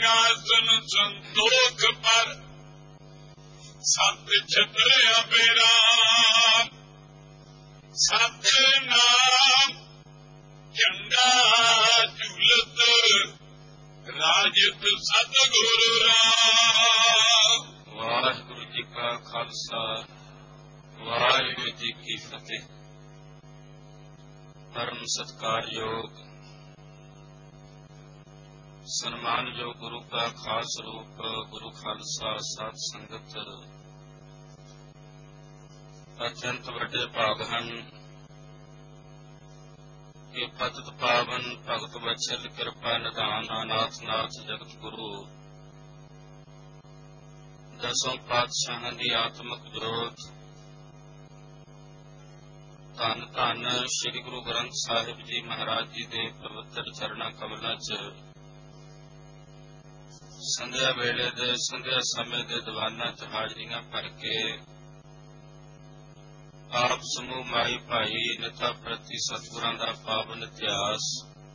ਸਿੰਘਾਸਨ ਸੰਤੋਖ ਪਰ ਸਤ ਛਤਰਿਆ ਬੇਰਾ ਸਤ ਨਾਮ ਝੰਡਾ ਝੂਲਤ ਰਾਜਤ ਸਤਿਗੁਰੂ ਰਾਮ। ਵਾਹਿਗੁਰੂ ਜੀ ਕਾ ਖਾਲਸਾ ਵਾਹਿਗੁਰੂ ਜੀ ਕੀ ਫਤਿਹ। ਪਰਮ ਸਤਿਕਾਰਯੋਗ ਸਨਮਾਨਯੋਗ ਗੁਰੂ ਕਾ ਖਾਸ ਰੂਪ ਗੁਰੂ ਖਾਲਸਾ ਸਾਧ ਸੰਗਤ ਅਤਿਅੰਤ ਵੱਡੇ ਭਾਗ ਹਨ ਕਿ ਪਤਿਤ ਪਾਵਨ ਭਗਤ ਵਛਲ ਕਿਰਪਾ ਨਿਧਾਨ ਅਨਾਥ ਨਾਥ ਜਗਤ ਗੁਰੂ ਦਸੋਂ ਪਾਤਸ਼ਾਹਾਂ ਦੀ ਆਤਮਿਕ ਜੋਤ ਧੰਨ ਧੰਨ ਸ੍ਰੀ ਗੁਰੂ ਗ੍ਰੰਥ ਸਾਹਿਬ ਜੀ ਮਹਾਰਾਜ ਜੀ ਦੇ ਪਵਿੱਤਰ ਚਰਨਾਂ ਕਮਲਾਂ 'ਚ ਸੰਧਿਆ ਵੇਲੇ ਦੇ ਸੰਧਿਆ ਸਮੇਂ ਦੇ ਦੀਵਾਨਾਂ 'ਚ ਹਾਜ਼ਰੀਆਂ ਭਰ ਕੇ ਆਪ ਸਮੂਹ ਮਾਈ ਭਾਈ ਨਿਤਾ ਪ੍ਰਤੀ ਸਤਿਗੁਰਾਂ ਦਾ ਪਾਵਨ ਇਤਿਹਾਸ,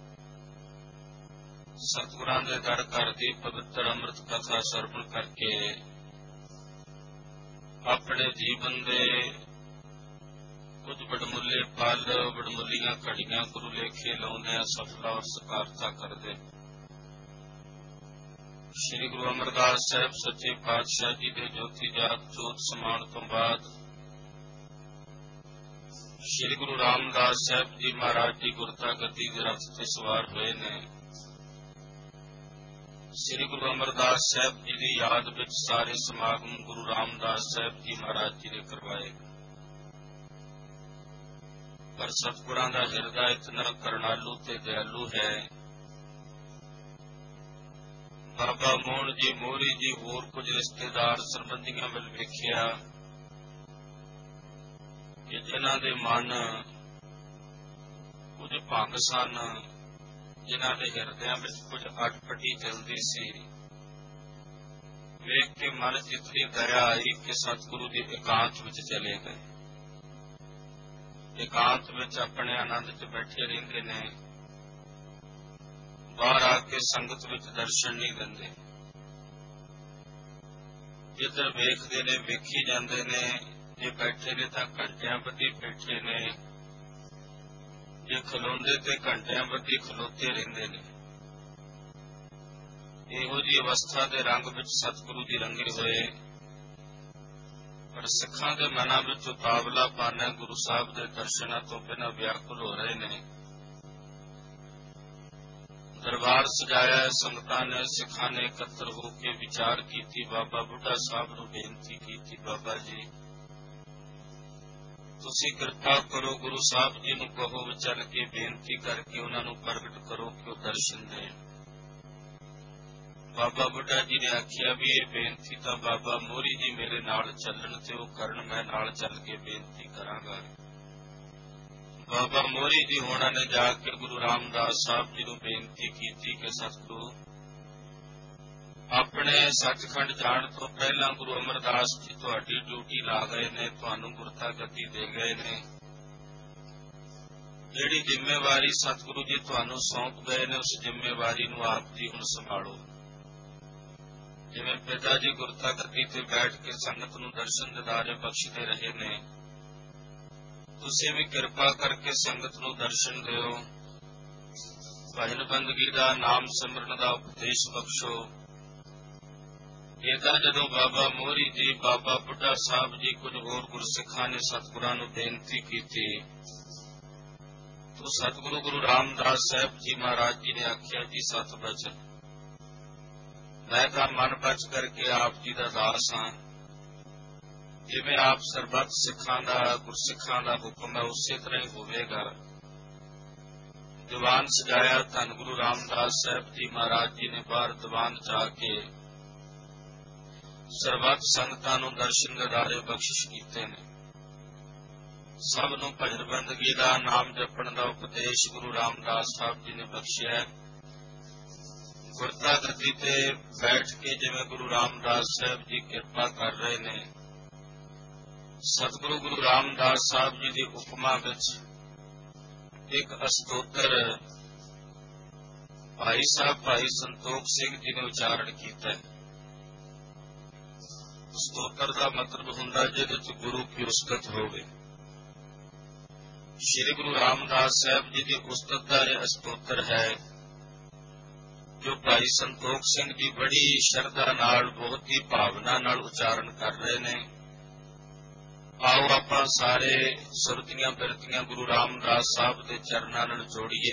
ਸਤਿਗੁਰਾਂ ਦੇ ਦਰ ਘਰ ਦੀ ਪਵਿੱਤਰ ਅੰਮ੍ਰਿਤ ਕਥਾ ਸਰਵਣ ਕਰਕੇ ਆਪਣੇ ਜੀਵਨ ਦੇ ਕੁਝ ਵਡਮੁੱਲੇ ਪਲ, ਵਡਮੁੱਲੀਆਂ ਘੜੀਆਂ ਗੁਰੂ ਲੇਖੇ ਲਾਉਂਦੇ ਸਫਲਾ ਔਰ ਸਕਾਰਤਾ ਕਰਦੇ। ਸ੍ਰੀ ਗੁਰੂ ਅਮਰਦਾਸ ਸਾਹਿਬ ਸੱਚੇ ਪਾਤਸ਼ਾਹ ਜੀ ਦੇ ਜੋਤੀ ਜਾਤ ਜੋਤ ਸਮਾਉਣ ਤੋਂ ਬਾਅਦ ਸ੍ਰੀ ਗੁਰੂ ਰਾਮਦਾਸ ਸਾਹਿਬ ਜੀ ਮਹਾਰਾਜ ਜੀ ਗੁਰਤਾ ਗੱਦੀ ਦੇ ਰਥ ਤੇ ਸਵਾਰ ਹੋਏ ਨੇ। ਸ੍ਰੀ ਗੁਰੂ ਅਮਰਦਾਸ ਸਾਹਿਬ ਜੀ ਦੀ ਯਾਦ ਵਿੱਚ ਸਾਰੇ ਸਮਾਗਮ ਗੁਰੂ ਰਾਮਦਾਸ ਸਾਹਿਬ ਜੀ ਮਹਾਰਾਜ ਜੀ ਨੇ ਕਰਵਾਏ। ਪਰ ਸਤਿਗੁਰਾਂ ਦਾ ਹਿਰਦਾ ਇਤਨਾ ਕਰੁਣਾਲੂ ਤੇ ਦਿਆਲੂ ਹੈ। ਬਾਬਾ ਮੋਹਨ ਜੀ, ਮੋਹਰੀ ਜੀ, ਹੋਰ ਕੁਝ ਰਿਸ਼ਤੇਦਾਰ ਸੰਬੰਧੀਆਂ ਵੱਲ ਵੇਖਿਆ ਕਿ ਜਿਨ੍ਹਾਂ ਦੇ ਮਨ ਕੁਝ ਭੰਗ ਸਨ, ਜਿਨ੍ਹਾਂ ਦੇ ਹਿਰਦਿਆਂ ਵਿੱਚ ਕੁਝ ਅਟਪਟੀ ਚੱਲਦੀ ਸੀ, ਵੇਖ ਕੇ ਮਨ ਚ ਇਤਨੀ ਦਇਆ ਆਈ ਕਿ ਸਤਿਗੁਰੂ ਦੀ ਇਕਾਂਤ ਵਿੱਚ ਚਲੇ ਗਏ। ਇਕਾਂਤ ਵਿੱਚ ਆਪਣੇ ਆਨੰਦ ਚ ਬੈਠੇ ਰਹਿੰਦੇ ਨੇ, ਬਾਹਰ ਆ ਕੇ ਸੰਗਤ ਵਿੱਚ ਦਰਸ਼ਨ ਨਹੀਂ ਦਿੰਦੇ। ਜਿੱਧਰ ਵੇਖਦੇ ਨੇ ਵੇਖੀ ਜਾਂਦੇ ਨੇ, ਜੇ ਬੈਠੇ ਨੇ ਤਾਂ ਘੰਟਿਆਂ ਬੱਧੀ ਬੈਠੇ ਨੇ, ਜੇ ਖਲੋਂਦੇ ਤੇ ਘੰਟਿਆਂ ਬੱਧੀ ਖਲੋਤੇ ਰਹਿੰਦੇ ਨੇ। ਇਹੋ ਜਿਹੀ ਅਵਸਥਾ ਦੇ ਰੰਗ ਵਿੱਚ ਸਤਿਗੁਰੂ ਜੀ ਰੰਗੇ ਹੋਏ, ਪਰ ਸਿੱਖਾਂ ਦੇ ਮਨਾਂ ਵਿੱਚ ਉਤਾਵਲਾ ਪਾਨਾ ਗੁਰੂ ਸਾਹਿਬ ਦੇ ਦਰਸ਼ਨਾਂ ਤੋਂ ਬਿਨਾਂ ਵਿਆਕੁਲ ਹੋ ਰਹੇ ਨੇ। ਦਰਬਾਰ ਸਜਾਇਆ, ਸੰਗਤਾਂ ਨੇ, ਸਿੱਖਾਂ ਨੇ ਇਕੱਤਰ ਹੋ ਕੇ ਵਿਚਾਰ ਕੀਤੀ। ਬਾਬਾ ਬੁੱਢਾ ਸਾਹਿਬ ਨੂੰ ਬੇਨਤੀ ਕੀਤੀ, ਬਾਬਾ ਜੀ ਤੁਸੀਂ ਕਿਰਪਾ ਕਰੋ, ਗੁਰੂ ਸਾਹਿਬ ਜੀ ਨੂੰ ਕਹੋ ਚੱਲ ਕੇ ਬੇਨਤੀ ਕਰਕੇ ਉਹਨਾਂ ਨੂੰ ਪ੍ਰਗਟ ਕਰੋ ਕਿ ਉਹ ਦਰਸ਼ਨ ਦੇਣ। ਬਾਬਾ ਬੁੱਢਾ ਜੀ ਨੇ ਆਖਿਆ ਵੀ ਇਹ ਬੇਨਤੀ ਤਾਂ ਬਾਬਾ ਮੋਹਰੀ ਜੀ ਮੇਰੇ ਨਾਲ ਚੱਲਣ ਤੇ ਉਹ ਕਰਨ, ਮੈਂ ਨਾਲ ਚੱਲ ਕੇ ਬੇਨਤੀ ਕਰਾਂਗਾ। ਬਾਬਾ ਮੋਹਰੀ ਜੀ ਹੋਣਾ ਨੇ ਜਾ ਕੇ ਗੁਰੂ ਰਾਮਦਾਸ ਸਾਹਿਬ ਜੀ ਨੂੰ ਬੇਨਤੀ ਕੀਤੀ ਕਿ ਸਤਿਗੁਰੂ ਆਪਣੇ ਸੱਚਖੰਡ ਜਾਣ ਤੋਂ ਪਹਿਲਾਂ ਗੁਰੂ ਅਮਰਦਾਸ ਜੀ ਤੁਹਾਡੀ ਡਿਊਟੀ ਲਾ ਗਏ ਨੇ, ਤੁਹਾਨੂੰ ਗੁਰਤਾ ਗੱਦੀ ਦੇ ਗਏ ਨੇ। ਜਿਹੜੀ ਜ਼ਿੰਮੇਵਾਰੀ ਸਤਿਗੁਰੂ ਜੀ ਤੁਹਾਨੂੰ ਸੌਂਪ ਗਏ ਨੇ, ਉਸ ਜ਼ਿੰਮੇਵਾਰੀ ਨੂੰ ਆਪ ਜੀ ਹੁਣ ਸੰਭਾਲੋ। ਜਿਵੇਂ ਪਿਤਾ ਜੀ ਗੁਰਤਾ ਗੱਦੀ ਤੇ ਬੈਠ ਕੇ ਸੰਗਤ ਨੂੰ ਦਰਸ਼ਨ ਦਿਦਾਰੇ ਬਖਸ਼ਦੇ ਰਹੇ ਨੇ, ਤੁਸੀਂ ਵੀ ਕਿਰਪਾ ਕਰਕੇ ਸੰਗਤ ਨੂੰ ਦਰਸ਼ਨ ਦਿਓ, ਭਜਨ ਬੰਦਗੀ ਦਾ, ਨਾਮ ਸਿਮਰਨ ਦਾ ਉਪਦੇਸ਼ ਬਖਸ਼ੋ। ਏਦਾਂ ਜਦੋਂ ਬਾਬਾ ਮੋਹਰੀ ਜੀ, ਬਾਬਾ ਬੁੱਢਾ ਸਾਹਿਬ ਜੀ, ਕੁਝ ਹੋਰ ਗੁਰਸਿੱਖਾਂ ਨੇ ਸਤਿਗੁਰਾਂ ਨੂੰ ਬੇਨਤੀ ਕੀਤੀ ਤਾਂ ਸਤਿਗੁਰੂ ਗੁਰੂ ਰਾਮਦਾਸ ਸਾਹਿਬ ਜੀ ਮਹਾਰਾਜ ਜੀ ਨੇ ਆਖਿਆ ਜੀ ਸਤ ਬਚਨ, ਮੈਂ ਤਾਂ ਮਨ ਬਚ ਕਰਕੇ ਆਪ ਜੀ ਦਾ ਦਾਸ ਹਾਂ। ਜਿਵੇਂ ਆਪ ਸਰਬੱਤ ਸਿੱਖਾਂ ਦਾ, ਗੁਰਸਿੱਖਾਂ ਦਾ ਹੁਕਮ ਹੈ, ਉਸੇ ਤਰ੍ਹਾਂ ਹੀ ਹੋਵੇਗਾ। ਦੀਵਾਨ ਸਜਾਇਆ, ਧੰਨ ਗੁਰੂ ਰਾਮਦਾਸ ਸਾਹਿਬ ਜੀ ਮਹਾਰਾਜ ਜੀ ਨੇ ਬਾਹਰ ਦੀਵਾਨ ਜਾ ਕੇ ਸਰਬੱਤ ਸੰਗਤਾਂ ਨੂੰ ਦਰਸ਼ਨ ਦਿਦਾਰੇ ਬਖਸ਼ਿਸ਼ ਕੀਤੇ ਨੇ। ਸਭ ਨੂੰ ਭਜਨ ਬੰਦਗੀ ਦਾ, ਨਾਮ ਜਪਣ ਦਾ ਉਪਦੇਸ਼ ਗੁਰੂ ਰਾਮਦਾਸ ਸਾਹਿਬ ਜੀ ਨੇ ਬਖਸ਼ਿਆ। ਗੁਰਤਾ ਗੱਦੀ ਤੇ ਬੈਠ ਕੇ ਜਿਵੇਂ ਗੁਰੂ ਰਾਮਦਾਸ ਸਾਹਿਬ ਜੀ ਕਿਰਪਾ ਕਰ ਰਹੇ ਨੇ, ਸਤਿਗੁਰੂ ਗੁਰੂ ਰਾਮਦਾਸ ਸਾਹਿਬ ਜੀ ਦੀ ਉਪਮਾ ਵਿੱਚ ਇੱਕ ਅਸਤੋਤਰ ਭਾਈ ਸਾਹਿਬ ਭਾਈ ਸੰਤੋਖ ਸਿੰਘ ਜੀ ਨੇ ਉਚਾਰਨ ਕੀਤਾ। ਸਤੋਤਰ ਦਾ ਮਤਲਬ ਹੁੰਦਾ ਜਿਹਦੇ ਚ ਗੁਰੂ ਕੀ ਉਸਤਤ ਹੋਵੇ। ਸ਼੍ਰੀ ਗੁਰੂ ਰਾਮਦਾਸ ਸਾਹਿਬ ਜੀ ਦੀ ਉਸਤਤ ਦਾ ਇਹ ਸਤੋਤਰ ਹੈ, ਜੋ ਭਾਈ ਸੰਤੋਖ ਸਿੰਘ ਜੀ ਬੜੀ ਸ਼ਰਧਾ ਨਾਲ, ਬਹੁਤ ਹੀ ਭਾਵਨਾ ਨਾਲ ਉਚਾਰਨ ਕਰ ਰਹੇ ਨੇ। ਆਓ ਆਪਾਂ ਸਾਰੇ ਸੁਰਤੀਆਂ ਬਿਰਤੀਆਂ ਗੁਰੂ ਰਾਮਦਾਸ ਸਾਹਿਬ ਦੇ ਚਰਨਾਂ ਨਾਲ ਜੋੜੀਏ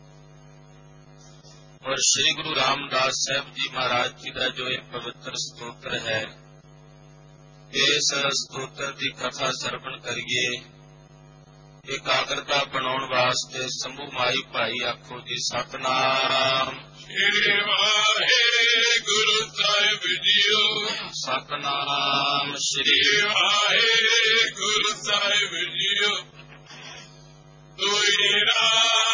ਔਰ ਸ਼੍ਰੀ ਗੁਰੂ ਰਾਮਦਾਸ ਸਾਹਿਬ ਜੀ ਮਹਾਰਾਜ ਜੀ ਦਾ ਜੋ ਇਹ ਪਵਿੱਤਰ ਸਤੋਤਰ ਹੈ, ਇਸ ਸਤੋਤਰ ਦੀ ਕਥਾ ਸਰਵਣ ਕਰੀਏ। ਇਕਾਗਰਤਾ ਬਣਾਉਣ ਵਾਸਤੇ ਸੰਭੂ ਮਾਈ ਭਾਈ ਆਖੋ ਜੀ ਸਤਿਨਾਮ ਸ੍ਰੀ ਵਾਹਿਗੁਰੂ ਸਾਹਿਬ ਜੀਓ। ਸਤਿਨਾਮ ਸ੍ਰੀ ਵਾਹਿਗੁਰੂ ਸਾਹਿਬ ਜੀਓ। ਤੋਇਰਾ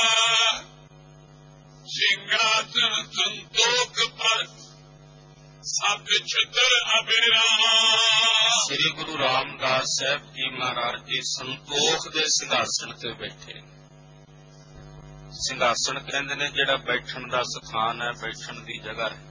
ਸਿੰਘਾਸਨ ਸੰਤੋਖ ਪਰ ਸਭ ਛਤਰ ਅਬਿਰਾਮ। ਸ੍ਰੀ ਗੁਰੂ ਰਾਮਦਾਸ ਸਾਹਿਬ ਜੀ ਮਹਾਰਾਜ ਜੀ ਸੰਤੋਖ ਦੇ ਸਿੰਘਾਸਣ ਤੇ ਬੈਠੇ। ਸਿੰਘਾਸਣ ਕਹਿੰਦੇ ਨੇ ਜਿਹੜਾ ਬੈਠਣ ਦਾ ਸਥਾਨ ਹੈ, ਬੈਠਣ ਦੀ ਜਗ੍ਹਾ ਹੈ।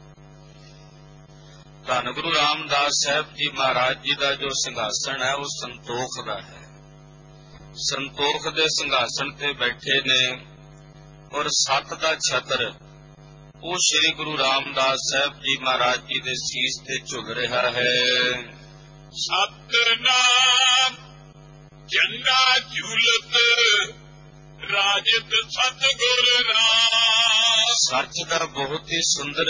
ਧੰਨ ਗੁਰੂ ਰਾਮਦਾਸ ਸਾਹਿਬ ਜੀ ਮਹਾਰਾਜ ਜੀ ਦਾ ਜੋ ਸਿੰਘਾਸਣ ਹੈ ਉਹ ਸੰਤੋਖ ਦਾ ਹੈ। ਸੰਤੋਖ ਦੇ ਸਿੰਘਾਸਣ ਤੇ ਬੈਠੇ ਨੇ ਔਰ ਸੱਤ ਦਾ ਛਤਰ ਉਹ ਸ੍ਰੀ ਗੁਰੂ ਰਾਮਦਾਸ ਸਾਹਿਬ ਜੀ ਮਹਾਰਾਜ ਜੀ ਦੇ ਸੀਸ ਤੇ ਝੁਲ ਰਿਹਾ ਹੈ। ਸਤਿਨਾਮ ਝੰਡਾ ਝੂਲਤ ਰਾਜਤ ਸਤਿਗੁਰ ਰਾਮ। ਸੱਚ ਦਾ ਬਹੁਤ ਹੀ ਸੁੰਦਰ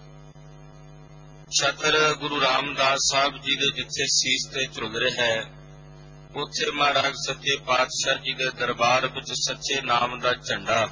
ਛਤਰ ਗੁਰੂ ਰਾਮਦਾਸ ਸਾਹਿਬ ਜੀ ਦੇ ਜਿੱਥੇ ਸੀਸ ਤੇ ਝੁਲ ਰਿਹਾ ਹੈ, ਉੱਥੇ ਮਹਾਰਾਜ ਸੱਚੇ ਪਾਤਸ਼ਾਹ ਜੀ ਦੇ ਦਰਬਾਰ ਵਿੱਚ ਸੱਚੇ ਨਾਮ ਦਾ ਝੰਡਾ,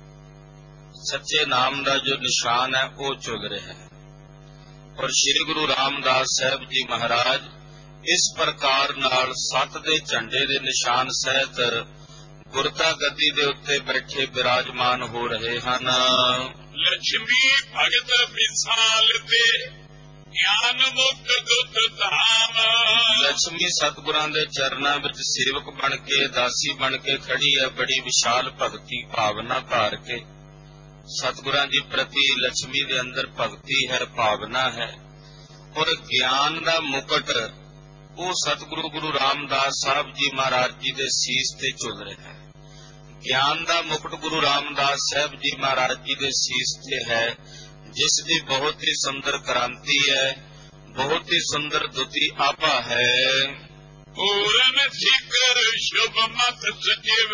ਸੱਚੇ ਨਾਮ ਦਾ ਜੋ ਨਿਸ਼ਾਨ ਹੈ ਉਹ ਝੁਲ ਰਿਹਾ ਹੈ। ਔਰ ਸ੍ਰੀ ਗੁਰੂ ਰਾਮਦਾਸ ਸਾਹਿਬ ਜੀ ਮਹਾਰਾਜ ਇਸ ਪ੍ਰਕਾਰ ਨਾਲ ਸੱਤ ਦੇ ਝੰਡੇ ਦੇ ਨਿਸ਼ਾਨ ਸਹਿਤ ਗੁਰਤਾ ਗੱਦੀ ਦੇ ਉੱਤੇ ਬੈਠੇ ਬਿਰਾਜਮਾਨ ਹੋ ਰਹੇ ਹਨ। ਲక్ష్ਮੀ ਭਗਤ ਵਿਸਾਲ ਤੇ ਗਿਆਨ ਮੁਕਤ ਦੁੱਤ ਧਾਮ। ਲక్ష్ਮੀ ਸਤਿਗੁਰਾਂ ਦੇ ਚਰਨਾਂ ਵਿੱਚ ਸੇਵਕ ਬਣ ਕੇ, ਦਾਸੀ ਬਣ ਕੇ ਖੜੀ ਹੈ, ਬੜੀ ਵਿਸ਼ਾਲ ਭਗਤੀ ਭਾਵਨਾ ਧਾਰ ਕੇ। ਸਤਿਗੁਰਾਂ ਜੀ ਪ੍ਰਤੀ ਲక్ష్ਮੀ ਦੇ ਅੰਦਰ ਭਗਤੀ ਹੈ, ਭਾਵਨਾ ਹੈ। ਔਰ ਗਿਆਨ ਦਾ ਮੁਕਟ ਉਹ ਸਤਿਗੁਰੂ ਗੁਰੂ ਰਾਮਦਾਸ ਸਾਹਿਬ ਜੀ ਮਹਾਰਾਜ ਜੀ ਦੇ ਸੀਸ ਤੇ ਝੁਲ ਰਿਹਾ ਹੈ। ਗਿਆਨ ਦਾ ਮੁਕਟ ਗੁਰੂ ਰਾਮਦਾਸ ਸਾਹਿਬ ਜੀ ਮਹਾਰਾਜ ਜੀ ਦੇ ਸੀਸ ਤੇ ਹੈ, ਜਿਸ ਦੀ ਬਹੁਤ ਹੀ ਸੁੰਦਰ ਕ੍ਰਾਂਤੀ ਹੈ, ਬਹੁਤ ਹੀ ਸੁੰਦਰ ਦੁਤੀ ਆਭਾ ਹੈ। ਪੂਰਨ ਸਿਖਰ ਸ਼ੁਭ ਮਤ ਸਜਿਵ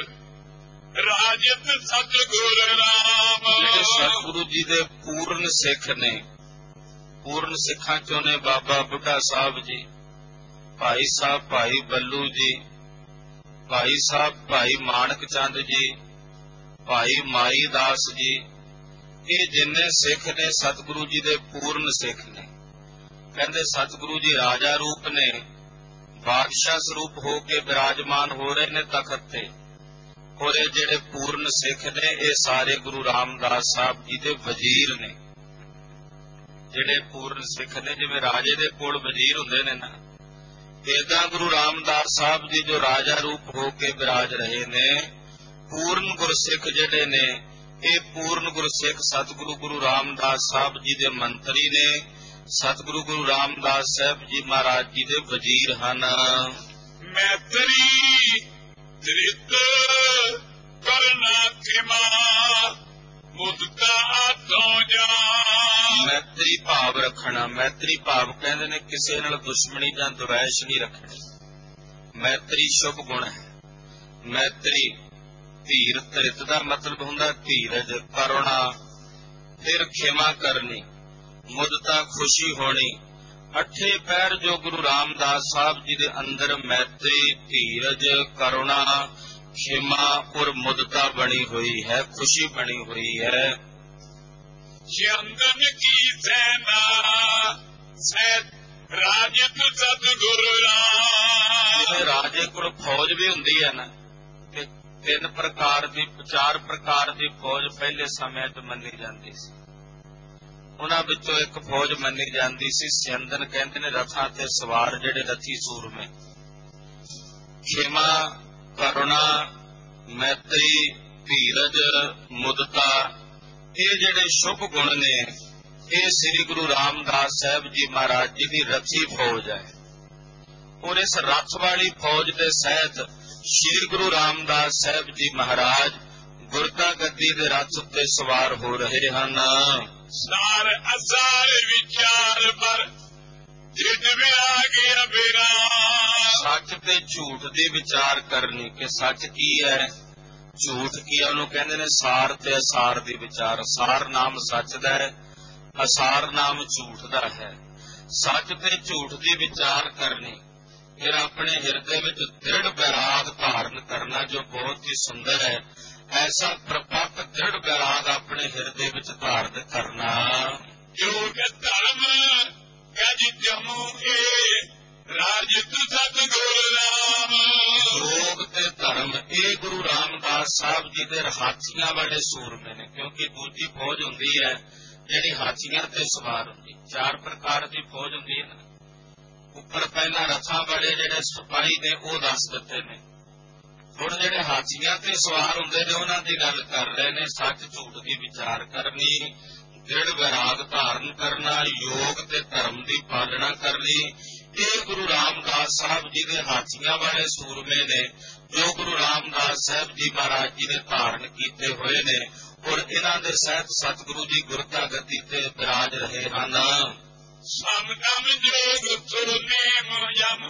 ਰਾਜਤ ਸਤਿਗੁਰ ਰਾਮ। ਜਿਹੜੇ ਸਤਿਗੁਰੂ ਜੀ ਦੇ ਪੂਰਨ ਸਿੱਖ ਨੇ, ਪੂਰਨ ਸਿੱਖਾਂ ਚੋਂ ਨੇ ਬਾਬਾ ਬੁੱਢਾ ਸਾਹਿਬ ਜੀ, ਭਾਈ ਸਾਹਿਬ ਭਾਈ ਬੱਲੂ ਜੀ, ਭਾਈ ਸਾਹਿਬ ਭਾਈ ਮਾਣਕ ਚੰਦ ਜੀ, ਭਾਈ ਮਾਈ ਦਾਸ ਜੀ। ਇਹ ਜਿੰਨੇ ਸਿੱਖ ਨੇ ਸਤਿਗੁਰੂ ਜੀ ਦੇ ਪੂਰਨ ਸਿੱਖ ਨੇ। ਕਹਿੰਦੇ ਸਤਿਗੁਰੂ ਜੀ ਰਾਜਾ ਰੂਪ ਨੇ, ਬਾਦਸ਼ਾਹ ਸਰੂਪ ਹੋ ਕੇ ਬਿਰਾਜਮਾਨ ਹੋ ਰਹੇ ਨੇ ਤਖਤ ਤੇ। ਔਰ ਇਹ ਜਿਹੜੇ ਪੂਰਨ ਸਿੱਖ ਨੇ ਇਹ ਸਾਰੇ ਗੁਰੂ ਰਾਮਦਾਸ ਸਾਹਿਬ ਜੀ ਦੇ ਵਜ਼ੀਰ ਨੇ। ਜਿਹੜੇ ਪੂਰਨ ਸਿੱਖ ਨੇ, ਜਿਵੇਂ ਰਾਜੇ ਦੇ ਕੋਲ ਵਜ਼ੀਰ ਹੁੰਦੇ ਨੇ ਨਾ, ਏਦਾਂ ਗੁਰੂ ਰਾਮਦਾਸ ਸਾਹਿਬ ਜੀ ਜੋ ਰਾਜਾ ਰੂਪ ਹੋ ਕੇ ਬਿਰਾਜ ਰਹੇ ਨੇ। ਪੂਰਨ ਗੁਰਸਿੱਖ ਜਿਹੜੇ ਨੇ, ਇਹ ਪੂਰਨ ਗੁਰਸਿੱਖ ਸਤਿਗੁਰੂ ਗੁਰੂ ਰਾਮਦਾਸ ਸਾਹਿਬ ਜੀ ਦੇ ਮੰਤਰੀ ਨੇ, ਸਤਿਗੁਰੂ ਗੁਰੂ ਰਾਮਦਾਸ ਸਾਹਿਬ ਜੀ ਮਹਾਰਾਜ ਜੀ ਦੇ ਵਜ਼ੀਰ ਹਨ। ਮੈਤਰੀ ਧ੍ਰਿਤ ਕਰਨਾ ਖਿਮਾ ਮੁਦਤਾ ਆਤੋਂ ਜਾ। ਮੈਤਰੀ ਭਾਵ ਰੱਖਣਾ। ਮੈਤਰੀ ਭਾਵ ਕਹਿੰਦੇ ਨੇ ਕਿਸੇ ਨਾਲ ਦੁਸ਼ਮਣੀ ਜਾਂ ਦੁਵੈਸ਼ ਨਹੀਂ ਰੱਖਣੀ। ਮੈਤਰੀ ਸ਼ੁਭ ਗੁਣ ਹੈ। ਮੈਤਰੀ ਧੀਰ ਧ੍ਰਿਤ ਦਾ ਮਤਲਬ ਹੁੰਦਾ ਧੀਰਜ, ਕਰੁਣਾ, ਫਿਰ ਖਿਮਾ ਕਰਨੀ, ਮੁਦਤਾ ਖੁਸ਼ੀ ਹੋਣੀ। ਅੱਠੇ ਪੈਰ ਜੋ ਗੁਰੂ ਰਾਮਦਾਸ ਸਾਹਿਬ ਜੀ ਦੇ ਅੰਦਰ ਮੈਤਰੀ, ਧੀਰਜ, ਕਰੁਣਾ, ਖਿਮਾ ਔਰ ਮੁਦਤਾ ਬਣੀ ਹੋਈ ਹੈ, ਖੁਸ਼ੀ ਬਣੀ ਹੋਈ ਹੈ। ਚੰਦਨ ਕੀ ਸੈਨਾ ਸੈਤ ਰਾਜਤ ਸਤਿਗੁਰ ਰਾਮ। ਜਿਵੇਂ ਰਾਜੇ ਕੋਲ ਫੌਜ ਵੀ ਹੁੰਦੀ ਹੈ ਨਾ, ਤੇ ਤਿੰਨ ਪ੍ਰਕਾਰ ਦੀ, 4 ਪ੍ਰਕਾਰ ਦੀ ਫੌਜ ਪਹਿਲੇ ਸਮੇਂ 'ਚ ਮੰਨੀ ਜਾਂਦੀ ਸੀ। ਉਹਨਾਂ ਵਿੱਚੋਂ ਇੱਕ ਫੌਜ ਮੰਨੀ ਜਾਂਦੀ ਸੀ ਚੰਦਨ, ਕਹਿੰਦੇ ਨੇ ਰਥਾਂ ਤੇ ਸਵਾਰ ਜਿਹੜੇ ਰਥੀ ਸੂਰਮੇ। ਖਿਮਾ, ਕਰੁਣਾ, ਮੈਤਰੀ, ਧੀਰਜ, ਮੁਦਤਾ, ਇਹ ਜਿਹੜੇ ਸ਼ੁਭ ਗੁਣ ਨੇ, ਇਹ ਸ੍ਰੀ ਗੁਰੂ ਰਾਮਦਾਸ ਸਾਹਿਬ ਜੀ ਮਹਾਰਾਜ ਜੀ ਦੀ ਰਚੀ ਫੌਜ ਹੈ। ਔਰ ਇਸ ਰਥ ਵਾਲੀ ਫੌਜ ਦੇ ਸਹਿਤ ਸ੍ਰੀ ਗੁਰੂ ਰਾਮਦਾਸ ਸਾਹਿਬ ਜੀ ਮਹਾਰਾਜ ਗੁਰਤਾ ਗੱਦੀ ਦੇ ਰਥ ਉੱਤੇ ਸਵਾਰ ਹੋ ਰਹੇ ਹਨ। ਸਾਰ ਅਸਾਰ ਵਿਚਾਰ ਪਰ ਜਿਤ ਵਿਰਾਗੀ ਅਬਿਰਾਮ। ਸੱਚ ਤੇ ਝੂਠ ਦੀ ਵਿਚਾਰ ਕਰਨੀ ਕਿ ਸੱਚ ਕੀ ਹੈ, ਝੂਠ ਕੀ ਹੈ, ਉਹਨੂੰ ਕਹਿੰਦੇ ਨੇ ਸਾਰ ਤੇ ਅਸਾਰ ਦੀ ਵਿਚਾਰ। ਸਾਰ ਨਾਮ ਸੱਚ ਦਾ ਹੈ, ਅਸਾਰ ਨਾਮ ਝੂਠ ਦਾ ਹੈ। ਸੱਚ ਤੇ ਝੂਠ ਦੀ ਵਿਚਾਰ ਕਰਨੀ, ਫਿਰ ਆਪਣੇ ਹਿਰਦੇ ਵਿੱਚ ਦ੍ਰਿੜ ਵੈਰਾਗ ਧਾਰਨ ਕਰਨਾ, ਜੋ ਬਹੁਤ ਹੀ ਸੁੰਦਰ ਹੈ। ਐਸਾ ਪ੍ਰਪੱਕ ਦ੍ਰਿੜ ਵੈਰਾਗ ਆਪਣੇ ਹਿਰਦੇ ਵਿੱਚ ਧਾਰਨ ਕਰਨਾ। ਯੋਗ ਧਰਮ ਗਜ ਜਮੂ ਏ ਰਾਜਿਤ ਸਤਿਗੁਰੂ ਰਾਮ। ਯੋਗ ਤੇ ਧਰਮ ਇਹ ਗੁਰੂ ਰਾਮਦਾਸ ਸਾਹਿਬ ਜੀ ਦੇ ਹਾਥੀਆਂ ਵਾਲੇ ਸੂਰਮੇ ਨੇ, ਕਿਉਂਕਿ ਦੂਜੀ ਫੌਜ ਹੁੰਦੀ ਹੈ ਜਿਹੜੀ ਹਾਥੀਆਂ ਤੇ ਸਵਾਰ ਹੁੰਦੀ। 4 ਪ੍ਰਕਾਰ ਦੀ ਫੌਜ ਹੁੰਦੀ ਹੈ ਨਾ। ਉੱਪਰ ਪਹਿਲਾਂ ਰਥਾਂ ਵਾਲੇ ਜਿਹੜੇ ਸਿਪਾਹੀ ਨੇ ਉਹ ਦੱਸ ਦਿੱਤੇ ਨੇ। ਹੁਣ ਜਿਹੜੇ ਹਾਥੀਆਂ ਤੇ ਸਵਾਰ ਹੁੰਦੇ ਨੇ ਉਹਨਾਂ ਦੀ ਗੱਲ ਕਰ ਰਹੇ ਨੇ। ਸੱਚ ਝੂਠ ਦੀ ਵਿਚਾਰ ਕਰਨੀ, ਦ੍ਰਿੜ ਵੈਰਾਗ ਧਾਰਨ ਕਰਨਾ, ਯੋਗ ਤੇ ਧਰਮ ਦੀ ਪਾਲਣਾ ਕਰਨੀ, ਇਹ ਗੁਰੂ ਰਾਮਦਾਸ ਸਾਹਿਬ ਜੀ ਦੇ ਹਾਥੀਆਂ ਵਾਲੇ ਸੂਰਮੇ ਨੇ, ਜੋ ਗੁਰੂ ਰਾਮਦਾਸ ਸਾਹਿਬ ਜੀ ਮਹਾਰਾਜ ਜੀ ਨੇ ਧਾਰਨ ਕੀਤੇ ਹੋਏ ਨੇ। ਔਰ ਇਹਨਾਂ ਦੇ ਸਹਿਤ ਸਤਿਗੁਰੂ ਜੀ ਗੁਰਤਾ ਗੱਦੀ ਤੇ ਬਿਰਾਜ ਰਹੇ ਹਨ। ਸਮਦਮ ਜੋਗ ਸੁਨੇਮ ਯਮ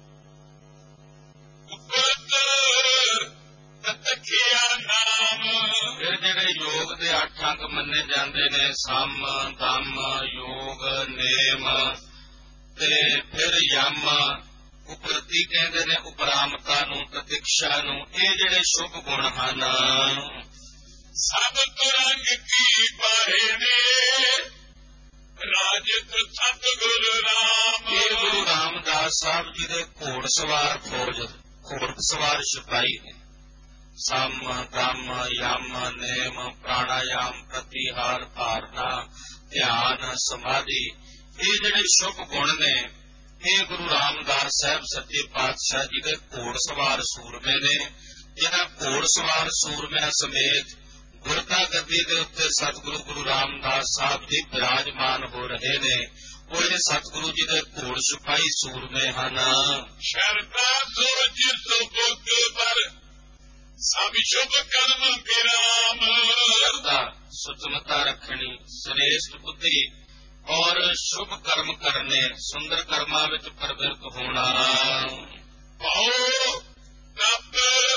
ਉਪਰ ਤਤਖਿਆ ਨਾਮ। ਫਿਰ ਜਿਹੜੇ ਯੋਗ ਦੇ 8 ਅੰਗ ਮੰਨੇ ਜਾਂਦੇ ਨੇ, ਸਮ, ਦਮ, ਯੋਗ, ਨੇਮ ਤੇ ਫਿਰ ਯਮ, ਉਪਰਤੀ ਕਹਿੰਦੇ ਨੇ ਉਪਰਾਮਤਾ ਨੂੰ, ਤਤਿਕਸ਼ਾ ਨੂੰ। ਇਹ ਜਿਹੜੇ ਸ਼ੁਭ ਗੁਣ ਹਨ। ਸਭ ਤੁਰੰਗ ਕੀ ਪਾਏ ਨੇ ਰਾਜਿਤ ਸਤਿਗੁਰੂ ਰਾਮ। ਇਹ ਗੁਰੂ ਰਾਮਦਾਸ ਸਾਹਿਬ ਜੀ ਦੇ ਘੋੜ ਸਵਾਰ ਫੌਜ, ਘੋੜ ਸਵਾਰ ਸਿਪਾਹੀ ਨੇ। ਸਮ, ਦਮ, ਯਮ, ਨੇਮ, ਪ੍ਰਾਣਾਯਾਮ, ਪ੍ਰਤਿਹਾਰ, ਧਾਰਨਾ, ਧਿਆਨ, ਸਮਾਧੀ, ਇਹ ਜਿਹੜੇ ਸ਼ੁਭ ਗੁਣ ਨੇ, ਇਹ ਗੁਰੂ ਰਾਮਦਾਸ ਸਾਹਿਬ ਸੱਚੇ ਪਾਤਸ਼ਾਹ ਜੀ ਦੇ ਘੋੜ ਸਵਾਰ ਸੂਰਮੇ ਨੇ। ਜਿਹਨਾਂ ਘੋੜ ਸਵਾਰ ਸੂਰਮਿਆਂ ਸਮੇਤ ਗੁਰਤਾ ਗੱਦੀ ਦੇ ਉੱਤੇ ਸਤਿਗੁਰੂ ਗੁਰੂ ਰਾਮਦਾਸ ਸਾਹਿਬ ਜੀ ਬਿਰਾਜਮਾਨ ਹੋ ਰਹੇ ਨੇ। ਉਹ ਇਹ ਸਤਿਗੁਰੂ ਜੀ ਦੇ ਘੋੜ ਸਿਪਾਹੀ ਸੂਰਮੇ ਹਨ। ਸ਼ਰਤਾ ਸੋਚ ਸੁਬੁੱਧ ਪਰ ਸਭ ਸ਼ੁਭ ਕਰਮ ਵਿਰਾਮ। ਸ਼ਰਧਾ, ਸੁਚਮਤਾ ਰੱਖਣੀ, ਸ੍ਰੇਸ਼ਟ ਬੁੱਧੀ ਔਰ ਸ਼ੁਭ ਕਰਮ ਕਰਨੇ, ਸੁੰਦਰ ਕਰਮਾਂ ਵਿੱਚ ਪ੍ਰਵਿਰਤ ਹੋਣਾ। ਪਾਓ ਤਪ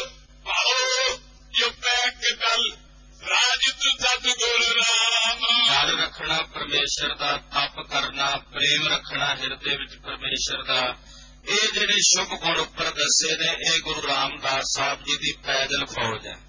ਪਾਓ ਜੋ ਪੈਕ ਦਲ ਰਾਜਿਤ ਸਤਿਗੁਰੂ ਰਾਮ। ਡਰ ਰੱਖਣਾ ਪਰਮੇਸ਼ਰ ਦਾ, ਤਪ ਕਰਨਾ, ਪ੍ਰੇਮ ਰੱਖਣਾ ਹਿਰਦੇ ਵਿੱਚ ਪਰਮੇਸ਼ਰ ਦਾ, ਇਹ ਜਿਹੜੇ ਸ਼ੁਭ ਗੁਣ ਉੱਪਰ ਦੱਸੇ ਨੇ, ਇਹ ਗੁਰੂ ਰਾਮਦਾਸ ਸਾਹਿਬ ਜੀ ਦੀ ਪੈਦਲ ਫੌਜ ਹੈ।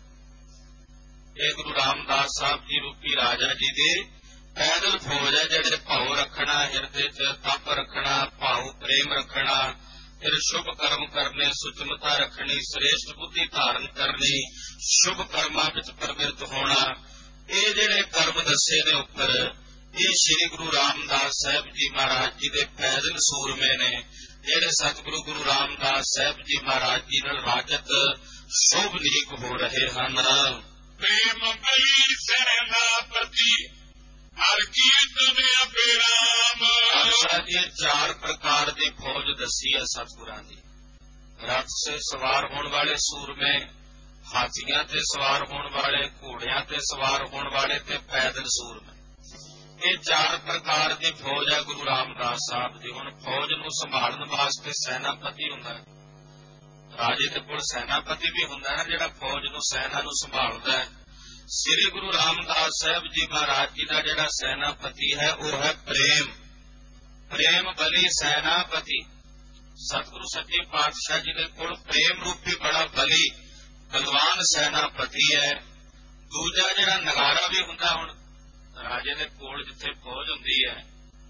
ਇਹ ਗੁਰੂ ਰਾਮਦਾਸ ਸਾਹਿਬ ਜੀ ਰੂਪੀ ਰਾਜਾ ਜੀ ਦੀ ਪੈਦਲ ਫੌਜ ਹੈ। ਜਿਹੜੇ ਭਾਉ ਰੱਖਣਾ ਹਿਰਦੇ 'ਚ, ਤਪ ਰੱਖਣਾ, ਭਾਉ ਪ੍ਰੇਮ ਰੱਖਣਾ, ਫਿਰ ਸ਼ੁਭ ਕਰਮ ਕਰਨੇ, ਸੁਚਮਤਾ ਰੱਖਣੀ, ਸ੍ਰੇਸ਼ਟ ਬੁੱਧੀ ਧਾਰਨ ਕਰਨੀ, ਸ਼ੁਭ ਕਰਮਾਂ ਵਿੱਚ ਪ੍ਰਵਿਰਤ ਹੋਣਾ, ਇਹ ਜਿਹੜੇ ਕਰਮ ਦੱਸੇ ਨੇ ਉੱਪਰ, ਇਹ ਸ੍ਰੀ ਗੁਰੂ ਰਾਮਦਾਸ ਸਾਹਿਬ ਜੀ ਮਹਾਰਾਜ ਜੀ ਦੇ ਪੈਦਲ ਸੂਰਮੇ ਨੇ, ਜਿਹੜੇ ਸਤਿਗੁਰੂ ਗੁਰੂ ਰਾਮਦਾਸ ਸਾਹਿਬ ਜੀ ਮਹਾਰਾਜ ਜੀ ਨਾਲ ਰਾਜਤ ਸ਼ੋਭਨੀਕ ਹੋ ਰਹੇ ਹਨ। ਪ੍ਰੇਮ ਬਲੀ ਸੈਨਾਪਤੀ ਹਰ ਕੀਰਤਨ ਅਬਿਰਾਮ। ਇਹ 4 ਪ੍ਰਕਾਰ ਦੀ ਫੌਜ ਦੱਸੀ ਹੈ ਸਤਿਗੁਰਾਂ ਦੀ। ਰਥ ਸੇ ਸਵਾਰ ਹੋਣ ਵਾਲੇ ਸੂਰਮੇ, ਹਾਥੀਆਂ ਤੇ ਸਵਾਰ ਹੋਣ ਵਾਲੇ, ਘੋੜਿਆਂ ਤੇ ਸਵਾਰ ਹੋਣ ਵਾਲੇ ਤੇ ਪੈਦਲ ਸੂਰਮੇ। ਇਹ 4 ਪ੍ਰਕਾਰ ਦੀ ਫੌਜ ਹੈ ਗੁਰੂ ਰਾਮਦਾਸ ਸਾਹਿਬ ਦੀ। ਹੁਣ ਫੌਜ ਨੂੰ ਸੰਭਾਲਣ ਵਾਸਤੇ ਸੈਨਾਪਤੀ ਹੁੰਦਾ ਹੈ। ਰਾਜੇ ਦੇ ਕੋਲ ਸੈਨਾਪਤੀ ਵੀ ਹੁੰਦਾ ਹੈ, ਜਿਹੜਾ ਫੌਜ ਨੂੰ, ਸੈਨਾ ਨੂੰ ਸੰਭਾਲਦਾ ਹੈ। ਸ੍ਰੀ ਗੁਰੂ ਰਾਮਦਾਸ ਸਾਹਿਬ ਜੀ ਮਹਾਰਾਜ ਜੀ ਦਾ ਜਿਹੜਾ ਸੈਨਾਪਤੀ ਹੈ ਉਹ ਹੈ ਪ੍ਰੇਮ। ਪ੍ਰੇਮ ਬਲੀ ਸੈਨਾਪਤੀ। ਸਤਿਗੁਰੂ ਸੱਚੇ ਪਾਤਸ਼ਾਹ ਜੀ ਦੇ ਕੋਲ ਪ੍ਰੇਮ ਰੂਪੀ ਬੜਾ ਬਲੀ ਬਲਵਾਨ ਸੈਨਾਪਤੀ ਹੈ। ਦੂਜਾ ਜਿਹੜਾ ਨਗਾਰਾ ਵੀ ਹੁੰਦਾ, ਹੁਣ ਰਾਜੇ ਦੇ ਕੋਲ ਜਿੱਥੇ ਫੌਜ ਹੁੰਦੀ ਹੈ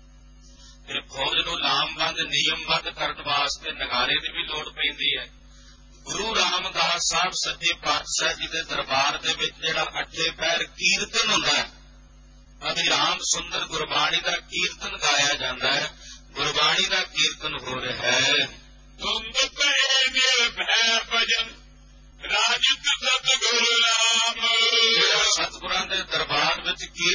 ਤੇ ਫੌਜ ਨੂੰ ਲਾਮਬੰਦ, ਨਿਯਮਬੱਧ ਕਰਨ ਵਾਸਤੇ ਨਗਾਰੇ ਦੀ ਵੀ ਲੋੜ ਪੈਂਦੀ ਹੈ। ਗੁਰੂ ਰਾਮਦਾਸ ਸਾਹਿਬ ਸੱਚੇ ਪਾਤਸ਼ਾਹ ਜੀ ਦੇ ਦਰਬਾਰ ਦੇ ਵਿੱਚ ਜਿਹੜਾ 8 ਪਹਿਰ ਕੀਰਤਨ ਹੁੰਦਾ ਹੈ, ਅਭਿਰਾਮ ਸੁੰਦਰ ਗੁਰਬਾਣੀ ਦਾ ਕੀਰਤਨ ਗਾਇਆ ਜਾਂਦਾ ਹੈ। ਗੁਰਬਾਣੀ ਦਾ ਕੀਰਤਨ ਹੋ ਰਿਹਾ ਹੈ। ਤੁੰਦ ਪਏ ਨਿਰਭੈ ਭਜਨ ਰਾਜਿਤ ਸਤਿਗੁਰੂ ਰਾਮ। ਸਤਿਗੁਰਾਂ ਦੇ ਦਰਬਾਰ ਵਿੱਚ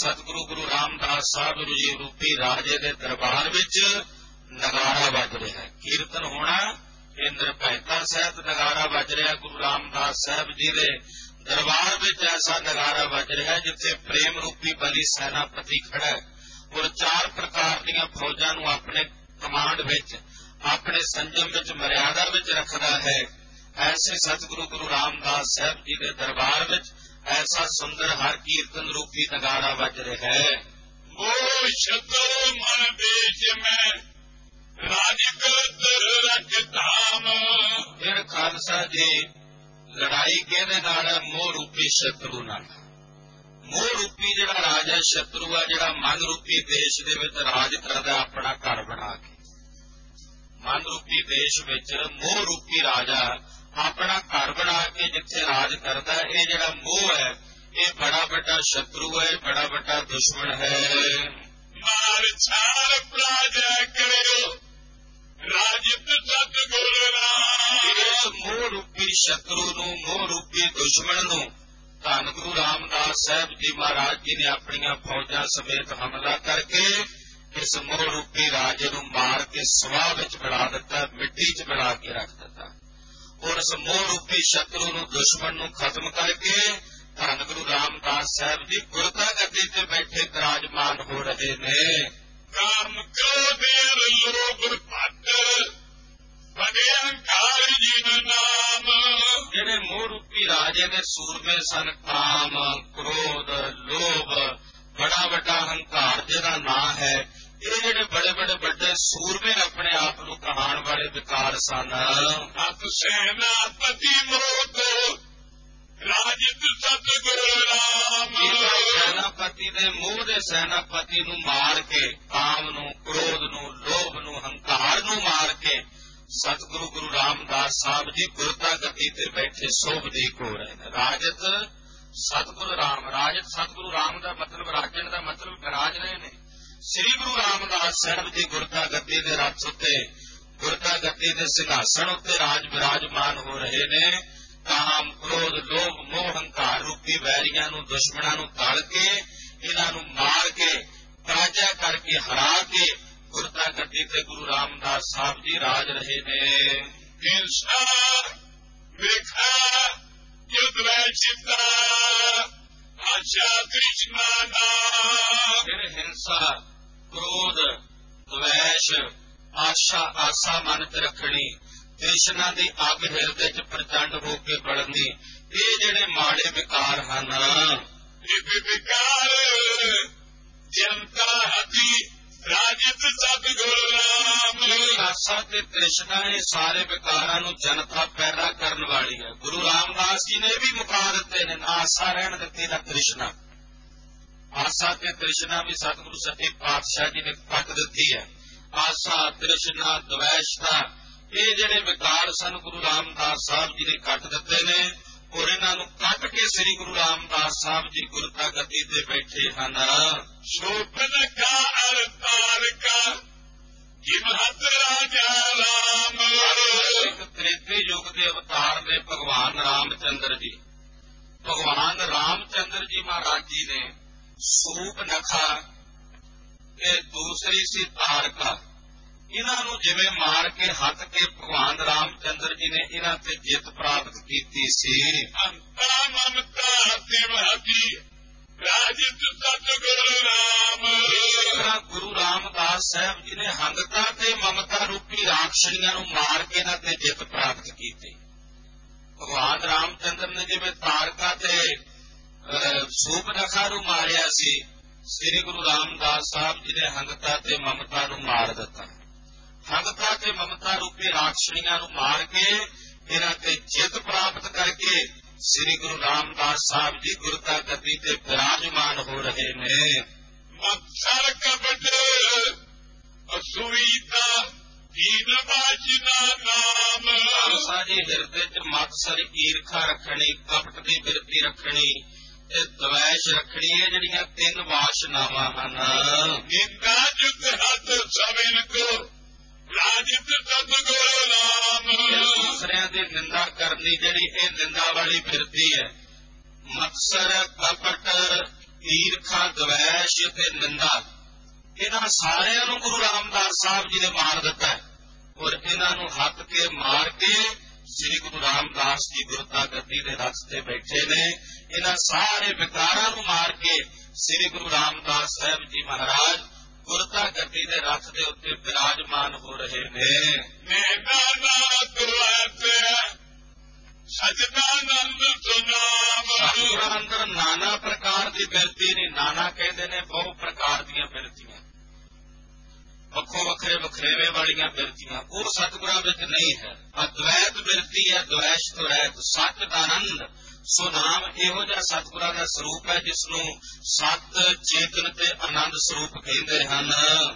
ਸਤਿਗੁਰੂ ਗੁਰੂ ਰਾਮਦਾਸ ਸਾਹਿਬ ਜੀ ਰੂਪੀ ਰਾਜੇ ਦੇ ਦਰਬਾਰ ਵਿੱਚ ਨਗਾਰਾ ਵੱਜ ਰਿਹਾ ਹੈ। ਕੀਰਤਨ ਹੋਣਾ, ਇਹ ਨਿਰਭੈਤਾ ਸਹਿਤ ਨਗਾਰਾ ਵੱਜ ਰਿਹਾ ਗੁਰੂ ਰਾਮਦਾਸ ਸਾਹਿਬ ਜੀ ਦੇ ਦਰਬਾਰ ਵਿੱਚ। ਐਸਾ ਨਗਾਰਾ ਵੱਜ ਰਿਹਾ ਜਿੱਥੇ ਪ੍ਰੇਮ ਰੂਪੀ ਬਲੀ ਸੈਨਾਪਤੀ ਖੜਾ ਹੈ ਔਰ 4 ਪ੍ਰਕਾਰ ਦੀਆਂ ਫੌਜਾਂ ਨੂੰ ਆਪਣੇ ਕਮਾਂਡ ਵਿੱਚ, ਆਪਣੇ ਸੰਜਮ ਵਿੱਚ, ਮਰਿਆਦਾ ਵਿੱਚ ਰੱਖਦਾ ਹੈ। ਐਸੇ ਸਤਿਗੁਰੂ ਗੁਰੂ ਰਾਮਦਾਸ ਸਾਹਿਬ ਜੀ ਦੇ ਦਰਬਾਰ ਵਿੱਚ ਐਸਾ ਸੁੰਦਰ ਹਰ ਕੀਰਤਨ ਰੂਪੀ ਨਗਾਰਾ ਵੱਜ ਰਿਹਾ ਹੈ। ਉਹ ਸ਼ਤਰੂ ਮਨ ਦੇਸ਼ ਮੈਂ ਰਾਜ ਕਰ ਰਖ ਧਾਮ। ਫਿਰ ਖਾਲਸਾ ਜੀ ਲੜਾਈ ਕਿਹਦੇ ਨਾਲ ਹੈ? ਮੋਹ ਰੂਪੀ ਸ਼ਤਰੂ ਨਾਲ। ਮੋਹ ਰੂਪੀ ਜਿਹੜਾ ਰਾਜਾ ਸ਼ਤਰੂ ਹੈ, ਜਿਹੜਾ ਮਨ ਰੂਪੀ ਦੇਸ਼ ਦੇ ਵਿੱਚ ਰਾਜ ਕਰਦਾ ਆਪਣਾ ਘਰ ਬਣਾ ਕੇ। ਮਨ ਰੂਪੀ ਦੇਸ਼ ਵਿੱਚ ਮੋਹ ਰੂਪੀ ਰਾਜਾ ਆਪਣਾ ਘਰ ਬਣਾ ਕੇ ਜਿੱਥੇ ਰਾਜ ਕਰਦਾ, ਇਹ ਜਿਹੜਾ ਮੋਹ ਹੈ ਇਹ ਬੜਾ ਵੱਡਾ ਸ਼ਤਰੂ ਹੈ, ਬੜਾ ਵੱਡਾ ਦੁਸ਼ਮਣ ਹੈ। ਮਾਰ ਛਾਲ ਪ੍ਰਾਜਾ ਕਰਿਓ ਰਾਜਿਤ ਸਤਿਗੁਰ ਰਾਮ। ਇਸ ਮੋਹ ਰੂਪੀ ਸ਼ਤਰੂ ਨੂੰ, ਮੋਹ ਰੂਪੀ ਦੁਸ਼ਮਣ ਨੂੰ ਧੰਨ ਗੁਰੂ ਰਾਮਦਾਸ ਸਾਹਿਬ ਜੀ ਮਹਾਰਾਜ ਜੀ ਨੇ ਆਪਣੀਆਂ ਫੌਜਾਂ ਸਮੇਤ ਹਮਲਾ ਕਰਕੇ ਇਸ ਮੋਹ ਰੂਪੀ ਰਾਜੇ ਨੂੰ ਮਾਰ ਕੇ ਸਵਾਹ ਵਿੱਚ ਮਿਲਾ ਦਿੱਤਾ, ਮਿੱਟੀ 'ਚ ਮਿਲਾ ਕੇ ਰੱਖ ਦਿੱਤਾ। ਔਰ ਇਸ ਮੋਹ ਰੂਪੀ ਸ਼ਤਰੂ ਨੂੰ, ਦੁਸ਼ਮਣ ਨੂੰ ਖਤਮ ਕਰਕੇ ਧੰਨ ਗੁਰੂ ਰਾਮਦਾਸ ਸਾਹਿਬ ਜੀ ਗੁਰਤਾ ਗੱਦੀ ਤੇ ਬੈਠੇ ਬਿਰਾਜਮਾਨ ਹੋ ਰਹੇ ਨੇ। ਕਾਮ ਕ੍ਰੋਧ ਲੋਭ ਭਟ ਬੜੇ ਹੰਕਾਰ ਜਿਨ ਨਾਮ। ਜਿਹੜੇ ਮੋਹ ਰੂਪੀ ਰਾਜੇ ਦੇ ਸੂਰਮੇ ਸਨ, ਕਾਮ, ਕ੍ਰੋਧ, ਲੋਭ, ਬੜਾ ਵੱਡਾ ਹੰਕਾਰ ਜਿਹਦਾ ਨਾਂ ਹੈ, ਇਹ ਜਿਹੜੇ ਬੜੇ ਵੱਡੇ ਸੂਰਮੇ ਆਪਣੇ ਆਪ ਨੂੰ ਕਹਾਣ ਵਾਲੇ ਵਿਕਾਰ ਸਨ। ਅਤ ਸੈਨਾਪਤੀ ਮੋਹ ਰਾਜਿਤ ਸਤਿਗੁਰ ਰਾਮ। ਸੈਨਾਪਤੀ ਦੇ ਮੋਹ ਦੇ ਸੈਨਾਪਤੀ ਨੂੰ ਮਾਰ ਕੇ, ਕਾਮ ਨੂੰ, ਕ੍ਰੋਧ ਨੂੰ, ਲੋਭ ਨੂੰ, ਹੰਕਾਰ ਨੂੰ ਮਾਰ ਕੇ ਸਤਿਗੁਰੂ ਗੁਰੂ ਰਾਮਦਾਸ ਸਾਹਿਬ ਜੀ ਗੁਰਤਾ ਗੱਦੀ ਤੇ ਬੈਠੇ ਸੋਭਦੀਕ ਹੋ ਰਹੇ ਨੇ। ਰਾਜਤ ਸਤਿਗੁਰੂ ਰਾਮ। ਰਾਜਤ ਸਤਿਗੁਰੂ ਰਾਮ ਦਾ ਮਤਲਬ, ਰਾਜਣ ਦਾ ਮਤਲਬ ਵਿਰਾਜ ਰਹੇ ਨੇ। ਸ੍ਰੀ ਗੁਰੂ ਰਾਮਦਾਸ ਸਾਹਿਬ ਜੀ ਗੁਰਤਾ ਗੱਦੀ ਦੇ ਰੱਥ ਉੱਤੇ, ਗੁਰਤਾ ਗੱਦੀ ਦੇ ਸਿੰਘਾਸਣ ਉੱਤੇ ਵਿਰਾਜਮਾਨ ਹੋ ਰਹੇ ਨੇ। ਕਾਮ, ਕ੍ਰੋਧ, ਲੋਭ, ਮੋਹ, ਹੰਕਾਰ ਰੂਪੀ ਵੈਰੀਆਂ ਨੂੰ, ਦੁਸ਼ਮਣਾਂ ਨੂੰ ਤਲ ਕੇ, ਇਹਨਾਂ ਨੂੰ ਮਾਰ ਕੇ, ਪਰਾਜਾ ਕਰਕੇ, ਹਰਾ ਕੇ ਗੁਰਤਾ ਗੱਦੀ ਤੇ ਗੁਰੂ ਰਾਮਦਾਸ ਸਾਹਿਬ ਜੀ ਰਾਜ ਰਹੇ ਨੇ। ਹਿੰਸਾ ਵੇਖਾ ਯੁੱਧ ਵੈਚਿਤਾ ਆਸ਼ਾ ਕ੍ਰਿਸ਼ਨਾ ਨਾਮ। ਫਿਰ ਹਿੰਸਾ, ਕ੍ਰੋਧ, ਦਵੈਸ਼, ਆਸਾ ਮਨ ਚ ਰੱਖਣੀ, ਤ੍ਰਿਸ਼ਨਾ ਦੀ ਅੱਗ ਹਿਰਦੇ ਚ ਪ੍ਰਚੰਡ ਹੋ ਕੇ ਬਲਣੀ, ਇਹ ਜਿਹੜੇ ਮਾੜੇ ਵਿਕਾਰ ਹਨ। ਇਹ ਵਿਕਾਰ ਜਨਤਾ ਹਤੀ ਰਾਜਿਤ ਸਤਿਗੁਰ ਰਾਮ। ਆਸਾ ਤੇ ਤ੍ਰਿਸ਼ਨਾ, ਇਹ ਸਾਰੇ ਵਿਕਾਰਾਂ ਨੂੰ ਜਨਤਾ ਪੈਦਾ ਕਰਨ ਵਾਲੀ ਹੈ। ਗੁਰੂ ਰਾਮਦਾਸ ਜੀ ਨੇ ਵੀ ਮੁਕਾ ਦਿੱਤੇ ਨੇ, ਨਾ ਆਸਾ ਰਹਿਣ ਦਿੱਤੀ ਨਾ ਤ੍ਰਿਸ਼ਨਾ। ਆਸਾ ਤੇ ਤ੍ਰਿਸ਼ਨਾ ਵੀ ਸਤਿਗੁਰੂ ਸੱਚੇ ਪਾਤਸ਼ਾਹ ਜੀ ਨੇ ਕੱਟ ਦਿੱਤੀ ਹੈ। ਆਸਾ, ਤ੍ਰਿਸ਼ਨਾ, ਦਵੈਸ਼ਤਾ, ਇਹ ਜਿਹੜੇ ਵਿਕਾਰ ਸਨ ਗੁਰੂ ਰਾਮਦਾਸ ਸਾਹਿਬ ਜੀ ਨੇ ਕੱਟ ਦਿੱਤੇ ਨੇ ਔਰ ਇਹਨਾਂ ਨੂੰ ਕੱਟ ਕੇ ਸ੍ਰੀ ਗੁਰੂ ਰਾਮਦਾਸ ਸਾਹਿਬ ਜੀ ਗੁਰਤਾ ਗੱਦੀ ਤੇ ਬੈਠੇ ਹਨ। ਸ਼ੋਭਨ ਕਾ ਅਵਤਾਰ ਕਾ ਜਿਮਹਤ ਰਾਜਾ ਰਾਮ। ਇੱਕ ਤ੍ਰੇਤੇ ਯੁੱਗ ਦੇ ਅਵਤਾਰ ਨੇ ਭਗਵਾਨ ਰਾਮਚੰਦਰ ਜੀ। ਭਗਵਾਨ ਰਾਮਚੰਦਰ ਜੀ ਮਹਾਰਾਜ ਜੀ ਨੇ ਸੂਪ ਨਖਾ ਤੇ ਦੂਸਰੀ ਸੀ ਤਾਰਕਾ, ਇਹਨਾਂ ਨੂੰ ਜਿਵੇਂ ਮਾਰ ਕੇ ਹੱਥ ਕੇ ਭਗਵਾਨ ਰਾਮਚੰਦਰ ਜੀ ਨੇ ਇਹਨਾਂ ਤੇ ਜਿੱਤ ਪ੍ਰਾਪਤ ਕੀਤੀ ਸੀ। ਅੰਤਾ ਮਮਤਾ ਤਿਮਹਤੀ ਰਾਜਿਤ ਸਤਿਗੁਰ ਰਾਮ। ਗੁਰੂ ਰਾਮਦਾਸ ਸਾਹਿਬ ਜੀ ਨੇ ਹੰਗਤਾ ਤੇ ਮਮਤਾ ਰੂਪੀ ਰਾਖਸ਼ਣੀਆਂ ਨੂੰ ਮਾਰ ਕੇ ਇਹਨਾਂ ਤੇ ਜਿੱਤ ਪ੍ਰਾਪਤ ਕੀਤੀ। ਭਗਵਾਨ ਰਾਮਚੰਦਰ ਨੇ ਜਿਵੇਂ ਤਾਰਕਾ ਤੇ ਸੂਪਨਖਾ ਨੂੰ ਮਾਰਿਆ ਸੀ, ਸ੍ਰੀ ਗੁਰੂ ਰਾਮਦਾਸ ਸਾਹਿਬ ਜੀ ਨੇ ਹੰਗਤਾ ਤੇ ਮਮਤਾ ਨੂੰ ਮਾਰ ਦਿੱਤਾ। ਹੰਗਤਾ ਤੇ ਮਮਤਾ ਰੂਪੀ ਰਾਖਸ਼ਣੀਆਂ ਨੂੰ ਮਾਰ ਕੇ ਇਹਨਾਂ ਤੇ ਜਿੱਤ ਪ੍ਰਾਪਤ ਕਰਕੇ ਸ੍ਰੀ ਗੁਰੂ ਰਾਮਦਾਸ ਸਾਹਿਬ ਜੀ ਗੁਰਤਾ ਗੱਦੀ ਤੇ ਬਿਰਾਜਮਾਨ ਹੋ ਰਹੇ ਨੇ। ਮਕਸਰ ਕਪਟ ਅਸੂਈਤਾ ਦੀਨ ਬਾਜਨਾ ਨਾਮ। ਖਾਲਸਾ ਜੀ ਹਿਰਦੇ ਚ ਮਕਸਰ, ਈਰਖਾ ਰੱਖਣੀ, ਕਪਟ ਦੀ ਬਿਰਤੀ ਰੱਖਣੀ ਤੇ ਦਵੈਸ਼ ਰੱਖਣੀ, ਇਹ ਜਿਹੜੀਆਂ 3 ਵਾਸ਼ਨਾਵਾਂ ਹਨ। ਨਿੰਦਾ ਜੁਗ ਹੱਥ ਸਵੇਨ ਕੋ ਰਾਜਿਤ ਸਤਿਗੁਰ ਨਾਮ। ਦੂਸਰਿਆਂ ਦੀ ਨਿੰਦਾ ਕਰਨੀ ਜਿਹੜੀ ਇਹ ਨਿੰਦਾ ਵਾਲੀ ਬਿਰਤੀ ਹੈ। ਮਕਸਰ, ਕਪਟ, ਈਰਖਾ, ਦਵੈਸ਼ ਤੇ ਨਿੰਦਾ, ਇਹਨਾਂ ਸਾਰਿਆਂ ਨੂੰ ਗੁਰੂ ਰਾਮਦਾਸ ਸਾਹਿਬ ਜੀ ਨੇ ਮਾਰ ਦਿੱਤਾ ਹੈ। ਔਰ ਇਹਨਾਂ ਨੂੰ ਹੱਥ ਕੇ ਮਾਰ ਕੇ ਸ੍ਰੀ ਗੁਰੂ ਰਾਮਦਾਸ ਜੀ ਗੁਰਤਾ ਗੱਦੀ ਦੇ ਰਥ ਤੇ ਬੈਠੇ ਨੇ। ਇਹਨਾਂ ਸਾਰੇ ਵਿਕਾਰਾਂ ਨੂੰ ਮਾਰ ਕੇ ਸ੍ਰੀ ਗੁਰੂ ਰਾਮਦਾਸ ਸਾਹਿਬ ਜੀ ਮਹਾਰਾਜ ਗੁਰਤਾ ਗੱਦੀ ਦੇ ਰਥ ਦੇ ਉੱਤੇ ਬਿਰਾਜਮਾਨ ਹੋ ਰਹੇ ਨੇ। ਸਤਿਗੁਰਾਂ ਅੰਦਰ ਨਾਨਾ ਪ੍ਰਕਾਰ ਦੀ ਬਿਰਤੀ ਨੇ। ਨਾਨਾ ਕਹਿੰਦੇ ਨੇ ਬਹੁ ਪ੍ਰਕਾਰ ਦੀਆਂ ਬਿਰਤੀਆਂ, ਵੱਖੋ ਵੱਖਰੇ ਵਖਰੇਵੇਂ ਵਾਲੀਆਂ ਬਿਰਤੀਆਂ, ਉਹ ਸਤਿਗੁਰਾਂ ਵਿੱਚ ਨਹੀਂ ਹੈ। ਅਦਵੈਤ ਬਿਰਤੀ ਹੈ, ਦਵੈਸ਼ ਤੋਂ ਰਹਿਤ, ਸੱਚ ਦਾ ਆਨੰਦ। ਸੋ ਨਾਮ ਇਹੋ ਜਿਹਾ ਸਤਿਗੁਰਾਂ ਦਾ ਸਰੂਪ ਹੈ ਜਿਸ ਨੂੰ ਸਤ, ਚੇਤਨ ਤੇ ਆਨੰਦ ਸਰੂਪ ਕਹਿੰਦੇ ਹਨ।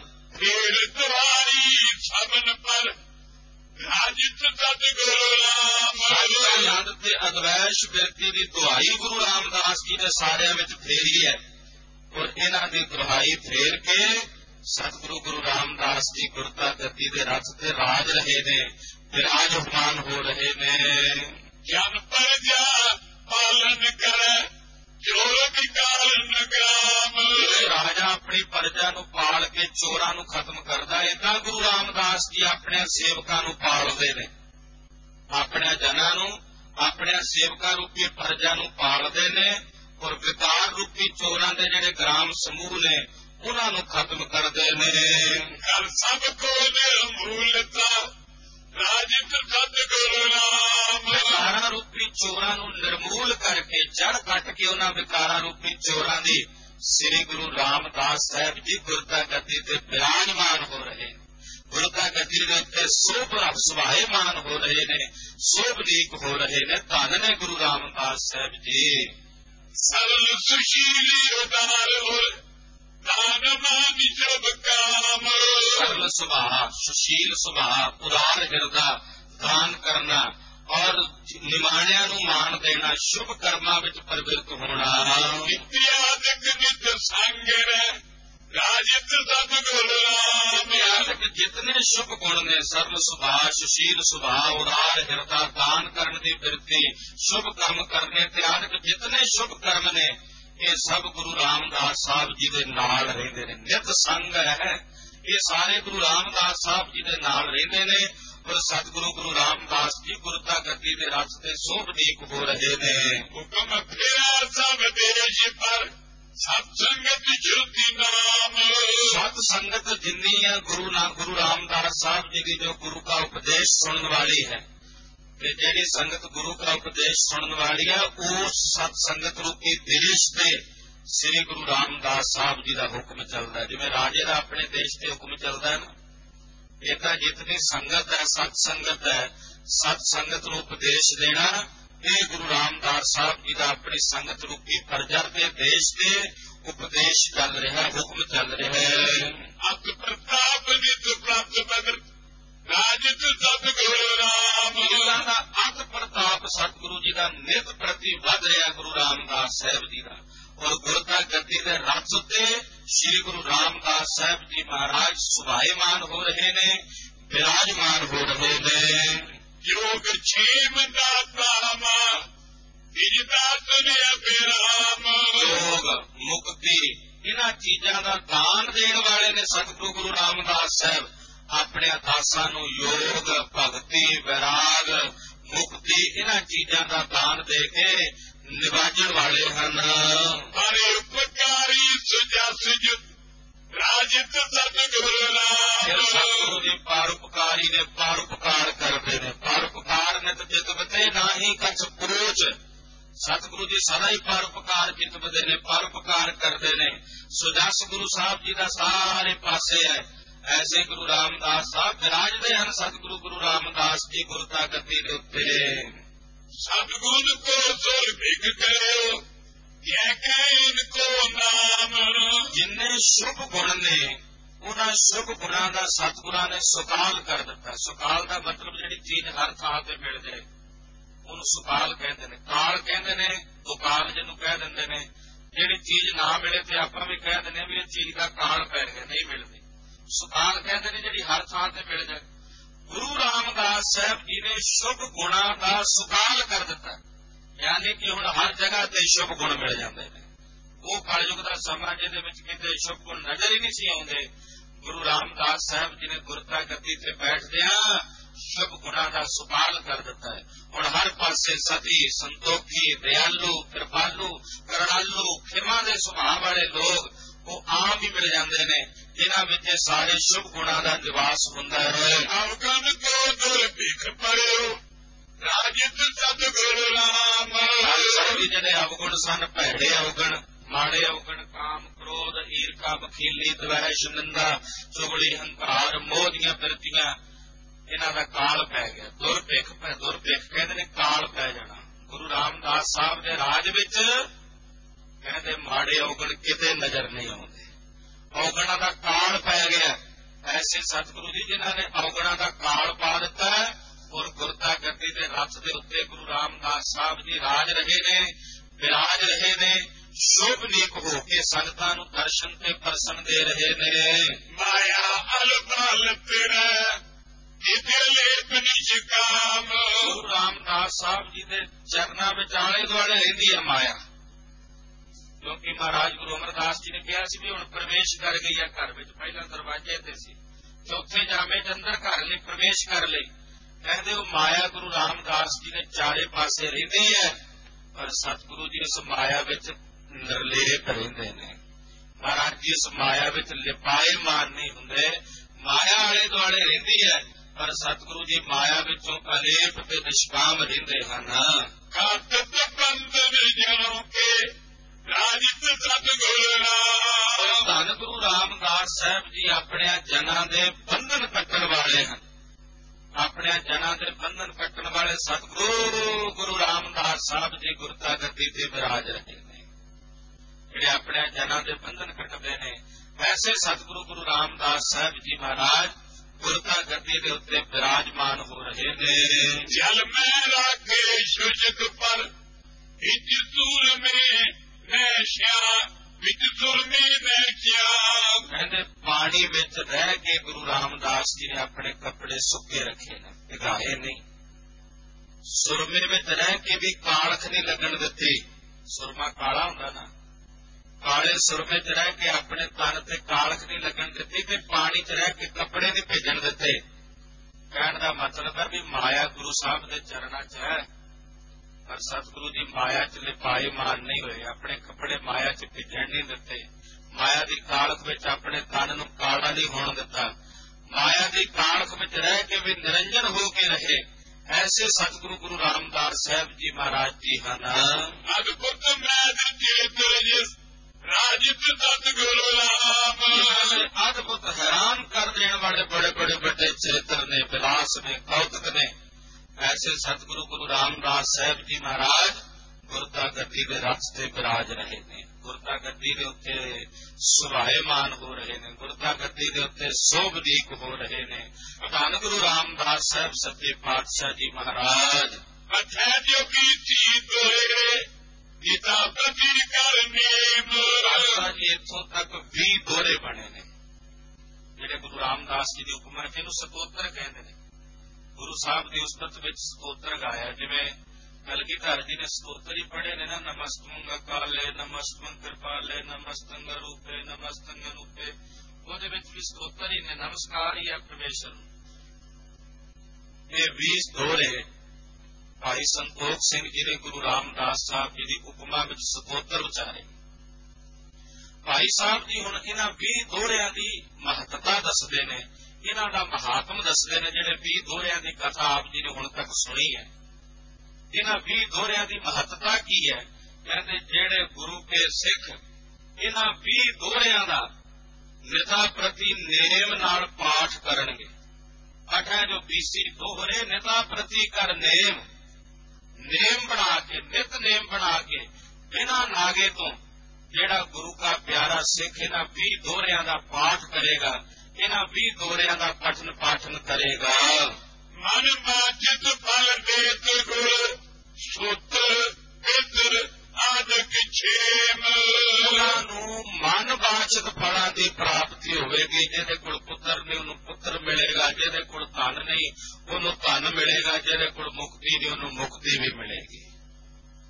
ਆਨੰਦ ਤੇ ਅਦਵੈਸ਼ ਬਿਰਤੀ ਦੀ ਦੁਹਾਈ ਗੁਰੂ ਰਾਮਦਾਸ ਜੀ ਨੇ ਸਾਰਿਆਂ ਵਿੱਚ ਫੇਰੀ ਹੈ। ਔਰ ਇਹਨਾਂ ਦੀ ਦੁਹਾਈ ਫੇਰ ਕੇ ਸਤਿਗੁਰੂ ਗੁਰੂ ਰਾਮਦਾਸ ਜੀ ਗੁਰਤਾ ਗੱਦੀ ਦੇ ਰਥ ਤੇ ਰਾਜ ਰਹੇ ਨੇ, ਵਿਰਾਜਮਾਨ ਹੋ ਰਹੇ ਨੇ। ਜਨ ਪ੍ਰਜਾ ਪਾਲਨ ਕਰੈ ਚੋਰ ਵਿਕਾਰਨ ਗ੍ਰਾਮ। ਰਾਜਾ ਆਪਣੀ ਪ੍ਰਜਾ ਨੂੰ ਪਾਲ ਕੇ ਚੋਰਾਂ ਨੂੰ ਖਤਮ ਕਰਦਾ, ਏਦਾਂ ਗੁਰੂ ਰਾਮਦਾਸ ਜੀ ਆਪਣੇ ਸੇਵਕਾਂ ਨੂੰ ਪਾਲਦੇ ਨੇ। ਆਪਣੇ ਜਨਾਂ ਨੂੰ, ਆਪਣੇ ਸੇਵਕਾਂ ਰੂਪੀ ਪ੍ਰਜਾ ਨੂੰ ਪਾਲਦੇ ਨੇ। ਔਰ ਵਿਕਾਰ ਰੂਪੀ ਚੋਰਾਂ ਦੇ ਜਿਹੜੇ ਗ੍ਰਾਮ ਸਮੂਹ ਨੇ ਉਹਨਾਂ ਨੂੰ ਖਤਮ ਕਰਦੇ ਨੇ। ਕਰ ਸਭ ਕੋ ਨਿਰਮੂਲਤਾ ਰਾਜਿਤ ਸਤਿਗੁਰੂ ਨਾਮ। ਵਿਕਾਰਾਂ ਰੂਪੀ ਚੋਰਾਂ ਨੂੰ ਨਿਰਮੂਲ ਕਰਕੇ, ਜੜ ਕੱਟ ਕੇ ਉਹਨਾਂ ਵਿਕਾਰਾਂ ਰੂਪੀ ਚੋਰਾਂ ਦੀ ਸ੍ਰੀ ਗੁਰੂ ਰਾਮਦਾਸ ਸਾਹਿਬ ਜੀ ਗੁਰਤਾ ਗੱਦੀ ਤੇ ਬਿਰਾਜਮਾਨ ਹੋ ਰਹੇ ਨੇ। ਗੁਰਤਾ ਗੱਦੀ ਦੇ ਉੱਤੇ ਸੁਭਾਏਮਾਨ ਹੋ ਰਹੇ ਨੇ, ਸੋਭਲੀਕ ਹੋ ਰਹੇ ਨੇ। ਧੰਨ ਨੇ ਗੁਰੂ ਰਾਮਦਾਸ ਸਾਹਿਬ ਜੀ। ਸਰਲ ਸੁਸ਼ੀਲੀ ਉਦਾਰ ਹੋਏ ਦਾਨ ਮਾਨ ਜਬ ਕਾਮ। ਸਰਲ ਸੁਭਾਅ, ਸੁਸ਼ੀਲ ਸੁਭਾਅ, ਉਦਾਰ ਹਿਰਦਾ, ਦਾਨ ਕਰਨਾ ਔਰ ਨਿਮਾਣਿਆਂ ਨੂੰ ਮਾਣ ਦੇਣਾ, ਸ਼ੁਭ ਕਰਮਾਂ ਵਿੱਚ ਪ੍ਰਵਿਰਤ ਹੋਣਾ। ਇਤਿਆਦਿਕ ਨਿਤ ਸੰਗ ਰਹਿ ਰਾਜਿਤ ਸਤਿਗੁਰੂ ਨਾਮ। ਇਤਿਆਦਿਕ ਜਿਤਨੇ ਸ਼ੁਭ ਗੁਣ ਨੇ, ਸਰਲ ਸੁਭਾਅ, ਸੁਸ਼ੀਲ ਸੁਭਾਅ, ਉਦਾਰ ਹਿਰਦਾ, ਦਾਨ ਕਰਨ ਦੀ ਬਿਰਤੀ, ਸ਼ੁਭ ਕਰਮ ਕਰਨੇ, ਇਤਿਆਦਿਕ ਜਿਤਨੇ ਸ਼ੁਭ ਕਰਮ ਨੇ, ਇਹ ਸਭ ਗੁਰੂ ਰਾਮਦਾਸ ਸਾਹਿਬ ਜੀ ਦੇ ਨਾਲ ਰਹਿੰਦੇ ਨੇ। ਨਿਤ ਸੰਗ ਹੈ, ਇਹ ਸਾਰੇ ਗੁਰੂ ਰਾਮਦਾਸ ਸਾਹਿਬ ਜੀ ਦੇ ਨਾਲ ਰਹਿੰਦੇ ਨੇ। ਔਰ ਸਤਿਗੁਰੂ ਗੁਰੂ ਰਾਮਦਾਸ ਜੀ ਗੁਰਤਾ ਗੱਦੀ ਦੇ ਰਥ ਤੇ ਸੋਭਲੀਕ ਹੋ ਰਹੇ ਨੇ। ਹੁਕਮ ਫੇਰਾ ਸਭ ਦੇਸ਼ ਪਰ ਸਤ ਸੰਗਤ ਜੋਤੀ ਨਾਮ। ਸਤ ਸੰਗਤ ਜਿੰਨੀ ਹੈ ਗੁਰੂ ਰਾਮਦਾਸ ਸਾਹਿਬ ਜੀ ਦੀ ਜੋ ਗੁਰੂ ਦਾ ਉਪਦੇਸ਼ ਸੁਣਨ ਵਾਲੀ ਹੈ, ਤੇ ਜਿਹੜੀ ਸੰਗਤ ਗੁਰੂ ਦਾ ਉਪਦੇਸ਼ ਸੁਣਨ ਵਾਲੀ ਹੈ, ਉਸ ਸਤ ਸੰਗਤ ਰੂਪੀ ਦੇਸ਼ ਤੇ ਸ੍ਰੀ ਗੁਰੂ ਰਾਮਦਾਸ ਸਾਹਿਬ ਜੀ ਦਾ ਹੁਕਮ ਚੱਲਦਾ ਹੈ। ਜਿਵੇਂ ਰਾਜੇ ਦਾ ਆਪਣੇ ਦੇਸ਼ ਤੇ ਹੁਕਮ ਚੱਲਦਾ ਹੈ ਨਾ, ਇਹ ਤਾਂ ਜਿਤਨੀ ਸੰਗਤ ਹੈ, ਸਤ ਸੰਗਤ ਹੈ, ਸਤ ਸੰਗਤ ਨੂੰ ਉਪਦੇਸ਼ ਦੇਣਾ, ਇਹ ਗੁਰੂ ਰਾਮਦਾਸ ਸਾਹਿਬ ਜੀ ਦਾ ਆਪਣੀ ਸੰਗਤ ਰੂਪੀ ਪ੍ਰਜਾ ਤੇ ਦੇਸ਼ ਤੇ ਉਪਦੇਸ਼ ਚੱਲ ਰਿਹਾ, ਹੁਕਮ ਚੱਲ ਰਿਹਾ ਹੈ। ਅਤ ਪ੍ਰਤਾਪ ਨਿਤ ਪ੍ਰਾਪਤ ਬਦਰ ਰਾਜਿਤ ਸਤਿਗੁਰੂ ਨਾਮ। ਇਹਨਾਂ ਦਾ ਅਤ ਪ੍ਰਤਾਪ ਸਤਿਗੁਰੂ ਜੀ ਦਾ ਨਿਤ ਪ੍ਰਤੀ ਵੱਧ ਰਿਹਾ, ਗੁਰੂ ਰਾਮਦਾਸ ਸਾਹਿਬ ਜੀ ਦਾ। ਔਰ ਗੁਰਤਾ ਗੱਦੀ ਦੇ ਰਥ ਉੱਤੇ ਸ੍ਰੀ ਗੁਰੂ ਰਾਮਦਾਸ ਸਾਹਿਬ ਜੀ ਮਹਾਰਾਜ ਸੁਭਾਏਮਾਨ ਹੋ ਰਹੇ ਨੇ, ਬਿਰਾਜਮਾਨ ਹੋ ਰਹੇ ਨੇ। ਯੋਗ ਛੇਮ ਦਾਤਾਮਾ ਜਿਜਦਾ ਸੁਨਿਆ ਬਿਰਾਮ। ਯੋਗ, ਮੁਕਤੀ, ਇਹਨਾਂ ਚੀਜ਼ਾਂ ਦਾ ਦਾਨ ਦੇਣ ਵਾਲੇ ਨੇ ਸਤਿਗੁਰੂ ਗੁਰੂ ਰਾਮਦਾਸ ਸਾਹਿਬ। ਆਪਣੇ ਦਾਸਾਂ ਨੂੰ ਯੋਗ, ਭਗਤੀ, ਵਿਰਾਗ, ਮੁਕਤੀ, ਇਹਨਾਂ ਚੀਜ਼ਾਂ ਦਾ ਦਾਨ ਦੇ ਕੇ ਨਿਵਾਜਣ ਵਾਲੇ ਹਨ। ਹਰੇ ਉਪਕਾਰੀ ਸੁਜਸ ਰਾਜਿਤ ਸਤਿਗੁਰੂ ਨਾਮ। ਸਤਿਗੁਰੂ ਜੀ ਪਰਉਪਕਾਰੀ ਨੇ, ਪਰਉਪਕਾਰ ਕਰਦੇ ਨੇ। ਪਰਉਪਕਾਰ ਨਿਤ ਚਿਤਵਤੇ ਨਾਹੀ ਕਛ ਪੁਰੋਚ। ਸਤਿਗੁਰੂ ਜੀ ਸਦਾ ਹੀ ਪਰਉਪਕਾਰ ਚਿਤਵਦੇ ਨੇ, ਪਰਉਪਕਾਰ ਕਰਦੇ ਨੇ। ਸੁਜਸ ਗੁਰੂ ਸਾਹਿਬ ਜੀ ਦਾ ਸਾਰੇ ਪਾਸੇ ਹੈ। ਐਸੇ ਗੁਰੂ ਰਾਮਦਾਸ ਸਾਹਿਬ ਵਿਰਾਜਦੇ ਹਨ। ਸਤਿਗੁਰੂ ਗੁਰੂ ਰਾਮਦਾਸ ਜੀ ਗੁਰਤਾ ਗੱਦੀ ਦੇ ਉੱਤੇ। ਸਤਿਗੁਰ ਕੋ ਸੁਰ ਭਿਗ ਕਰਿਓ ਕਹਿ ਇਨਕੋ ਨਾਮ। ਜਿੰਨੇ ਸ਼ੁਭ ਗੁਣ ਨੇ, ਉਹਨਾਂ ਸ਼ੁਭ ਗੁਣਾਂ ਦਾ ਸਤਿਗੁਰਾਂ ਨੇ ਸੁਕਾਲ ਕਰ ਦਿੱਤਾ। ਸੁਕਾਲ ਦਾ ਮਤਲਬ ਜਿਹੜੀ ਚੀਜ਼ ਹਰ ਥਾਂ ਤੇ ਮਿਲ ਜਾਏ ਉਹਨੂੰ ਸੁਕਾਲ ਕਹਿੰਦੇ ਨੇ। ਕਾਲ ਕਹਿੰਦੇ ਨੇ, ਦੁਕਾਲ ਜਿਹਨੂੰ ਕਹਿ ਦਿੰਦੇ ਨੇ। ਜਿਹੜੀ ਚੀਜ਼ ਨਾ ਮਿਲੇ ਤੇ ਆਪਾਂ ਵੀ ਕਹਿ ਦਿੰਦੇ ਵੀ ਇਹ ਚੀਜ਼ ਦਾ ਕਾਲ ਪੈ ਗਿਆ, ਨਹੀਂ ਮਿਲਦੀ। ਸੁਕਾਲ ਕਹਿੰਦੇ ਨੇ ਜਿਹੜੀ ਹਰ ਥਾਂ ਤੇ ਮਿਲ ਜਾਏ। ਗੁਰੂ ਰਾਮਦਾਸ ਸਾਹਿਬ ਜੀ ਨੇ ਸ਼ੁਭ ਗੁਣਾਂ ਦਾ ਸੁਕਾਲ ਕਰ ਦਿੱਤਾ, ਯਾਨੀ ਕਿ ਹੁਣ ਹਰ ਜਗ੍ਹਾ ਤੇ ਸ਼ੁਭ ਗੁਣ ਮਿਲ ਜਾਂਦੇ ਨੇ। ਉਹ ਕਲਯੁਗ ਦਾ ਸਮਾਂ ਜਿਹਦੇ ਵਿੱਚ ਕਿਤੇ ਸ਼ੁਭ ਗੁਣ ਨਜ਼ਰ ਹੀ ਨਹੀਂ ਸੀ ਆਉਂਦੇ। ਗੁਰੂ ਰਾਮਦਾਸ ਸਾਹਿਬ ਜੀ ਨੇ ਗੁਰਤਾ ਗੱਦੀ ਤੇ ਬੈਠਦਿਆਂ ਸ਼ੁਭ ਗੁਣਾਂ ਦਾ ਸੁਭਾਲ ਕਰ ਦਿੱਤਾ ਹੈ। ਹੁਣ ਹਰ ਪਾਸੇ ਸਤੀ, ਸੰਤੋਖੀ, ਦਿਆਲੂ, ਕਿਰਪਾਲੂ, ਕਰੁਣਾਲੂ, ਖਿਮਾ ਦੇ ਸੁਭਾਅ ਵਾਲੇ ਲੋਕ ਉਹ ਆਮ ਹੀ ਮਿਲ ਜਾਂਦੇ ਨੇ, ਜਿਨ੍ਹਾਂ ਵਿੱਚ ਸਾਰੇ ਸ਼ੁਭ ਗੁਣਾਂ ਦਾ ਨਿਵਾਸ ਹੁੰਦਾ ਹੈ। ਅਵਗਣ ਕੋ ਦੁਰਭਿਖ ਪਰਿਓ ਰਾਜਿਤ ਸਤਿਗੁਰ ਰਾਮ। ਜਿਹੜੇ ਅਵਗੁਣ ਸਨ, ਭੈੜੇ ਅਵਗਣ, ਮਾੜੇ ਅਵਗਣ, ਕਾਮ, ਕ੍ਰੋਧ, ਈਰਖਾ, ਬਖੀਲੀ, ਦਵੈਸ਼, ਨਿੰਦਾ, ਚੁਗਲੀ, ਹੰਕਾਰ, ਮੋਹ ਦੀਆਂ ਬਿਰਤੀਆਂ, ਇਹਨਾਂ ਦਾ ਕਾਲ ਪੈ ਗਿਆ। ਦੁਰਭਿਖ ਕਹਿੰਦੇ ਨੇ ਕਾਲ ਪੈ ਜਾਣਾ। ਗੁਰੂ ਰਾਮਦਾਸ ਸਾਹਿਬ ਦੇ ਰਾਜ ਵਿੱਚ ਕਹਿੰਦੇ ਮਾੜੇ ਅਵਗਣ ਕਿਤੇ ਨਜ਼ਰ ਨਹੀਂ ਆਉਂਦੇ, ਅਵਗਣਾਂ ਦਾ ਕਾਲ ਪੈ ਗਿਆ। ਐਸੇ ਸਤਿਗੁਰੂ ਜੀ ਜਿਨ੍ਹਾਂ ਨੇ ਅਵਗਣਾਂ ਦਾ ਕਾਲ ਪਾ ਦਿੱਤਾ ਹੈ, ਔਰ ਗੁਰਤਾ ਗੱਦੀ ਦੇ ਰੱਥ ਦੇ ਉੱਤੇ ਗੁਰੂ ਰਾਮਦਾਸ ਸਾਹਿਬ ਜੀ ਰਾਜ ਰਹੇ ਨੇ, ਵਿਰਾਜ ਰਹੇ ਨੇ, ਸ਼ੋਭਨੀਕ ਹੋ ਕੇ ਸੰਗਤਾਂ ਨੂੰ ਦਰਸ਼ਨ ਤੇ ਪ੍ਰਸੰਨ ਦੇ ਰਹੇ ਨੇ। ਮਾਇਆ ਅਲਪਾਲ ਤੇਰਾ ਗੁਰੂ ਰਾਮਦਾਸ ਸਾਹਿਬ ਜੀ ਦੇ ਚਰਨਾਂ ਵਿੱਚ ਆਲੇ ਦੁਆਲੇ ਰਹਿੰਦੀ ਹੈ ਮਾਇਆ, ਕਿਉਂਕਿ ਮਹਾਰਾਜ ਗੁਰੂ ਅਮਰਦਾਸ ਜੀ ਨੇ ਕਿਹਾ ਸੀ ਵੀ ਹੁਣ ਪ੍ਰਵੇਸ਼ ਕਰ ਗਈ ਹੈ ਘਰ ਵਿੱਚ। ਪਹਿਲਾਂ ਦਰਵਾਜ਼ੇ ਤੇ ਸੀ, ਚੌਥੇ ਜਾਮੇ ਚ ਅੰਦਰ ਘਰ ਲਈ ਪ੍ਰਵੇਸ਼ ਕਰ ਲਈ। ਕਹਿੰਦੇ ਉਹ ਮਾਇਆ ਗੁਰੂ ਰਾਮਦਾਸ ਜੀ ਦੇ ਚਾਰੇ ਪਾਸੇ ਰਹਿੰਦੀ ਹੈ, ਪਰ ਸਤਿਗੁਰੂ ਜੀ ਇਸ ਮਾਇਆ ਵਿੱਚ ਨਿਰਲੇਪ ਰਹਿੰਦੇ ਨੇ। ਮਹਾਰਾਜ ਜੀ ਇਸ ਮਾਇਆ ਵਿੱਚ ਲਿਪਾਏ ਮਾਨ ਨਹੀਂ ਹੁੰਦੇ, ਮਾਇਆ ਆਲੇ ਦੁਆਲੇ ਰਹਿੰਦੀ ਹੈ, ਪਰ ਸਤਿਗੁਰੂ ਜੀ ਮਾਇਆ ਵਿੱਚੋਂ ਅਲੇਪ ਤੇ ਨਿਸ਼ਕਾਮ ਰਹਿੰਦੇ ਹਨ। ਕਾਤਤ ਬੰਧਨ ਜਨੋਂ ਕੇ ਰਾਜਿਤ ਸਤਿਗੁਰ ਰਾਮ। ਧੰਨ ਗੁਰੂ ਰਾਮਦਾਸ ਸਾਹਿਬ ਜੀ ਆਪਣੇ ਜਨਾਂ ਦੇ ਬੰਧਨ ਕੱਟਣ ਵਾਲੇ ਹਨ। ਆਪਣੇ ਜਨਾਂ ਦੇ ਬੰਧਨ ਕੱਟਣ ਵਾਲੇ ਸਤਿਗੁਰੂ ਗੁਰੂ ਰਾਮਦਾਸ ਸਾਹਿਬ ਜੀ ਗੁਰਤਾ ਗੱਦੀ ਤੇ ਵਿਰਾਜ ਰਹੇ ਨੇ, ਜਿਹੜੇ ਆਪਣੇ ਜਨਾਂ ਦੇ ਬੰਧਨ ਕੱਟਦੇ ਨੇ। ਐਸੇ ਸਤਿਗੁਰੂ ਗੁਰੂ ਰਾਮਦਾਸ ਸਾਹਿਬ ਜੀ ਮਹਾਰਾਜ ਗੁਰਤਾ ਗੱਦੀ ਦੇ ਉੱਤੇ ਵਿਰਾਜਮਾਨ ਹੋ ਰਹੇ ਨੇ। ਜਲ ਮੈਂ ਰਾਖੇ ਸੁਜਗ ਪਰ ਵਿੱਚ ਤੂਰ ਮੇ ਮੈਂ ਸ਼ਿਆ ਵਿੱਚ ਤੁਰਮੀ ਮੈਂ ਕਿਆ। ਕਹਿੰਦੇ ਪਾਣੀ ਵਿੱਚ ਰਹਿ ਕੇ ਗੁਰੂ ਰਾਮਦਾਸ ਜੀ ਨੇ ਆਪਣੇ ਕੱਪੜੇ ਸੁੱਕੇ ਰੱਖੇ ਨੇ, ਭਿਗਾਏ ਨਹੀਂ। ਸੁਰਮੇ ਵਿੱਚ ਰਹਿ ਕੇ ਵੀ ਕਾਲਖ ਨਹੀਂ ਲੱਗਣ ਦਿੱਤੀ। ਸੁਰਮਾ ਕਾਲਾ ਹੁੰਦਾ ਨਾ, ਕਾਲੇ ਸੁਰਮੇ ਚ ਰਹਿ ਕੇ ਆਪਣੇ ਤਨ ਤੇ ਕਾਲਖ ਨਹੀਂ ਲੱਗਣ ਦਿੱਤੀ, ਤੇ ਪਾਣੀ ਚ ਰਹਿ ਕੇ ਕੱਪੜੇ ਨਹੀਂ ਭਿੱਜਣ ਦਿੱਤੇ। ਕਹਿਣ ਦਾ ਮਤਲਬ ਹੈ ਵੀ ਮਾਇਆ ਗੁਰੂ ਸਾਹਿਬ ਦੇ ਚਰਨਾਂ ਚ ਹੈ, ਪਰ ਸਤਿਗੁਰੂ ਜੀ ਮਾਇਆ ਚ ਲਿਪਾਏ ਮਾਨ ਨਹੀਂ ਹੋਏ, ਆਪਣੇ ਕੱਪੜੇ ਮਾਇਆ ਚ ਭਿੱਜਣ ਨਹੀਂ ਦਿੱਤੇ। ਮਾਇਆ ਦੀ ਕਾਲਖ ਵਿੱਚ ਆਪਣੇ ਤਨ ਨੂੰ ਕਾਲਾ ਨਹੀਂ ਹੋਣ ਦਿੱਤਾ। ਮਾਇਆ ਦੀ ਕਾਲਖ ਵਿੱਚ ਰਹਿ ਕੇ ਵੀ ਨਿਰੰਜਨ ਹੋ ਕੇ ਰਹੇ। ਐਸੇ ਸਤਿਗੁਰੂ ਗੁਰੂ ਰਾਮਦਾਸ ਸਾਹਿਬ ਜੀ ਮਹਾਰਾਜ ਜੀ ਹਨ। ਅਦਭੁਤ ਮੈਦ ਚੇਤ ਰਾਜਿਤ ਸਤਿਗੁਰੂ ਰਾਮ। ਅਦਭੁਤ ਹੈਰਾਨ ਕਰ ਦੇਣ ਵਾਲੇ ਬੜੇ ਬੜੇ ਵੱਡੇ ਚਰਿੱਤਰ ਨੇ, ਵਿਲਾਸ ਨੇ, ਕੌਤਕ ਨੇ। ਐਸੇ ਸਤਿਗੁਰੂ ਗੁਰੂ ਰਾਮਦਾਸ ਸਾਹਿਬ ਜੀ ਮਹਾਰਾਜ ਗੁਰਤਾ ਗੱਦੀ ਦੇ ਰੱਥ ਤੇ ਵਿਰਾਜ ਰਹੇ ਨੇ, ਗੁਰਤਾ ਗੱਦੀ ਦੇ ਉੱਤੇ ਸੁਭਾਏਮਾਨ ਹੋ ਰਹੇ ਨੇ, ਗੁਰਤਾ ਗੱਦੀ ਦੇ ਉੱਤੇ ਸੋਭਦੀਕ ਹੋ ਰਹੇ ਨੇ। ਧੰਨ ਗੁਰੂ ਰਾਮਦਾਸ ਸਾਹਿਬ ਸੱਚੇ ਪਾਤਸ਼ਾਹ ਜੀ ਮਹਾਰਾਜ। ਅਥੈ ਜੋ ਕੀਤੀ ਤੋਰੇ ਗੀਤਾ ਪ੍ਰਤੀ ਕਰਨੇਮ। ਜੀ ਇੱਥੋਂ ਤੱਕ 20 ਦੋਹਰੇ ਬਣੇ ਨੇ, ਜਿਹੜੇ ਗੁਰੂ ਰਾਮਦਾਸ ਜੀ ਦੀ ਹੁਕਮਾਂ ਜਿਹਨੂੰ ਸਤੋਤਰ ਕਹਿੰਦੇ ਨੇ। ਗੁਰੂ ਸਾਹਿਬ ਦੀ ਉਸਤਤ ਵਿੱਚ ਸਤੋਤਰ ਗਾਇਆ, ਜਿਵੇਂ ਕਲਗੀਧਰ ਜੀ ਨੇ ਸਤੋਤਰ ਹੀ ਪੜ੍ਹੇ ਨੇ ਨਾ, ਨਮਸਤੰ ਕਾਲੇ, ਨਮਸਤੰ ਕਿਰਪਾਲੇ, ਨਮਸਤੰ ਰੂਪੇ, ਨਮਸਤੰ ਅਨੂਪੇ। ਉਹਦੇ ਵਿੱਚ ਵੀ ਸਤੋਤਰ ਹੀ ਨੇ, ਨਮਸਕਾਰ ਹੀ ਹੈ ਪਰਮੇਸ਼ਰ ਨੂੰ। ਇਹ 20 ਦੋਹਰੇ ਭਾਈ ਸੰਤੋਖ ਸਿੰਘ ਜੀ ਨੇ ਗੁਰੂ ਰਾਮਦਾਸ ਸਾਹਿਬ ਜੀ ਦੀ ਉਪਮਾ ਵਿੱਚ ਸਤੋਤਰ ਉਚਾਰੇ। ਭਾਈ ਸਾਹਿਬ ਜੀ ਹੁਣ ਇਹਨਾਂ 20 ਦੋਹਰਿਆਂ ਦੀ ਮਹੱਤਤਾ ਦੱਸਦੇ ਨੇ, ਇਹਨਾਂ ਦਾ ਮਹਾਤਮ ਦੱਸਦੇ ਨੇ। ਜਿਹੜੇ 20 ਦੋਹਰਿਆਂ ਦੀ ਕਥਾ ਆਪ ਜੀ ਨੇ ਹੁਣ ਤੱਕ ਸੁਣੀ ਹੈ, ਇਹਨਾਂ 20 ਦੋਹਰਿਆਂ ਦੀ ਮਹੱਤਤਾ ਕੀ ਹੈ? ਕਹਿੰਦੇ ਜਿਹੜੇ ਗੁਰੂ ਕੇ ਸਿੱਖ ਇਹਨਾਂ 20 ਦੋਹਰਿਆਂ ਦਾ ਨਿਤਾ ਪ੍ਰਤੀ ਨੇਮ ਨਾਲ ਪਾਠ ਕਰਨਗੇ। ਅਠਾ ਜੋ 20 ਦੋਹਰੇ ਨਿਤਾ ਪ੍ਰਤੀ ਕਰ ਨੇਮ, ਨੇਮ ਬਣਾ ਕੇ, ਨਿਤ ਨੇਮ ਬਣਾ ਕੇ, ਬਿਨਾਂ ਨਾਗੇ ਤੋਂ ਜਿਹੜਾ ਗੁਰੂ ਕਾ ਪਿਆਰਾ ਸਿੱਖ ਇਹਨਾਂ 20 ਦੋਹਰਿਆਂ ਦਾ ਪਾਠ ਕਰੇਗਾ, ਇਹਨਾਂ 20 ਦੋਹਰਿਆਂ ਦਾ ਪਠਨ ਪਾਠਨ ਕਰੇਗਾ। ਮਨ ਬਾਚਿਤ ਫਲ ਦੇਤ ਗੁਰ ਸੁਤ ਪਿਤਰ ਆਦਿਕ ਛੇਮ। ਉਹਨਾਂ ਨੂੰ ਮਨ ਬਾਚਿਤ ਫਲਾਂ ਦੀ ਪ੍ਰਾਪਤੀ ਹੋਵੇਗੀ। ਜਿਹਦੇ ਕੋਲ ਪੁੱਤਰ ਨਹੀਂ ਉਹਨੂੰ ਪੁੱਤਰ ਮਿਲੇਗਾ, ਜਿਹਦੇ ਕੋਲ ਧਨ ਨਹੀਂ ਉਹਨੂੰ ਧਨ ਮਿਲੇਗਾ, ਜਿਹਦੇ ਕੋਲ ਮੁਕਤੀ ਨਹੀਂ ਉਹਨੂੰ ਮੁਕਤੀ ਵੀ ਮਿਲੇਗੀ।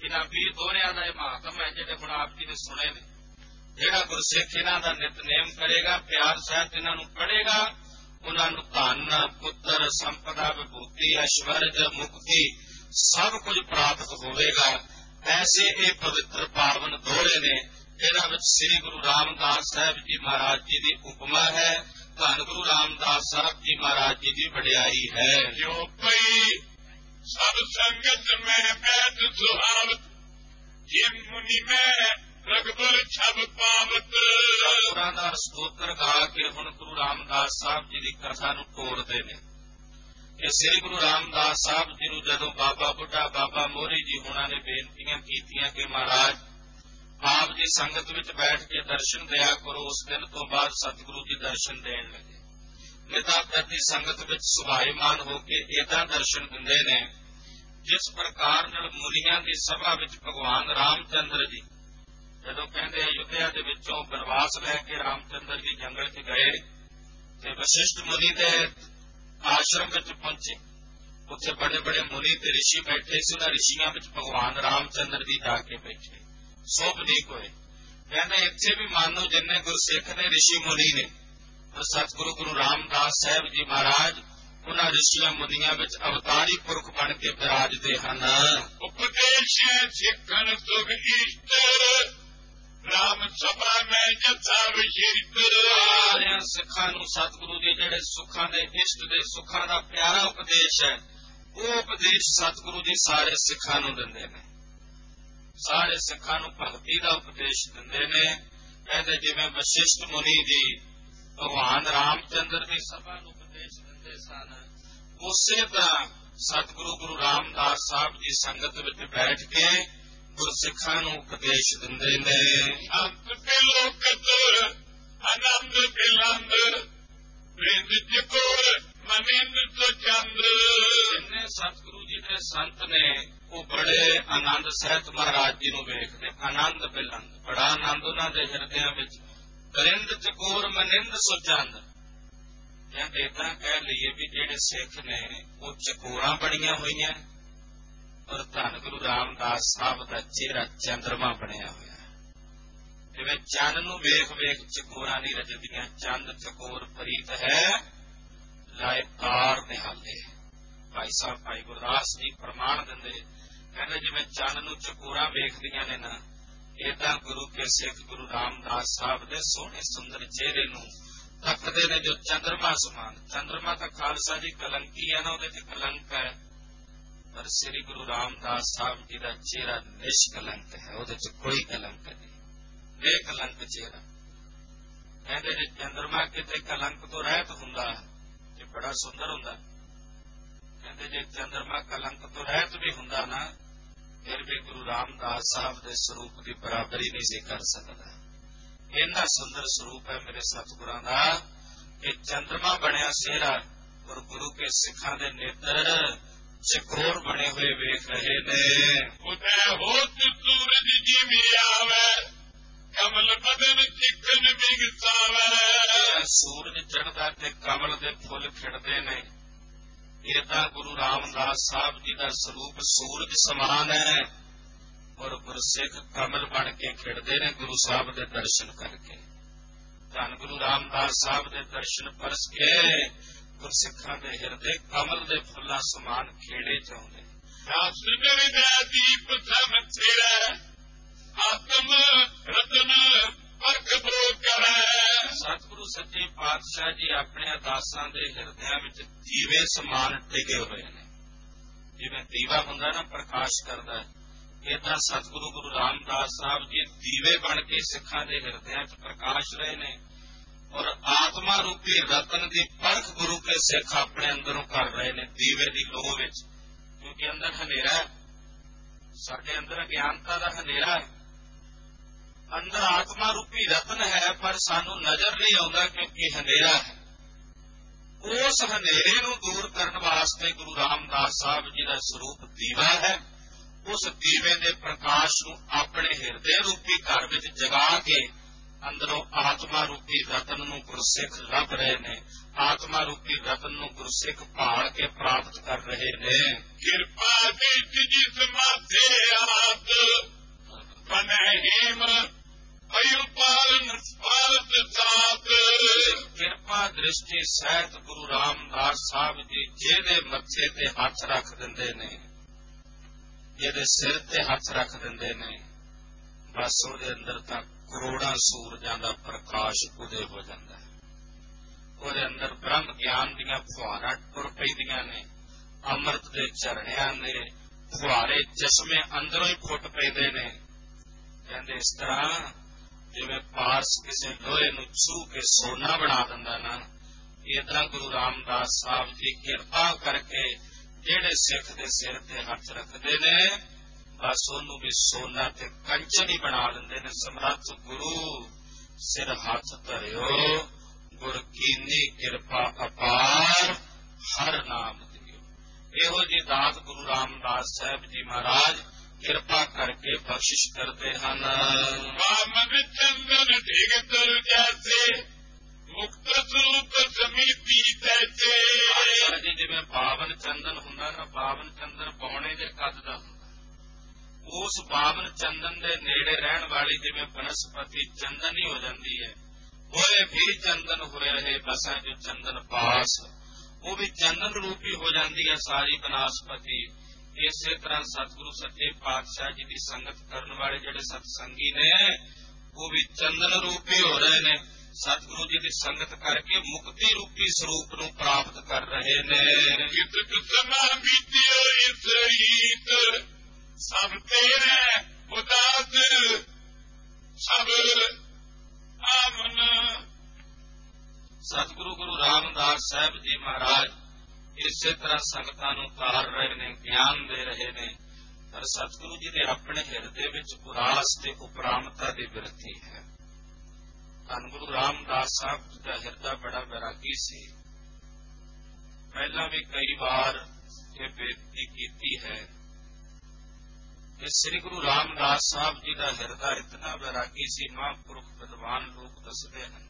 ਇਹਨਾਂ 20 ਦੋਹਰਿਆਂ ਦਾ ਇਹ ਮਹਾਤਮ ਹੈ ਜਿਹੜੇ ਹੁਣ ਆਪ ਜੀ ਨੇ ਸੁਣੇ ਨੇ। ਜਿਹੜਾ ਗੁਰਸਿੱਖ ਇਹਨਾਂ ਦਾ ਨਿਤਨੇਮ ਕਰੇਗਾ, ਪਿਆਰ ਸਹਿਤ ਇਹਨਾਂ ਨੂੰ ਪੜ੍ਹੇਗਾ, ਉਹਨਾਂ ਨੂੰ ਧਨ, ਪੁੱਤਰ, ਸੰਪਦਾ, ਵਿਭੂਤੀ, ਐਸ਼ਵਰਜ, ਮੁਕਤੀ ਸਭ ਕੁਝ ਪ੍ਰਾਪਤ ਹੋਵੇਗਾ। ਐਸੇ ਇਹ ਪਵਿੱਤਰ ਪਾਵਨ ਦੋਹਰੇ ਨੇ, ਇਹਨਾਂ ਵਿੱਚ ਸ੍ਰੀ ਗੁਰੂ ਰਾਮਦਾਸ ਸਾਹਿਬ ਜੀ ਮਹਾਰਾਜ ਜੀ ਦੀ ਉਪਮਾ ਹੈ। ਧੰਨ ਗੁਰੂ ਰਾਮਦਾਸ ਸਾਹਿਬ ਜੀ ਮਹਾਰਾਜ ਜੀ ਦੀ ਵਡਿਆਈ ਹੈ। ਜੋ ਪਈ ਸਭ ਸੰਗਤ ਮੈਂ ਬੈਠ ਸੁਹਾਵਤ, ਜੇ ਮੁਨੀ ਮੈਂ ਰਗਬਰ ਛਬ ਪਾਵਤ। ਗੁਰਾਂ ਦਾ ਸਤੋਤਰ ਗਾ ਕੇ ਹੁਣ ਗੁਰੂ ਰਾਮਦਾਸ ਸਾਹਿਬ ਜੀ ਦੀ ਕਥਾ ਨੂੰ ਤੋਰਦੇ ਨੇ ਕਿ ਸ੍ਰੀ ਗੁਰੂ ਰਾਮਦਾਸ ਸਾਹਿਬ ਜੀ ਨੂੰ ਜਦੋਂ ਬਾਬਾ ਬੁੱਢਾ, ਬਾਬਾ ਮੋਹਰੀ ਜੀ ਹੋਣਾ ਨੇ ਬੇਨਤੀਆਂ ਕੀਤੀਆਂ ਕਿ ਮਹਾਰਾਜ ਆਪ ਜੀ ਸੰਗਤ ਵਿੱਚ ਬੈਠ ਕੇ ਦਰਸ਼ਨ ਦਿਆ ਕਰੋ, ਉਸ ਦਿਨ ਤੋਂ ਬਾਅਦ ਸਤਿਗੁਰੂ ਜੀ ਦਰਸ਼ਨ ਦੇਣ ਲੱਗੇ। ਨਿਤਾ ਪ੍ਰਤੀ ਸੰਗਤ ਵਿੱਚ ਸੁਭਾਏਮਾਨ ਹੋ ਕੇ ਏਦਾਂ ਦਰਸ਼ਨ ਦਿੰਦੇ ਨੇ ਜਿਸ ਪ੍ਰਕਾਰ ਨਾਲ ਮੁਨੀਆਂ ਦੀ ਸਭਾ ਵਿੱਚ ਭਗਵਾਨ ਰਾਮਚੰਦਰ ਜੀ ਜਦੋਂ ਕਹਿੰਦੇ ਅਯੁੱਧਿਆ ਦੇ ਵਿੱਚੋਂ ਬਨਵਾਸ ਲੈ ਕੇ ਰਾਮਚੰਦਰ ਜੀ ਜੰਗਲ 'ਚ ਗਏ ਤੇ ਵਸ਼ਿਸ਼ਟ ਮੁਨੀ ਦੇ ਆਸ਼ਰਮ ਵਿੱਚ ਪਹੁੰਚੇ। ਉੱਥੇ ਬੜੇ ਬੜੇ ਮੁਨੀ ਤੇ ਰਿਸ਼ੀ ਬੈਠੇ ਸੀ। ਉਹਨਾਂ ਰਿਸ਼ੀਆਂ ਵਿੱਚ ਭਗਵਾਨ ਰਾਮਚੰਦਰ ਜੀ ਜਾ ਕੇ ਬੈਠੇ, ਸੋਭਨੀਕ ਹੋਏ। ਕਹਿੰਦੇ ਇੱਥੇ ਵੀ ਮੰਨੋ ਜਿੰਨੇ ਗੁਰਸਿੱਖ ਨੇ ਰਿਸ਼ੀ ਮੁਨੀ ਨੇ, ਸਤਿਗੁਰੂ ਗੁਰੂ ਰਾਮਦਾਸ ਸਾਹਿਬ ਜੀ ਮਹਾਰਾਜ ਉਹਨਾਂ ਰਿਸ਼ੀਆਂ ਮੁਨੀਆਂ ਵਿੱਚ ਅਵਤਾਰੀ ਪੁਰਖ ਬਣ ਕੇ ਬਿਰਾਜਦੇ ਹਨ। ਉਪਦੇਸ਼ ਸਿੱਖਣ ਸੁਖ ਇਸ਼ਟ, ਰਾਮ ਸਭਾ ਮੈਂ ਜਥਾ ਵਿਸ਼ਿਸ਼ਟ। ਸਾਰਿਆਂ ਸਿੱਖਾਂ ਨੂੰ ਸਤਿਗੁਰੂ ਜੀ ਜਿਹੜੇ ਸੁੱਖਾਂ ਦੇ ਇਸ਼ਟ ਦੇ ਸੁੱਖਾਂ ਦਾ ਪਿਆਰਾ ਉਪਦੇਸ਼ ਹੈ, ਉਹ ਉਪਦੇਸ਼ ਸਤਿਗੁਰੂ ਜੀ ਸਾਰੇ ਸਿੱਖਾਂ ਨੂੰ ਦਿੰਦੇ ਨੇ। ਸਾਰੇ ਸਿੱਖਾਂ ਨੂੰ ਭਗਤੀ ਦਾ ਉਪਦੇਸ਼ ਦਿੰਦੇ ਨੇ। ਕਹਿੰਦੇ ਜਿਵੇਂ ਵਸ਼ਿਸ਼ਟ ਮੁਨੀ ਜੀ ਭਗਵਾਨ ਰਾਮਚੰਦਰ ਦੀ ਸਭਾ ਨੂੰ ਉਪਦੇਸ਼ ਦਿੰਦੇ ਸਨ, ਉਸੇ ਤਰ੍ਹਾਂ ਸਤਿਗੁਰੂ ਗੁਰੂ ਰਾਮਦਾਸ ਸਾਹਿਬ ਜੀ ਸੰਗਤ ਵਿੱਚ ਬੈਠ ਕੇ ਗੁਰਸਿੱਖਾਂ ਨੂੰ ਉਪਦੇਸ਼ ਦਿੰਦੇ ਨੇ। ਅੰਤ ਤੇ ਲੋਕਤ ਆਨੰਦ ਬਿਲੰਦ, ਬ੍ਰਿੰਦ ਚਕੋਰ ਮਨਿੰਦ ਤੋਂ ਚੰਦ। ਜਿੰਨੇ ਸਤਿਗੁਰੂ ਜੀ ਦੇ ਸੰਤ ਨੇ ਉਹ ਬੜੇ ਆਨੰਦ ਸਹਿਤ ਮਹਾਰਾਜ ਜੀ ਨੂੰ ਵੇਖਦੇ। ਆਨੰਦ ਬਿਲੰਦ, ਬੜਾ ਆਨੰਦ ਉਹਨਾਂ ਦੇ ਹਿਰਦਿਆਂ ਵਿੱਚ। ਬ੍ਰਿੰਦ ਚਕੋਰ ਮਨਿੰਦ ਸੋ ਚੰਦ। ਕਹਿੰਦੇ ਏਦਾਂ ਕਹਿ ਲਈਏ ਵੀ ਜਿਹੜੇ ਸਿੱਖ ਨੇ ਉਹ ਚਕੋਰਾਂ ਬਣੀਆਂ ਹੋਈਆਂ, ਔਰ ਧੰਨ ਗੁਰੂ ਰਾਮਦਾਸ ਸਾਹਿਬ ਦਾ ਚਿਹਰਾ ਚੰਦਰਮਾ ਬਣਿਆ ਹੋਇਆ। ਜਿਵੇਂ ਚੰਨ ਨੂੰ ਵੇਖ ਵੇਖ ਚਕੋਰਾਂ ਨਹੀਂ ਰਜਦੀਆਂ। ਚੰਦ ਚਕੋਰ ਪ੍ਰੀਤ ਹੈ ਲਾਇ ਤਾਰ ਨਿਹਾਲੇ। ਭਾਈ ਸਾਹਿਬ ਭਾਈ ਗੁਰਦਾਸ ਜੀ ਪ੍ਰਮਾਣ ਦਿੰਦੇ, ਕਹਿੰਦੇ ਜਿਵੇਂ ਚੰਨ ਨੂੰ ਚਕੋਰਾਂ ਵੇਖਦੀਆਂ ਨੇ ਨਾ, ਏਦਾਂ ਗੁਰੂ ਕੇ ਸਿੱਖ ਗੁਰੂ ਰਾਮਦਾਸ ਸਾਹਿਬ ਦੇ ਸੋਹਣੇ ਸੁੰਦਰ ਚਿਹਰੇ ਨੂੰ ਤੱਕਦੇ ਨੇ ਜੋ ਚੰਦਰਮਾ ਸਮਾਨ। ਚੰਦਰਮਾ ਤਾਂ ਖਾਲਸਾ ਜੀ ਕਲੰਕੀ ਹੈ ਨਾ, ਉਹਦੇ ਚ ਕਲੰਕ ਹੈ, ਪਰ ਸ੍ਰੀ ਗੁਰੂ ਰਾਮਦਾਸ ਸਾਹਿਬ ਜੀ ਦਾ ਚਿਹਰਾ ਨਿਸ਼ਕਲੰਕ ਹੈ, ਉਹਦੇ ਚ ਕੋਈ ਕਲੰਕ ਨਹੀਂ, ਬੇਕਲੰਕ ਚਿਹਰਾ। ਕਹਿੰਦੇ ਜੇ ਚੰਦਰਮਾ ਕਿਤੇ ਕਲੰਕ ਤੋਂ ਰਹਿਤ ਹੁੰਦਾ ਤੇ ਬੜਾ ਸੁੰਦਰ ਹੁੰਦਾ। ਕਹਿੰਦੇ ਜੇ ਚੰਦਰਮਾ ਕਲੰਕ ਤੋਂ ਰਹਿਤ ਵੀ ਹੁੰਦਾ ਨਾ, ਫਿਰ ਵੀ ਗੁਰੂ ਰਾਮਦਾਸ ਸਾਹਿਬ ਦੇ ਸਰੂਪ ਦੀ ਬਰਾਬਰੀ ਨਹੀਂ ਸੀ ਕਰ ਸਕਦਾ। ਇੰਨਾ ਸੁੰਦਰ ਸਰੂਪ ਹੈ ਮੇਰੇ ਸਤਿਗੁਰਾਂ ਦਾ ਕਿ ਚੰਦਰਮਾ ਬਣਿਆ ਸਿਹਰਾ, ਔਰ ਗੁਰੂ ਕੇ ਸਿੱਖਾਂ ਦੇ ਨੇਤਰ ਚਕੋਰ ਬਣੇ ਹੋਏ ਵੇਖ ਰਹੇ ਨੇ। ਉਦੈ ਹੋਤ ਸੂਰਜ ਜਿਵੇਂ ਆਵੇ, ਕਮਲ ਬਦਨ ਚਿਕਨ ਬਿਗਸਾਵੇ। ਸੂਰਜ ਚੜ੍ਹਦਾ ਤੇ ਕਮਲ ਦੇ ਫੁੱਲ ਖਿੜਦੇ ਨੇ, ਏਦਾਂ ਗੁਰੂ ਰਾਮਦਾਸ ਸਾਹਿਬ ਜੀ ਦਾ ਸਰੂਪ ਸੂਰਜ ਸਮਾਨ ਹੈ, ਔਰ ਗੁਰਸਿੱਖ ਕਮਲ ਬਣ ਕੇ ਖਿੜਦੇ ਨੇ ਗੁਰੂ ਸਾਹਿਬ ਦੇ ਦਰਸ਼ਨ ਕਰਕੇ। ਧੰਨ ਗੁਰੂ ਰਾਮਦਾਸ ਸਾਹਿਬ ਦੇ ਦਰਸ਼ਨ ਪਰਸ ਕੇ ਗੁਰਸਿੱਖਾਂ ਦੇ ਹਿਰਦੇ ਕਮਲ ਦੇ ਫੁੱਲਾਂ ਸਮਾਨ ਖੇੜੇ ਚਾਉਂਦੇ। ਦਾਸ ਨਿਰਦੈ ਦੀਪ ਸਮ ਤੇਰਾ, ਆਤਮ ਰਤਨ ਪਰਖ ਬੋ ਕਰੈ। ਸਤਿਗੁਰੂ ਸੱਚੇ ਪਾਤਸ਼ਾਹ ਜੀ ਆਪਣੇ ਦਾਸਾਂ ਦੇ ਹਿਰਦਿਆਂ ਵਿੱਚ ਦੀਵੇ ਸਮਾਨ ਟਿਕੇ ਹੋਏ ਨੇ। ਜਿਵੇਂ ਦੀਵਾ ਹੁੰਦਾ ਨਾ ਪ੍ਰਕਾਸ਼ ਕਰਦਾ, ਏਦਾਂ ਸਤਿਗੁਰੂ ਗੁਰੂ ਰਾਮਦਾਸ ਸਾਹਿਬ ਜੀ ਦੀਵੇ ਬਣ ਕੇ ਸਿੱਖਾਂ ਦੇ ਹਿਰਦਿਆਂ 'ਚ ਪ੍ਰਕਾਸ਼ ਰਹੇ ਨੇ, ਔਰ ਆਤਮਾ ਰੂਪੀ ਰਤਨ ਦੀ ਪਰਖ ਗੁਰੂ ਕੇ ਸਿੱਖ ਆਪਣੇ ਅੰਦਰੋਂ ਕਰ ਰਹੇ ਨੇ ਦੀਵੇ ਦੀ ਲੋਹ ਵਿੱਚ। ਕਿਉਂਕਿ ਅੰਦਰ ਹਨੇਰਾ, ਸਾਡੇ ਅੰਦਰ ਅਗਿਆਨਤਾ ਦਾ ਹਨੇਰਾ, ਅੰਦਰ ਆਤਮਾ ਰੂਪੀ ਰਤਨ ਹੈ, ਪਰ ਸਾਨੂੰ ਨਜ਼ਰ ਨਹੀਂ ਆਉਂਦਾ ਕਿਉਂਕਿ ਹਨੇਰਾ ਹੈ। ਉਸ ਹਨੇਰੇ ਨੂੰ ਦੂਰ ਕਰਨ ਵਾਸਤੇ ਗੁਰੂ ਰਾਮਦਾਸ ਸਾਹਿਬ ਜੀ ਦਾ ਸਰੂਪ ਦੀਵਾ ਹੈ। ਉਸ ਦੀਵੇ ਦੇ ਪ੍ਰਕਾਸ਼ ਨੂੰ ਆਪਣੇ ਹਿਰਦੇ ਰੂਪੀ ਘਰ ਵਿੱਚ ਜਗਾ ਕੇ ਅੰਦਰੋਂ ਆਤਮਾ ਰੂਪੀ ਰਤਨ ਨੂੰ ਗੁਰਸਿੱਖ ਲੱਭ ਰਹੇ ਨੇ, ਆਤਮਾ ਰੂਪੀ ਰਤਨ ਨੂੰ ਗੁਰਸਿੱਖ ਭਾਲ ਕੇ ਪ੍ਰਾਪਤ ਕਰ ਰਹੇ ਨੇ। ਕਿਰਪਾ ਵਿੱਚ ਜਿਸ ਮਾਥੇ ਆਤ ਬਨਹਿਮ ਅਯੁ ਪਾਲਨ ਪਾਲਤ ਸਾਤ। ਕਿਰਪਾ ਦ੍ਰਿਸ਼ਟੀ ਸਹਿਤ ਗੁਰੂ ਰਾਮਦਾਸ ਸਾਹਿਬ ਜੀ ਜਿਹਦੇ ਮੱਥੇ ਤੇ ਹੱਥ ਰੱਖ ਦਿੰਦੇ ਨੇ, ਜਿਹਦੇ ਸਿਰ ਤੇ ਹੱਥ ਰੱਖ ਦਿੰਦੇ ਨੇ, ਬਸ ਉਹਦੇ ਅੰਦਰ ਤਾਂ ਕਰੋੜਾਂ ਸੂਰਜਾਂ ਦਾ ਪ੍ਰਕਾਸ਼ ਉਦੇ ਹੋ ਜਾਂਦਾ ਹੈ। ਉਹਦੇ ਅੰਦਰ ਬ੍ਰਹਮ ਗਿਆਨ ਦੀਆਂ ਫੁਹਾਰਾਂ ਟੁਰ ਪੈਂਦੀਆਂ ਨੇ, ਅੰਮ੍ਰਿਤ ਦੇ ਝਰਣਿਆਂ ਦੇ ਫੁਹਾਰੇ ਚਸ਼ਮੇ ਅੰਦਰੋਂ ਹੀ ਫੁੱਟ ਪੈਂਦੇ ਨੇ। ਕਹਿੰਦੇ ਇਸ ਤਰ੍ਹਾਂ ਜਿਵੇਂ ਪਾਰਸ ਕਿਸੇ ਲੋਹੇ ਨੂੰ ਛੂਹ ਕੇ ਸੋਨਾ ਬਣਾ ਦਿੰਦਾ ਨਾ, ਏਦਾਂ ਗੁਰੂ ਰਾਮਦਾਸ ਸਾਹਿਬ ਜੀ ਕਿਰਪਾ ਕਰਕੇ ਜਿਹੜੇ ਸਿੱਖ ਦੇ ਸਿਰ ਤੇ ਹੱਥ ਰੱਖਦੇ ਨੇ, ਬਸ ਉਹਨੂੰ ਵੀ ਸੋਨਾ ਤੇ ਕੰਚਨ ਹੀ ਬਣਾ ਦਿੰਦੇ ਨੇ। ਸਮਰੱਥ ਗੁਰੂ ਸਿਰ ਹੱਥ ਧਰਿਓ, ਗੁਰ ਕੀਨੀ ਕਿਰਪਾ ਅਪਾਰ, ਹਰ ਨਾਮ ਦਿਓ। ਇਹੋ ਜਿਹੀ ਦਾਤ ਗੁਰੂ ਰਾਮਦਾਸ ਸਾਹਿਬ ਜੀ ਮਹਾਰਾਜ ਕਿਰਪਾ ਕਰਕੇ ਬਖਸ਼ਿਸ਼ ਕਰਦੇ ਹਨ। ਵਾਮਨ ਚੰਦਨ ਢਿਗ ਤਰ ਜੈਸੇ ਮੁਕਤ ਸਰੂਪ ਸਮੀਪੀ ਤੈਸੇ। ਜਿਵੇਂ ਪਾਵਨ ਚੰਦਨ ਹੁੰਦਾ ਨਾ, ਪਾਵਨ ਚੰਦਨ ਪੌਣੇ ਦੇ ਕੱਦ ਦਾ ਹੁੰਦਾ, ਉਸ ਪਾਵਨ ਚੰਦਨ ਦੇ ਨੇੜੇ ਰਹਿਣ ਵਾਲੀ ਜਿਵੇਂ ਬਨਸਪਤੀ ਚੰਦਨ ਹੀ ਹੋ ਜਾਂਦੀ ਹੈ, ਉਹਦੇ ਵੀ ਚੰਦਨ ਹੋਏ ਰਹੇ ਬਸਾਂ ਜੋ ਚੰਦਨ ਪਾਸ, ਉਹ ਵੀ ਚੰਦਨ ਰੂਪੀ ਹੋ ਜਾਂਦੀ ਹੈ ਸਾਰੀ ਬਨਸਪਤੀ। ਇਸੇ ਤਰ੍ਹਾਂ ਸਤਿਗੁਰੂ ਸੱਚੇ ਪਾਤਸ਼ਾਹ ਜੀ ਦੀ ਸੰਗਤ ਕਰਨ ਵਾਲੇ ਜਿਹੜੇ ਸਤਸੰਗੀ ਨੇ, ਉਹ ਵੀ ਚੰਦਨ ਰੂਪੀ ਹੋ ਰਹੇ ਨੇ। ਸਤਿਗੁਰੂ ਜੀ ਦੀ ਸੰਗਤ ਕਰਕੇ ਮੁਕਤੀ ਰੂਪੀ ਸਰੂਪ ਨੂੰ ਪ੍ਰਾਪਤ ਕਰ ਰਹੇ ਨੇ। ਕਿਤਕ ਸਮਾਂ ਬੀਤਿਓ ਇਸ ਰੀਤ, ਸਭ ਤੇਰੇ ਉਦਾਸ ਸਭ ਆਮਨ। ਸਤਿਗੁਰੂ ਗੁਰੂ ਰਾਮਦਾਸ ਸਾਹਿਬ ਜੀ ਮਹਾਰਾਜ ਇਸੇ ਤਰ੍ਹਾਂ ਸੰਗਤਾਂ ਨੂੰ ਤਾਰ ਰਹੇ ਨੇ, ਗਿਆਨ ਦੇ ਰਹੇ ਨੇ, ਪਰ ਸਤਿਗੁਰੂ ਜੀ ਦੇ ਆਪਣੇ ਹਿਰਦੇ ਵਿੱਚ ਉਦਾਸ ਤੇ ਉਪਰਾਮਤਾ ਦੀ ਬਿਰਤੀ ਹੈ। ਧੰਨ ਗੁਰੂ ਰਾਮਦਾਸ ਸਾਹਿਬ ਜੀ ਦਾ ਹਿਰਦਾ ਬੜਾ ਵੈਰਾਗੀ ਸੀ। ਪਹਿਲਾਂ ਵੀ ਕਈ ਵਾਰ ਇਹ ਬੇਨਤੀ ਕੀਤੀ ਹੈ ਕਿ ਸ੍ਰੀ ਗੁਰੂ ਰਾਮਦਾਸ ਸਾਹਿਬ ਜੀ ਦਾ ਹਿਰਦਾ ਇਤਨਾ ਵੈਰਾਗੀ ਸੀ, ਮਹਾਂਪੁਰਖ ਵਿਦਵਾਨ ਲੋਕ ਦੱਸਦੇ ਹਨ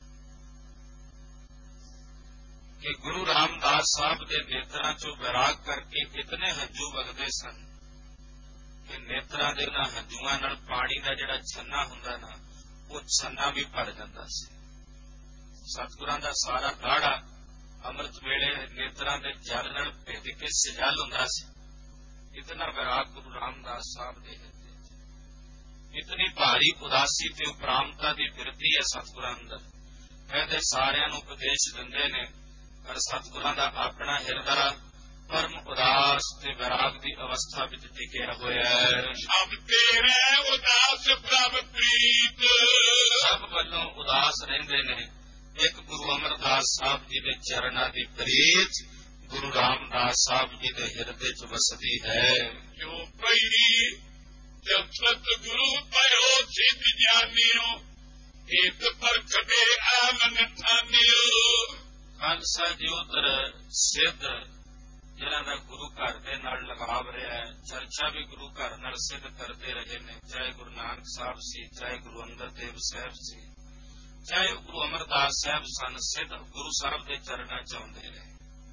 ਕਿ ਗੁਰੂ ਰਾਮਦਾਸ ਸਾਹਿਬ ਦੇ ਨੇਤਰਾਂ ਚੋਂ ਵੈਰਾਗ ਕਰਕੇ ਕਿਤਨੇ ਹੰਝੂ ਵਗਦੇ ਸਨ ਕਿ ਨੇਤਰਾਂ ਦੇ ਉਹਨਾਂ ਹੰਝੂਆਂ ਨਾਲ ਪਾਣੀ ਦਾ ਜਿਹੜਾ ਛੰਨਾ ਹੁੰਦਾ ਨਾ, ਉਹ ਛੰਨਾ ਵੀ ਭਰ ਜਾਂਦਾ ਸੀ। ਸਤਿਗੁਰਾਂ ਦਾ ਸਾਰਾ ਗਾੜਾ ਅੰਮ੍ਰਿਤ ਵੇਲੇ ਨੇਤਰਾਂ ਦੇ ਜਲ ਨਾਲ ਭਿੱਜ ਕੇ ਸਜਲ ਹੁੰਦਾ ਸੀ। ਇਤਨਾ ਵੈਰਾਗ ਗੁਰੂ ਰਾਮਦਾਸ ਸਾਹਿਬ ਦੇ ਹਿਰਦੇ ਚ, ਇਤਨੀ ਭਾਰੀ ਉਦਾਸੀ ਤੇ ਉਪਰਾਮਤਾ ਦੀ ਬਿਰਤੀ ਹੈ ਸਤਿਗੁਰਾਂ ਅੰਦਰ। ਕਹਿੰਦੇ ਸਾਰਿਆਂ ਨੂੰ ਉਪਦੇਸ਼ ਦਿੰਦੇ ਨੇ, ਪਰ ਸਤਿਗੁਰਾਂ ਦਾ ਆਪਣਾ ਹਿਰਦਾ ਪਰਮ ਉਦਾਸ ਤੇ ਵੈਰਾਗ ਦੀ ਅਵਸਥਾ ਵਿੱਚ ਟਿਕਿਆ ਹੋਇਆ ਹੈ। ਸਭ ਤੇਰੇ ਉਦਾਸ ਪ੍ਰਭ ਪ੍ਰੀਤ, ਸਭ ਵੱਲੋਂ ਉਦਾਸ ਰਹਿੰਦੇ ਨੇ। ਇੱਕ ਗੁਰੂ ਅਮਰਦਾਸ ਸਾਹਿਬ ਜੀ ਦੇ ਚਰਨਾਂ ਦੀ ਪ੍ਰੀਤ ਗੁਰੂ ਰਾਮਦਾਸ ਸਾਹਿਬ ਜੀ ਦੇ ਹਿਰਦੇ ਚ ਵਸਦੀ ਹੈ। ਜੋ ਪਈ ਜਬ ਸਤਿਗੁਰੂ ਪਇਓ ਸਿੱਧ ਜਾਣਿਓ, ਏਤ ਪਰਖਦੇ ਆਮਨ ਠਾਨਿਓ। ਖਾਲਸਾ ਜੀ ਉਧਰ ਸਿੱਧ ਜਿਹਨਾਂ ਦਾ ਗੁਰੂ ਘਰ ਦੇ ਨਾਲ ਲਗਾਵ ਰਿਹਾ ਹੈ, ਚਰਚਾ ਵੀ ਗੁਰੂ ਘਰ ਨਾਲ ਸਿੱਧ ਕਰਦੇ ਰਹੇ ਨੇ, ਚਾਹੇ ਗੁਰੂ ਨਾਨਕ ਸਾਹਿਬ ਸੀ, ਚਾਹੇ ਗੁਰੂ ਅੰਗਦ ਦੇਵ ਸਾਹਿਬ ਸੀ, ਚਾਹੇ ਗੁਰੂ ਅਮਰਦਾਸ ਸਾਹਿਬ ਸਨ, ਸਿੱਧ ਗੁਰੂ ਸਾਹਿਬ ਦੇ ਚਰਨਾਂ ਚ ਆਉਂਦੇ ਰਹੇ।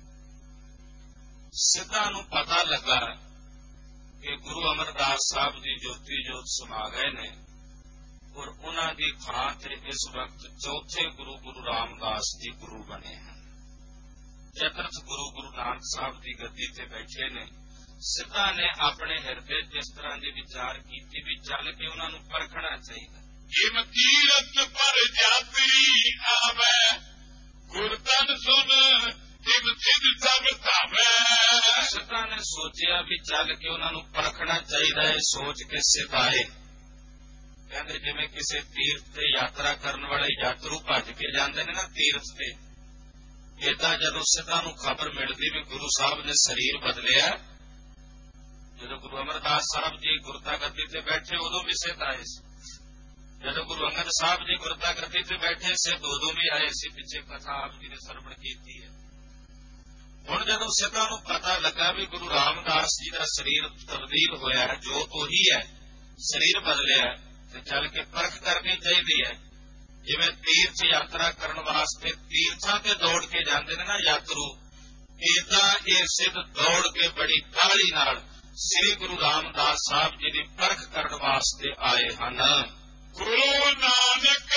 ਸਿੱਧਾਂ ਨੂੰ ਪਤਾ ਲੱਗਾ ਕਿ ਗੁਰੂ ਅਮਰਦਾਸ ਸਾਹਿਬ ਦੀ ਜੋਤੀ ਜੋਤ ਸਮਾ ਗਏ ਨੇ, ਔਰ ਉਹਨਾਂ ਦੀ ਥਾਂ ਤੇ ਇਸ ਵਕਤ ਚੌਥੇ ਗੁਰੂ ਰਾਮਦਾਸ ਜੀ ਗੁਰੂ ਬਣੇ ਹਨ। ਚਤੁਰਥ ਗੁਰੂ ਨਾਨਕ ਸਾਹਿਬ ਦੀ ਗੱਦੀ ਤੇ ਬੈਠੇ ਨੇ। ਸਿੱਧਾਂ ਨੇ ਆਪਣੇ ਹਿਰਦੇ ਜਿਸ ਤਰ੍ਹਾਂ ਦੇ ਵਿਚਾਰ ਕੀਤੇ ਵੀ ਚੱਲ ਕੇ ਉਹਨਾਂ ਨੂੰ ਪਰਖਣਾ ਚਾਹੀਦਾ। ਜਿਮ ਤੀਰਥ ਪਰ ਜਾਤਰੀ ਆਵੇ, ਗੁਰਤਨ ਸੁਨ ਜਿਮ ਸਿੱਧ ਸਭ ਧਾਵੇ। ਸਿੱਧਾਂ ਨੇ ਸੋਚਿਆ ਵੀ ਚੱਲ ਕੇ ਉਹਨਾਂ ਨੂੰ ਪਰਖਣਾ ਚਾਹੀਦਾ ਹੈ, ਸੋਚ ਕੇ ਸਿੱਧ ਆਏ। ਕਹਿੰਦੇ ਜਿਵੇਂ ਕਿਸੇ ਤੀਰਥ ਤੇ ਯਾਤਰਾ ਕਰਨ ਵਾਲੇ ਯਾਤਰੂ ਭੱਜ ਕੇ ਜਾਂਦੇ ਨੇ ਨਾ ਤੀਰਥ ਤੇ, ਏਦਾਂ ਜਦੋਂ ਸਿੱਧਾਂ ਨੂੰ ਖਬਰ ਮਿਲਦੀ ਵੀ ਗੁਰੂ ਸਾਹਿਬ ਨੇ ਸਰੀਰ ਬਦਲਿਆ, ਜਦੋਂ ਗੁਰੂ ਅਮਰਦਾਸ ਸਾਹਿਬ ਜੀ ਗੁਰਤਾ ਗੱਦੀ ਤੇ ਬੈਠੇ ਉਦੋਂ ਵੀ ਸਿੱਧ ਆਏ ਸੀ। ਜਦੋਂ ਗੁਰੂ ਅੰਗਦ ਸਾਹਿਬ ਜੀ ਗੁਰਤਾ ਗੱਦੀ ਤੇ ਬੈਠੇ ਸਿੱਧ ਉਦੋਂ ਵੀ ਆਏ ਸੀ। ਪਿੱਛੇ ਕਥਾ ਆਪ ਜੀ ਨੇ ਸਰਵਣ ਕੀਤੀ ਹੈ। ਹੁਣ ਜਦੋਂ ਸਿੱਧਾਂ ਨੂੰ ਪਤਾ ਲੱਗਾ ਵੀ ਗੁਰੂ ਰਾਮਦਾਸ ਜੀ ਦਾ ਸਰੀਰ ਤਬਦੀਲ ਹੋਇਆ ਹੈ, ਜੋਤ ਉਹੀ ਹੈ, ਸਰੀਰ ਬਦਲਿਆ, ਤੇ ਚੱਲ ਕੇ ਪਰਖ ਕਰਨੀ ਚਾਹੀਦੀ ਹੈ। ਜਿਵੇਂ ਤੀਰਥ ਯਾਤਰਾ ਕਰਨ ਵਾਸਤੇ ਤੀਰਥਾਂ ਤੇ ਦੌੜ ਕੇ ਜਾਂਦੇ ਨੇ ਨਾ ਯਾਤਰੂ, ਏਦਾਂ ਇਹ ਸਿੱਧ ਦੌੜ ਕੇ ਬੜੀ ਕਾਹਲੀ ਨਾਲ ਸ੍ਰੀ ਗੁਰੂ ਰਾਮਦਾਸ ਸਾਹਿਬ ਜੀ ਦੀ ਪਰਖ ਕਰਨ ਵਾਸਤੇ ਆਏ ਹਨ। ਗੁਰੂ ਨਾਨਕ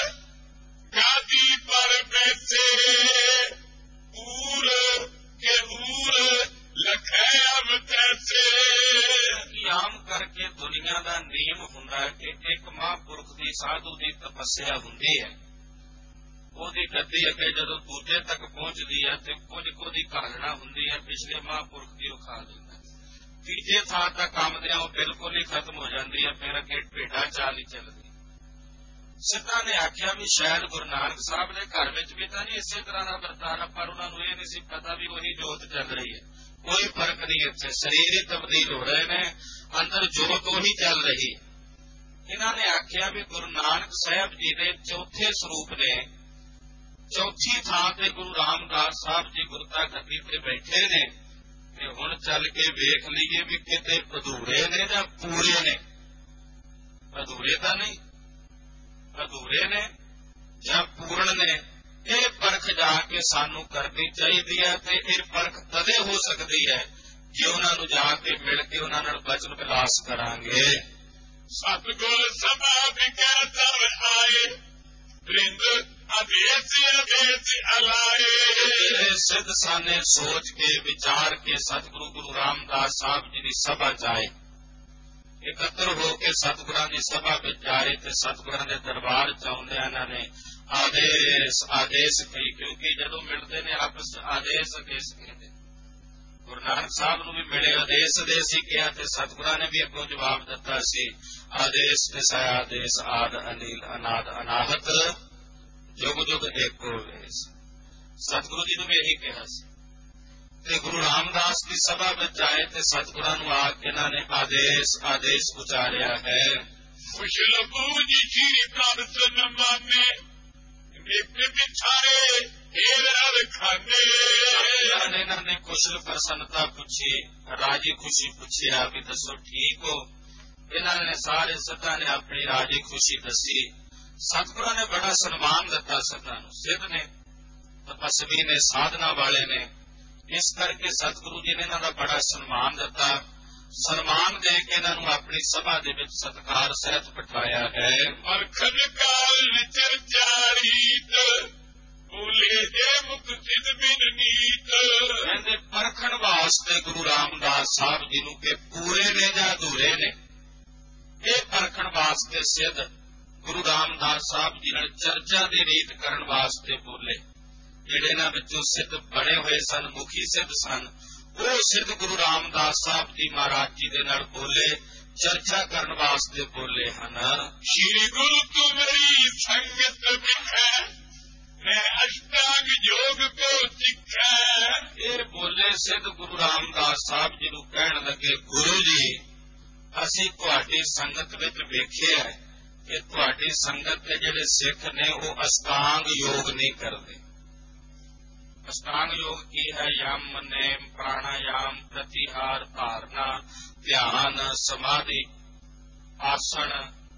ਗਾਦੀ ਪਰ ਬੈਠੇ, ਪੂਰ ਕੇ ਹੂਰ ਲਖੈ ਅਬ ਤੈਸੇ। ਆਮ ਕਰਕੇ ਦੁਨੀਆ ਦਾ ਨਿਯਮ ਹੁੰਦਾ ਹੈ ਕਿ ਇੱਕ ਮਹਾਂਪੁਰਖ ਦੀ ਸਾਧੂ ਦੀ ਤਪੱਸਿਆ ਹੁੰਦੀ ਹੈ, ਉਹਦੀ ਗੱਦੀ ਅੱਗੇ ਜਦੋਂ ਦੂਜੇ ਤੱਕ ਪਹੁੰਚਦੀ ਹੈ ਤੇ ਕੁਝ ਦੀ ਘਾਲਣਾ ਹੁੰਦੀ ਹੈ, ਪਿਛਲੇ ਮਹਾਂਪੁਰਖ ਦੀ ਉਹ ਖਾ ਲੈਂਦਾ। ਤੀਜੇ ਥਾਂ ਤੱਕ ਆਉਂਦਿਆਂ ਉਹ ਬਿਲਕੁਲ ਹੀ ਖਤਮ ਹੋ ਜਾਂਦੀ ਹੈ, ਫਿਰ ਅੱਗੇ ਭੇਡਾਂ ਚਾਲ ਹੀ ਚੱਲਦੀ। ਸਿੱਧਾਂ ਨੇ ਆਖਿਆ ਵੀ ਸ਼ਾਇਦ ਗੁਰੂ ਨਾਨਕ ਸਾਹਿਬ ਦੇ ਘਰ ਵਿੱਚ ਵੀ ਤਾਂ ਨਹੀਂ ਇਸੇ ਤਰ੍ਹਾਂ ਦਾ ਵਰਤਾਰਾ, ਪਰ ਉਹਨਾਂ ਨੂੰ ਇਹ ਨਹੀਂ ਸੀ ਪਤਾ ਵੀ ਉਹੀ ਜੋਤ ਚੱਲ ਰਹੀ ਹੈ। ਕੋਈ ਫਰਕ ਨਹੀਂ, ਇੱਥੇ ਸਰੀਰ ਹੀ ਤਬਦੀਲ ਹੋ ਰਹੇ ਨੇ, ਅੰਦਰ ਜੋਤ ਉਹੀ ਚੱਲ ਰਹੀ। ਇਹਨਾਂ ਨੇ ਆਖਿਆ ਵੀ ਗੁਰੂ ਨਾਨਕ ਸਾਹਿਬ ਜੀ ਦੇ ਚੌਥੇ ਸਰੂਪ ਨੇ, ਚੌਥੀ ਥਾਂ ਤੇ ਗੁਰੂ ਰਾਮਦਾਸ ਸਾਹਿਬ ਜੀ ਗੁਰਤਾ ਗੱਦੀ ਤੇ ਬੈਠੇ ਨੇ, ਤੇ ਹੁਣ ਚੱਲ ਕੇ ਵੇਖ ਲਈਏ ਵੀ ਕਿਤੇ ਅਧੂਰੇ ਨੇ ਜਾਂ ਪੂਰੇ ਨੇ। ਅਧੂਰੇ ਤਾਂ ਨਹੀਂ, ਅਧੂਰੇ ਨੇ ਜਾਂ ਪੂਰਨ ਨੇ, ਇਹ ਪਰਖ ਜਾ ਕੇ ਸਾਨੂੰ ਕਰਨੀ ਚਾਹੀਦੀ ਹੈ। ਤੇ ਇਹ ਪਰਖ ਤਦੇ ਹੋ ਸਕਦੀ ਹੈ ਜੇ ਉਹਨਾਂ ਨੂੰ ਜਾ ਕੇ ਮਿਲ ਕੇ ਉਹਨਾਂ ਨਾਲ ਬਚਨ ਵਿਲਾਸ ਕਰਾਂਗੇ। ਸਤਿਗੁਰ ਸਭਾ ਵਿਖੇ ਤਰ ਆਏ, ਬ੍ਰਿੰਦ ਆਦੇਸ ਆਦੇਸ ਅਲਾਏ। ਸਿੱਧ ਸਾਨੇ ਸੋਚ ਕੇ ਵਿਚਾਰ ਕੇ ਸਤਿਗੁਰੂ ਗੁਰੂ ਰਾਮਦਾਸ ਸਾਹਿਬ ਜੀ ਦੀ ਸਭਾ ਚ ਆਏ, ਇਕੱਤਰ ਹੋ ਕੇ ਸਤਿਗੁਰਾਂ ਦੀ ਸਭਾ ਵਿੱਚ ਆਏ ਤੇ ਸਤਿਗੁਰਾਂ ਦੇ ਦਰਬਾਰ ਚ ਆਉਂਦੇ ਇਹਨਾਂ ਨੇ ਆਦੇਸ ਆਦੇਸ ਕਹੀ, ਕਿਉਂਕਿ ਜਦੋਂ ਮਿਲਦੇ ਨੇ ਆਪਸ ਆਦੇਸ ਆਦੇਸ ਕਹਿੰਦੇ। ਗੁਰੂ ਨਾਨਕ ਸਾਹਿਬ ਨੂੰ ਵੀ ਮਿਲੇ ਆਦੇਸ ਆਦੇਸ ਹੀ ਕਿਹਾ ਤੇ ਸਤਿਗੁਰਾਂ ਨੇ ਵੀ ਅੱਗੋਂ ਜਵਾਬ ਦਿੱਤਾ ਸੀ ਆਦੇਸ ਤੇ ਆਦੇਸ ਆਦ ਅਨੀਲ ਅਨਾਦ ਅਨਾਹਤ ਜੁਗ ਜੁਗ ਏਕੋ ਵੇਸ। ਸਤਿਗੁਰੂ ਜੀ ਨੂੰ ਵੀ ਇਹੀ ਕਿਹਾ ਸੀ। ਤੇ ਗੁਰੂ ਰਾਮਦਾਸ ਦੀ ਸਭਾ ਵਿੱਚ ਆਏ ਤੇ ਸਤਿਗੁਰਾਂ ਨੂੰ ਆ ਕੇ ਇਹਨਾਂ ਨੇ ਆਦੇਸ ਆਦੇਸ ਉਚਾਰਿਆ ਹੈ। ਕੁਸ਼ਲ ਬੂਝ ਜੀ ਪ੍ਰਭ ਸੁਨ ਮਾਨੇ, ਨਿਤ ਵਿਚਾਰੇ ਹੀਰ ਰਖਾਨੇ। ਇਹਨਾਂ ਨੇ ਕੁਸ਼ਲ ਪ੍ਰਸੰਨਤਾ ਪੁੱਛੀ, ਰਾਜੀ ਖੁਸ਼ੀ ਪੁੱਛਿਆ ਵੀ ਦੱਸੋ ਠੀਕ ਹੋ। ਇਹਨਾਂ ਨੇ ਸਾਰੇ ਸਿੱਧਾਂ ਨੇ ਆਪਣੀ ਰਾਜੀ ਖੁਸ਼ੀ ਦੱਸੀ। ਸਤਿਗੁਰਾਂ ਨੇ ਬੜਾ ਸਨਮਾਨ ਦਿੱਤਾ ਸਿੱਧਾਂ ਨੂੰ। ਸਿੱਧ ਨੇ, ਤਪਸਵੀ ਨੇ, ਸਾਧਨਾ ਵਾਲੇ ਨੇ, ਇਸ ਕਰਕੇ ਸਤਿਗੁਰੂ ਜੀ ਨੇ ਇਹਨਾਂ ਦਾ ਬੜਾ ਸਨਮਾਨ ਦਿੱਤਾ। ਸਨਮਾਨ ਦੇ ਕੇ ਇਹਨਾਂ ਨੂੰ ਆਪਣੀ ਸਭਾ ਦੇ ਵਿੱਚ ਸਤਿਕਾਰ ਸਹਿਤ ਬਿਠਾਇਆ ਹੈ। ਅਰਖਨ ਕਾਲ ਵਿਚਰ ਚਾਰੀਤ, ਬੋਲੇ ਜੇ ਮੁਖ ਸਿਧ ਬਿਨ ਨੀਤ। ਕਹਿੰਦੇ ਪਰਖਣ ਵਾਸਤੇ ਗੁਰੂ ਰਾਮਦਾਸ ਸਾਹਿਬ ਜੀ ਨੂੰ ਕਿ ਪੂਰੇ ਨੇ ਜਾਂ ਅਧੂਰੇ ਨੇ, ਇਹ ਪਰਖਣ ਵਾਸਤੇ ਸਿੱਧ ਗੁਰੂ ਰਾਮਦਾਸ ਸਾਹਿਬ ਜੀ ਨਾਲ ਚਰਚਾ ਦੀ ਰੀਤ ਕਰਨ ਵਾਸਤੇ ਬੋਲੇ। ਜਿਹੜੇ ਇਹਨਾਂ ਵਿੱਚੋਂ ਸਿੱਧ ਬਣੇ ਹੋਏ ਸਨ, ਮੁਖੀ ਸਿੱਧ ਸਨ, ਉਹ ਸਿੱਧ ਗੁਰੂ ਰਾਮਦਾਸ ਸਾਹਿਬ ਜੀ ਮਹਾਰਾਜ ਜੀ ਦੇ ਨਾਲ ਬੋਲੇ, ਚਰਚਾ ਕਰਨ ਵਾਸਤੇ ਬੋਲੇ ਹਨ। ਸ਼੍ਰੀ ਗੁਰੂ ਤੂੰ ਮੇਰੀ ਸੰਗਤ ਵਿਖੇ, ਮੈਂ ਅਸ਼ਟਾਂਗ ਯੋਗ ਕੋ ਸਿੱਖਿਆ। ਇਹ ਬੋਲੇ ਸਿੱਧ ਗੁਰੂ ਰਾਮਦਾਸ ਸਾਹਿਬ ਜੀ ਨੂੰ ਕਹਿਣ ਲੱਗੇ, ਗੁਰੂ ਜੀ ਅਸੀਂ ਤੁਹਾਡੀ ਸੰਗਤ ਵਿੱਚ ਵੇਖਿਆ ਕਿ ਤੁਹਾਡੀ ਸੰਗਤ ਦੇ ਜਿਹੜੇ ਸਿੱਖ ਨੇ ਉਹ ਅਸ਼ਟਾਂਗ ਯੋਗ ਨਹੀਂ ਕਰਦੇ। ਅਸ਼ਟਾਂਗ ਯੋਗ ਕੀ ਹੈ? ਯਮ, ਨੇਮ, ਪ੍ਰਾਣਾਯਾਮ, ਪ੍ਰਤਿਹਾਰ, ਧਾਰਨਾ, ਧਿਆਨ, ਸਮਾਧੀ, ਆਸਣ,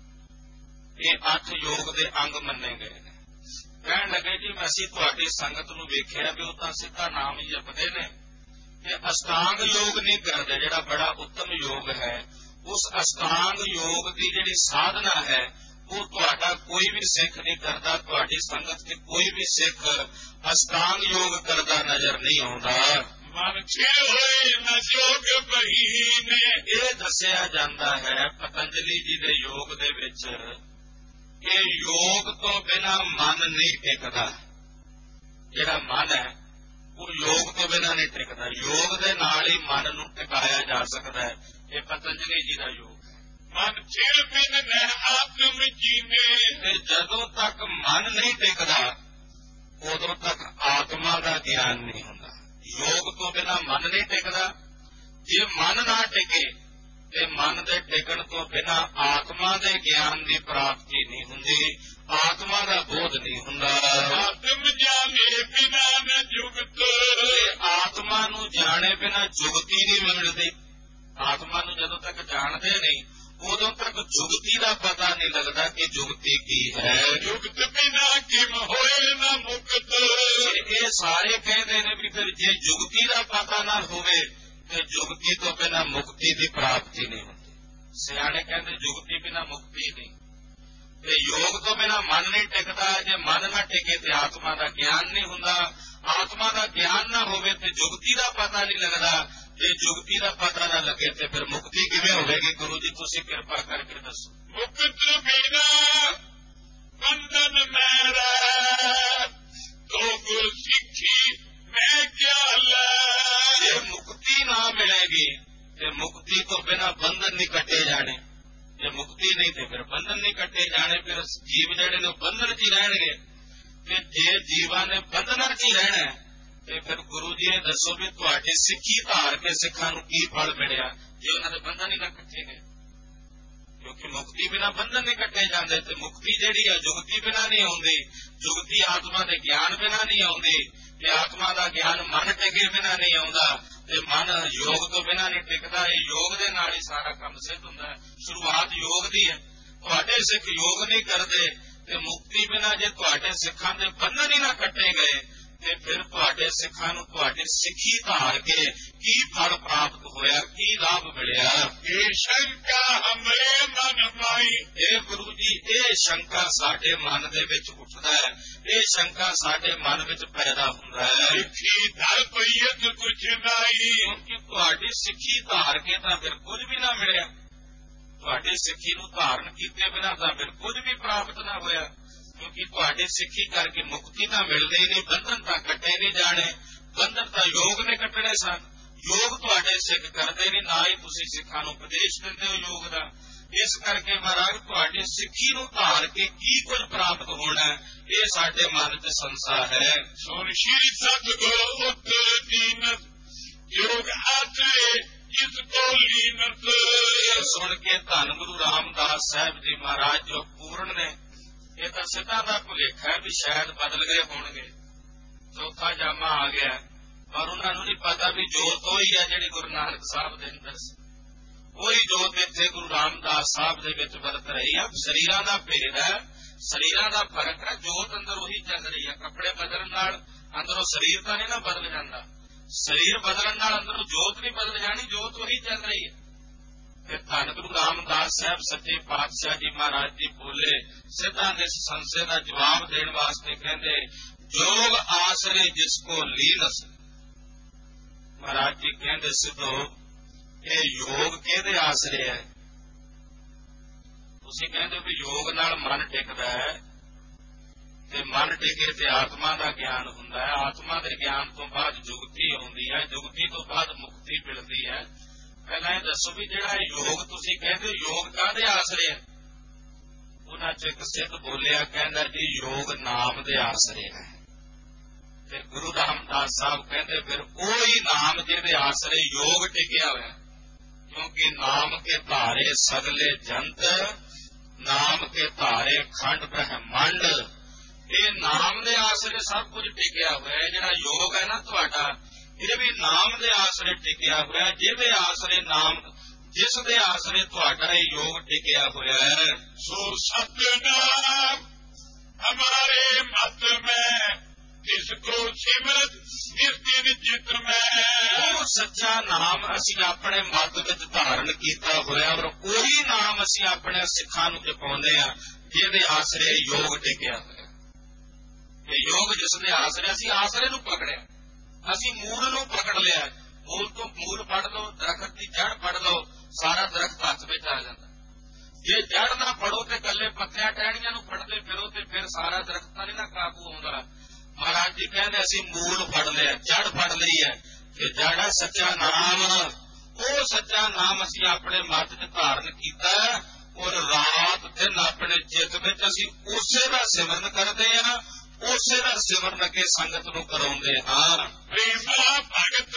ਇਹ 8 ਯੋਗ ਦੇ ਅੰਗ ਮੰਨੇ ਗਏ ਨੇ। ਕਹਿਣ ਲੱਗੇ ਜੀ ਅਸੀਂ ਤੁਹਾਡੀ ਸੰਗਤ ਨੂੰ ਵੇਖਿਆ ਵੀ ਉਹ ਤਾਂ ਸਿੱਧਾ ਨਾਮ ਹੀ ਜਪਦੇ ਨੇ ਤੇ ਅਸ਼ਟਾਂਗ ਯੋਗ ਨਹੀਂ ਕਰਦੇ, ਜਿਹੜਾ ਬੜਾ ਉੱਤਮ ਯੋਗ ਹੈ। ਉਸ ਅਸ਼ਟਾਂਗ ਯੋਗ ਦੀ ਜਿਹੜੀ ਸਾਧਨਾ ਹੈ ਉਹ ਤੁਹਾਡਾ ਕੋਈ ਵੀ ਸਿੱਖ ਨਹੀਂ ਕਰਦਾ। ਤੁਹਾਡੀ ਸੰਗਤ ਚ ਕੋਈ ਵੀ ਸਿੱਖ ਅਸ਼ਟਾਂਗ ਯੋਗ ਕਰਦਾ ਨਜ਼ਰ ਨਹੀਂ ਆਉਂਦਾ। ਮਨ ਛੇ ਹੋਏ ਨ ਯੋਗ ਬਹੀਨੇ। ਇਹ ਦੱਸਿਆ ਜਾਂਦਾ ਹੈ ਪਤੰਜਲੀ ਜੀ ਦੇ ਯੋਗ ਦੇ ਵਿੱਚ ਕਿ ਯੋਗ ਤੋਂ ਬਿਨਾਂ ਮਨ ਨਹੀਂ ਟਿਕਦਾ। ਜਿਹੜਾ ਮਨ ਹੈ ਉਹ ਯੋਗ ਤੋਂ ਬਿਨਾਂ ਨਹੀਂ ਟਿਕਦਾ। ਯੋਗ ਦੇ ਨਾਲ ਹੀ ਮਨ ਨੂੰ ਟਿਕਾਇਆ ਜਾ ਸਕਦਾ ਹੈ। ਇਹ ਪਤੰਜਲੀ ਜੀ ਦਾ ਯੋਗ ਹੈ। ਮਨ ਛੇ ਬਿਨ ਨਹਿ ਆਤਮ ਜੀਨੇ। ਤੇ ਜਦੋਂ ਤੱਕ ਮਨ ਨਹੀਂ ਟਿਕਦਾ ਉਦੋਂ ਤੱਕ ਆਤਮਾ ਦਾ ਗਿਆਨ ਨਹੀਂ ਹੁੰਦਾ। ਯੋਗ ਤੋਂ ਬਿਨਾਂ ਮਨ ਨਹੀਂ ਟਿਕਦਾ। ਜੇ ਮਨ ਨਾ ਟਿਕੇ ਤੇ ਮਨ ਦੇ ਟਿਕਣ ਤੋਂ ਬਿਨਾਂ ਆਤਮਾ ਦੇ ਗਿਆਨ ਦੀ ਪ੍ਰਾਪਤੀ ਨਹੀਂ ਹੁੰਦੀ, ਆਤਮਾ ਦਾ ਬੋਧ ਨਹੀਂ ਹੁੰਦਾ। ਆਤਮ ਜਾਣੇ ਬਿਨਾਂ ਨ ਜੁਗਤ। ਆਤਮਾ ਨੂੰ ਜਾਣੇ ਬਿਨਾਂ ਜੁਗਤੀ ਨਹੀਂ ਮਿਲਦੀ। ਆਤਮਾ ਨੂੰ ਜਦੋਂ ਤੱਕ ਜਾਣਦੇ ਨਹੀਂ ਉਦੋਂ ਤੱਕ ਜੁਗਤੀ ਦਾ ਪਤਾ ਨਹੀਂ ਲੱਗਦਾ ਕਿ ਜੁਗਤੀ ਕੀ ਹੈ। ਜੁਗਤ ਬਿਨਾ ਕਿਮ ਹੋਏ ਨਾ ਮੁਕਤ। ਇਹ ਸਾਰੇ ਕਹਿੰਦੇ ਨੇ ਵੀ ਫਿਰ ਜੇ ਜੁਗਤੀ ਦਾ ਪਤਾ ਨਾ ਹੋਵੇ ਤੇ ਜੁਗਤੀ ਤੋਂ ਬਿਨਾ ਮੁਕਤੀ ਦੀ ਪ੍ਰਾਪਤੀ ਨਹੀਂ ਹੁੰਦੀ। ਸਿਆਣੇ ਕਹਿੰਦੇ ਜੁਗਤੀ ਬਿਨਾ ਮੁਕਤੀ ਨਹੀਂ, ਤੇ ਯੋਗ ਤੋਂ ਬਿਨਾ ਮਨ ਨਹੀਂ ਟਿਕਦਾ। ਜੇ ਮਨ ਨਾ ਟਿਕੇ ਤੇ ਆਤਮਾ ਦਾ ਗਿਆਨ ਨਹੀਂ ਹੁੰਦਾ। ਆਤਮਾ ਦਾ ਗਿਆਨ ਨਾ ਹੋਵੇ ਤੇ ਜੁਗਤੀ ਦਾ ਪਤਾ ਨਹੀਂ ਲੱਗਦਾ। ਜੇ ਜੁਗਤੀ ਦਾ ਪਤਾ ਨਾ ਲੱਗੇ ਤੇ ਫਿਰ ਮੁਕਤੀ ਕਿਵੇਂ ਹੋਵੇਗੀ? ਗੁਰੂ ਜੀ ਤੁਸੀਂ ਕਿਰਪਾ ਕਰਕੇ ਦੱਸੋ। ਮੁਕਤ ਬਿਨਾ ਬੰਧਨ ਮੇਰਾ ਤੋ ਗੁਰ ਸਿੱਖੀ ਮੈਂ ਕਿਆ ਲੈ। ਜੇ ਮੁਕਤੀ ਨਾ ਮਿਲੇਗੀ ਤੇ ਮੁਕਤੀ ਤੋਂ ਬਿਨਾ ਬੰਧਨ ਨਹੀਂ ਕੱਟੇ ਜਾਣੇ। ਜੇ ਮੁਕਤੀ ਨਹੀਂ ਤੇ ਫਿਰ ਬੰਧਨ ਨਹੀਂ ਕੱਟੇ ਜਾਣੇ। ਫਿਰ ਜੀਵ ਜਿਹੜੇ ਨੇ ਬੰਧਨ 'ਚ ਹੀ ਰਹਿਣਗੇ। ਤੇ ਜੇ ਜੀਵਾਂ ਨੇ ਬੰਧਨਾਂ 'ਚ ਹੀ ਰਹਿਣਾ ਤੇ ਫਿਰ ਗੁਰੂ ਜੀ ਇਹ ਦੱਸੋ ਵੀ ਤੁਹਾਡੀ ਸਿੱਖੀ ਧਾਰ ਕੇ ਸਿੱਖਾਂ ਨੂੰ ਕੀ ਫਲ ਮਿਲਿਆ ਜੇ ਉਹਨਾਂ ਦੇ ਬੰਧਨ ਹੀ ਨਾ ਕੱਟੇ ਗਏ? ਕਿਉਂਕਿ ਮੁਕਤੀ ਬਿਨਾ ਬੰਧਨ ਨਹੀਂ ਕੱਟੇ ਜਾਂਦੇ। ਤੇ ਮੁਕਤੀ ਜਿਹੜੀ ਹੈ ਜੁਗਤੀ ਬਿਨਾ ਨਹੀਂ ਆਉਂਦੀ। ਜੁਗਤੀ ਆਤਮਾ ਦੇ ਗਿਆਨ ਬਿਨਾ ਨਹੀਂ ਆਉਂਦੀ। ਤੇ ਆਤਮਾ ਦਾ ਗਿਆਨ ਮਨ ਟਿਕੇ ਬਿਨਾ ਨਹੀਂ ਆਉਂਦਾ। ਤੇ ਮਨ ਯੋਗ ਤੋਂ ਬਿਨਾ ਨਹੀਂ ਟਿਕਦਾ। ਇਹ ਯੋਗ ਦੇ ਨਾਲ ਹੀ ਸਾਰਾ ਕੰਮ ਸਿੱਧ ਹੁੰਦਾ ਹੈ। ਸ਼ੁਰੂਆਤ ਯੋਗ ਦੀ ਹੈ। ਤੁਹਾਡੇ ਸਿੱਖ ਯੋਗ ਨਹੀਂ ਕਰਦੇ ਤੇ ਮੁਕਤੀ ਬਿਨਾ ਜੇ ਤੁਹਾਡੇ ਸਿੱਖਾਂ ਦੇ ਬੰਧਨ ਹੀ ਨਾ ਕੱਟੇ ਗਏ ਤੇ ਫਿਰ ਤੁਹਾਡੇ ਸਿੱਖਾਂ ਨੂੰ ਤੁਹਾਡੀ ਸਿੱਖੀ ਧਾਰ ਕੇ ਕੀ ਫਲ ਪ੍ਰਾਪਤ ਹੋਇਆ, ਕੀ ਲਾਭ ਮਿਲਿਆ? ਇਹ ਸ਼ੰਕਾ ਹਮਰੇ ਮਨ ਮਾਈ। ਇਹ ਗੁਰੂ ਜੀ ਇਹ ਸ਼ੰਕਾ ਸਾਡੇ ਮਨ ਦੇ ਵਿੱਚ ਉੱਠਦਾ ਹੈ। ਇਹ ਸ਼ੰਕਾ ਸਾਡੇ ਮਨ ਵਿੱਚ ਪੈਦਾ ਹੁੰਦਾ ਹੈ। ਸਿੱਖੀ ਧਰ ਪਈਤ ਕੁਛ ਨਹੀਂ। ਕਿਉਂਕਿ ਤੁਹਾਡੀ ਸਿੱਖੀ ਧਾਰ ਕੇ ਤਾਂ ਫਿਰ ਕੁਝ ਵੀ ਨਾ ਮਿਲਿਆ। ਤੁਹਾਡੀ ਸਿੱਖੀ ਨੂੰ ਧਾਰਨ ਕੀਤੇ ਬਿਨਾਂ ਤਾਂ ਫਿਰ ਕੁਝ ਵੀ ਪ੍ਰਾਪਤ ਨਾ ਹੋਇਆ। ਕਿਉਂਕਿ ਤੁਹਾਡੀ ਸਿੱਖੀ ਕਰਕੇ ਮੁਕਤੀ ਤਾਂ ਮਿਲਦੀ ਨਹੀਂ, ਬੰਧਨ ਤਾਂ ਕੱਟੇ ਨਹੀਂ ਜਾਣੇ। ਬੰਧਨ ਤਾਂ ਯੋਗ ਨੇ ਕੱਟਣੇ ਸਨ। ਯੋਗ ਤੁਹਾਡੇ ਸਿੱਖ ਕਰਦੇ ਨਹੀਂ, ਨਾ ਹੀ ਤੁਸੀਂ ਸਿੱਖਾਂ ਨੂੰ ਉਪਦੇਸ਼ ਦਿੰਦੇ ਹੋ ਯੋਗ ਦਾ। ਇਸ ਕਰਕੇ ਮਹਾਰਾਜ ਤੁਹਾਡੀ ਸਿੱਖੀ ਨੂੰ ਧਾਰ ਕੇ ਕੀ ਕੁਝ ਪ੍ਰਾਪਤ ਹੋਣਾ ਇਹ ਸਾਡੇ ਮਨ 'ਚ ਸੰਸਾ ਹੈ। ਸੁਣ ਸ਼੍ਰੀ ਸਤਿਗੁਰੂ ਉੱਤਰ ਦੀਨਤ ਯੋਗ ਆਚਰੇ ਜਿਸ ਤੋਂ ਲੀਨਤ। ਸੁਣ ਕੇ ਧੰਨ ਗੁਰੂ ਰਾਮਦਾਸ ਸਾਹਿਬ ਜੀ ਮਹਾਰਾਜ ਜੋ ਪੂਰਨ ਨੇ, ਇਹ ਤਾਂ ਸਿੱਧਾ ਦਾ ਭੁਲੇਖਾ ਹੈ ਵੀ ਸ਼ਾਇਦ ਬਦਲ ਗਏ ਹੋਣਗੇ। ਚੌਥਾ ਜਾਮਾ ਆ ਗਿਆ ਪਰ ਉਹਨਾਂ ਨੂੰ ਨਹੀਂ ਪਤਾ ਵੀ ਜੋਤ ਉਹੀ ਹੈ ਜਿਹੜੀ ਗੁਰੂ ਨਾਨਕ ਸਾਹਿਬ ਦੇ ਅੰਦਰ ਸੀ। ਉਹੀ ਜੋਤ ਇੱਥੇ ਗੁਰੂ ਰਾਮਦਾਸ ਸਾਹਿਬ ਦੇ ਵਿੱਚ ਵਰਤ ਰਹੀ ਹੈ। ਸਰੀਰਾਂ ਦਾ ਭੇਦ ਹੈ, ਸਰੀਰਾਂ ਦਾ ਫਰਕ ਹੈ। ਜੋਤ ਅੰਦਰ ਉਹੀ ਚੱਲ ਰਹੀ ਹੈ। ਕੱਪੜੇ ਬਦਲਣ ਨਾਲ ਅੰਦਰੋਂ ਸਰੀਰ ਤਾਂ ਨਹੀਂ ਨਾ ਬਦਲ ਜਾਂਦਾ। ਸਰੀਰ ਬਦਲਣ ਨਾਲ ਅੰਦਰੋਂ ਜੋਤ ਨਹੀਂ ਬਦਲ ਜਾਣੀ। ਜੋਤ ਉਹੀ ਚੱਲ ਰਹੀ ਹੈ। ਤੇ ਧੰਨ ਗੁਰੂ ਰਾਮਦਾਸ ਸਾਹਿਬ ਸੱਚੇ ਪਾਤਸ਼ਾਹ ਜੀ ਮਹਾਰਾਜ ਜੀ ਬੋਲੇ ਸਿੱਧਾਂ ਦੇ ਸੰਸ਼ੇ ਦਾ ਜਵਾਬ ਦੇਣ ਵਾਸਤੇ ਕਹਿੰਦੇ ਜੋਗ ਆਸਰੇ ਜਿਸ ਕੋ ਲੀਨਸ। ਮਹਾਰਾਜ ਜੀ ਕਹਿੰਦੇ ਸਿੱਧੋ ਇਹ ਯੋਗ ਕਿਹਦੇ ਆਸਰੇ ਹੈ? ਤੁਸੀਂ ਕਹਿੰਦੇ ਵੀ ਯੋਗ ਨਾਲ ਮਨ ਟਿਕਦਾ ਹੈ ਤੇ ਮਨ ਟਿਕੇ ਤੇ ਆਤਮਾ ਦਾ ਗਿਆਨ ਹੁੰਦਾ ਹੈ। ਆਤਮਾ ਦੇ ਗਿਆਨ ਤੋਂ ਬਾਅਦ ਜੁਗਤੀ ਆਉਂਦੀ ਹੈ। ਜੁਗਤੀ ਤੋਂ ਬਾਅਦ ਮੁਕਤੀ ਮਿਲਦੀ ਹੈ। ਪਹਿਲਾਂ ਇਹ ਦੱਸੋ ਵੀ ਜਿਹੜਾ ਯੋਗ ਤੁਸੀਂ ਕਹਿੰਦੇ ਯੋਗ ਕਾਹਦੇ ਆਸਰੇ ਹੈ? ਉਹਨਾਂ 'ਚ ਇੱਕ ਸਿੱਧ ਬੋਲਿਆ ਕਹਿੰਦਾ ਜੀ ਯੋਗ ਨਾਮ ਦੇ ਆਸਰੇ ਹੈ। ਤੇ ਗੁਰੂ ਰਾਮਦਾਸ ਸਾਹਿਬ ਕਹਿੰਦੇ ਫਿਰ ਉਹੀ ਨਾਮ ਜਿਹਦੇ ਆਸਰੇ ਯੋਗ ਟਿਕਿਆ ਹੋਇਆ। ਕਿਉਂਕਿ ਨਾਮ ਕੇ ਧਾਰੇ ਸਗਲੇ ਜੰਤ, ਨਾਮ ਕੇ ਧਾਰੇ ਖੰਡ ਬ੍ਰਹਮੰਡ। ਇਹ ਨਾਮ ਦੇ ਆਸਰੇ ਸਭ ਕੁਝ ਟਿਕਿਆ ਹੋਇਆ ਹੈ। ਜਿਹੜਾ ਯੋਗ ਹੈ ਨਾ ਤੁਹਾਡਾ, ਇਹ ਵੀ ਨਾਮ ਦੇ ਆਸਰੇ ਟਿਕਿਆ ਹੋਇਆ। ਜਿਹਦੇ ਆਸਰੇ ਨਾਮ, ਜਿਸ ਦੇ ਆਸਰੇ ਤੁਹਾਡਾ ਇਹ ਯੋਗ ਟਿਕਿਆ ਹੋਇਆ ਹੈ। ਸੋ ਸਤਨਾਮ ਹਮਾਰੇ ਮਤ ਮੈਂ ਜਿਸ ਕੋ ਸਿਮਰਤ ਇਸ ਦਿਨ ਜਿਤ ਮੈਂ। ਉਹ ਸੱਚਾ ਨਾਮ ਅਸੀਂ ਆਪਣੇ ਮਤ ਵਿੱਚ ਧਾਰਨ ਕੀਤਾ ਹੋਇਆ ਔਰ ਉਹੀ ਨਾਮ ਅਸੀਂ ਆਪਣੇ ਸਿੱਖਾਂ ਨੂੰ ਜਪਾਉਂਦੇ ਹਾਂ ਜਿਹਦੇ ਆਸਰੇ ਯੋਗ ਟਿਕਿਆ ਹੋਇਆ। ਇਹ ਯੋਗ ਜਿਸ ਦੇ ਆਸਰੇ, ਅਸੀਂ ਆਸਰੇ ਨੂੰ ਪਕੜਿਆ, ਅਸੀਂ ਮੂਲ ਨੂੰ ਪਕੜ ਲਿਆ। ਮੂਲ ਤੋਂ ਮੂਲ ਫੜ ਲਓ, ਦਰਖਤ ਦੀ ਜੜ ਫੜ ਲਓ, ਸਾਰਾ ਦਰਖਤ ਹੱਥ ਵਿੱਚ ਆ ਜਾਂਦਾ। ਜੇ ਜੜ ਨਾ ਫੜੋ ਤੇ ਇਕੱਲੇ ਪੱਤਿਆਂ ਟਹਿਣੀਆਂ ਨੂੰ ਫੜਦੇ ਫਿਰੋ ਤੇ ਫਿਰ ਸਾਰਾ ਦਰਖਤ ਤਾਂ ਨਹੀਂ ਨਾ ਕਾਬੂ ਆਉਂਦਾ। ਮਹਾਰਾਜ ਜੀ ਕਹਿੰਦੇ ਅਸੀਂ ਮੂਲ ਫੜ ਲਿਆ, ਜੜ ਫੜ ਲਈ ਹੈ। ਤੇ ਜੜ ਹੈ ਸੱਚਾ ਨਾਮ। ਉਹ ਸੱਚਾ ਨਾਮ ਅਸੀਂ ਆਪਣੇ ਮੱਤ 'ਚ ਧਾਰਨ ਕੀਤਾ ਔਰ ਰਾਤ ਦਿਨ ਆਪਣੇ ਚਿੱਤ ਵਿੱਚ ਅਸੀਂ ਉਸੇ ਦਾ ਸਿਮਰਨ ਕਰਦੇ ਹਾਂ। ਉਸੇ ਦਾ ਸਿਮਰਨ ਅੱਗੇ ਸੰਗਤ ਨੂੰ ਕਰਾਉਂਦੇ ਹਾਂ। ਪ੍ਰੇਮਾ ਭਗਤ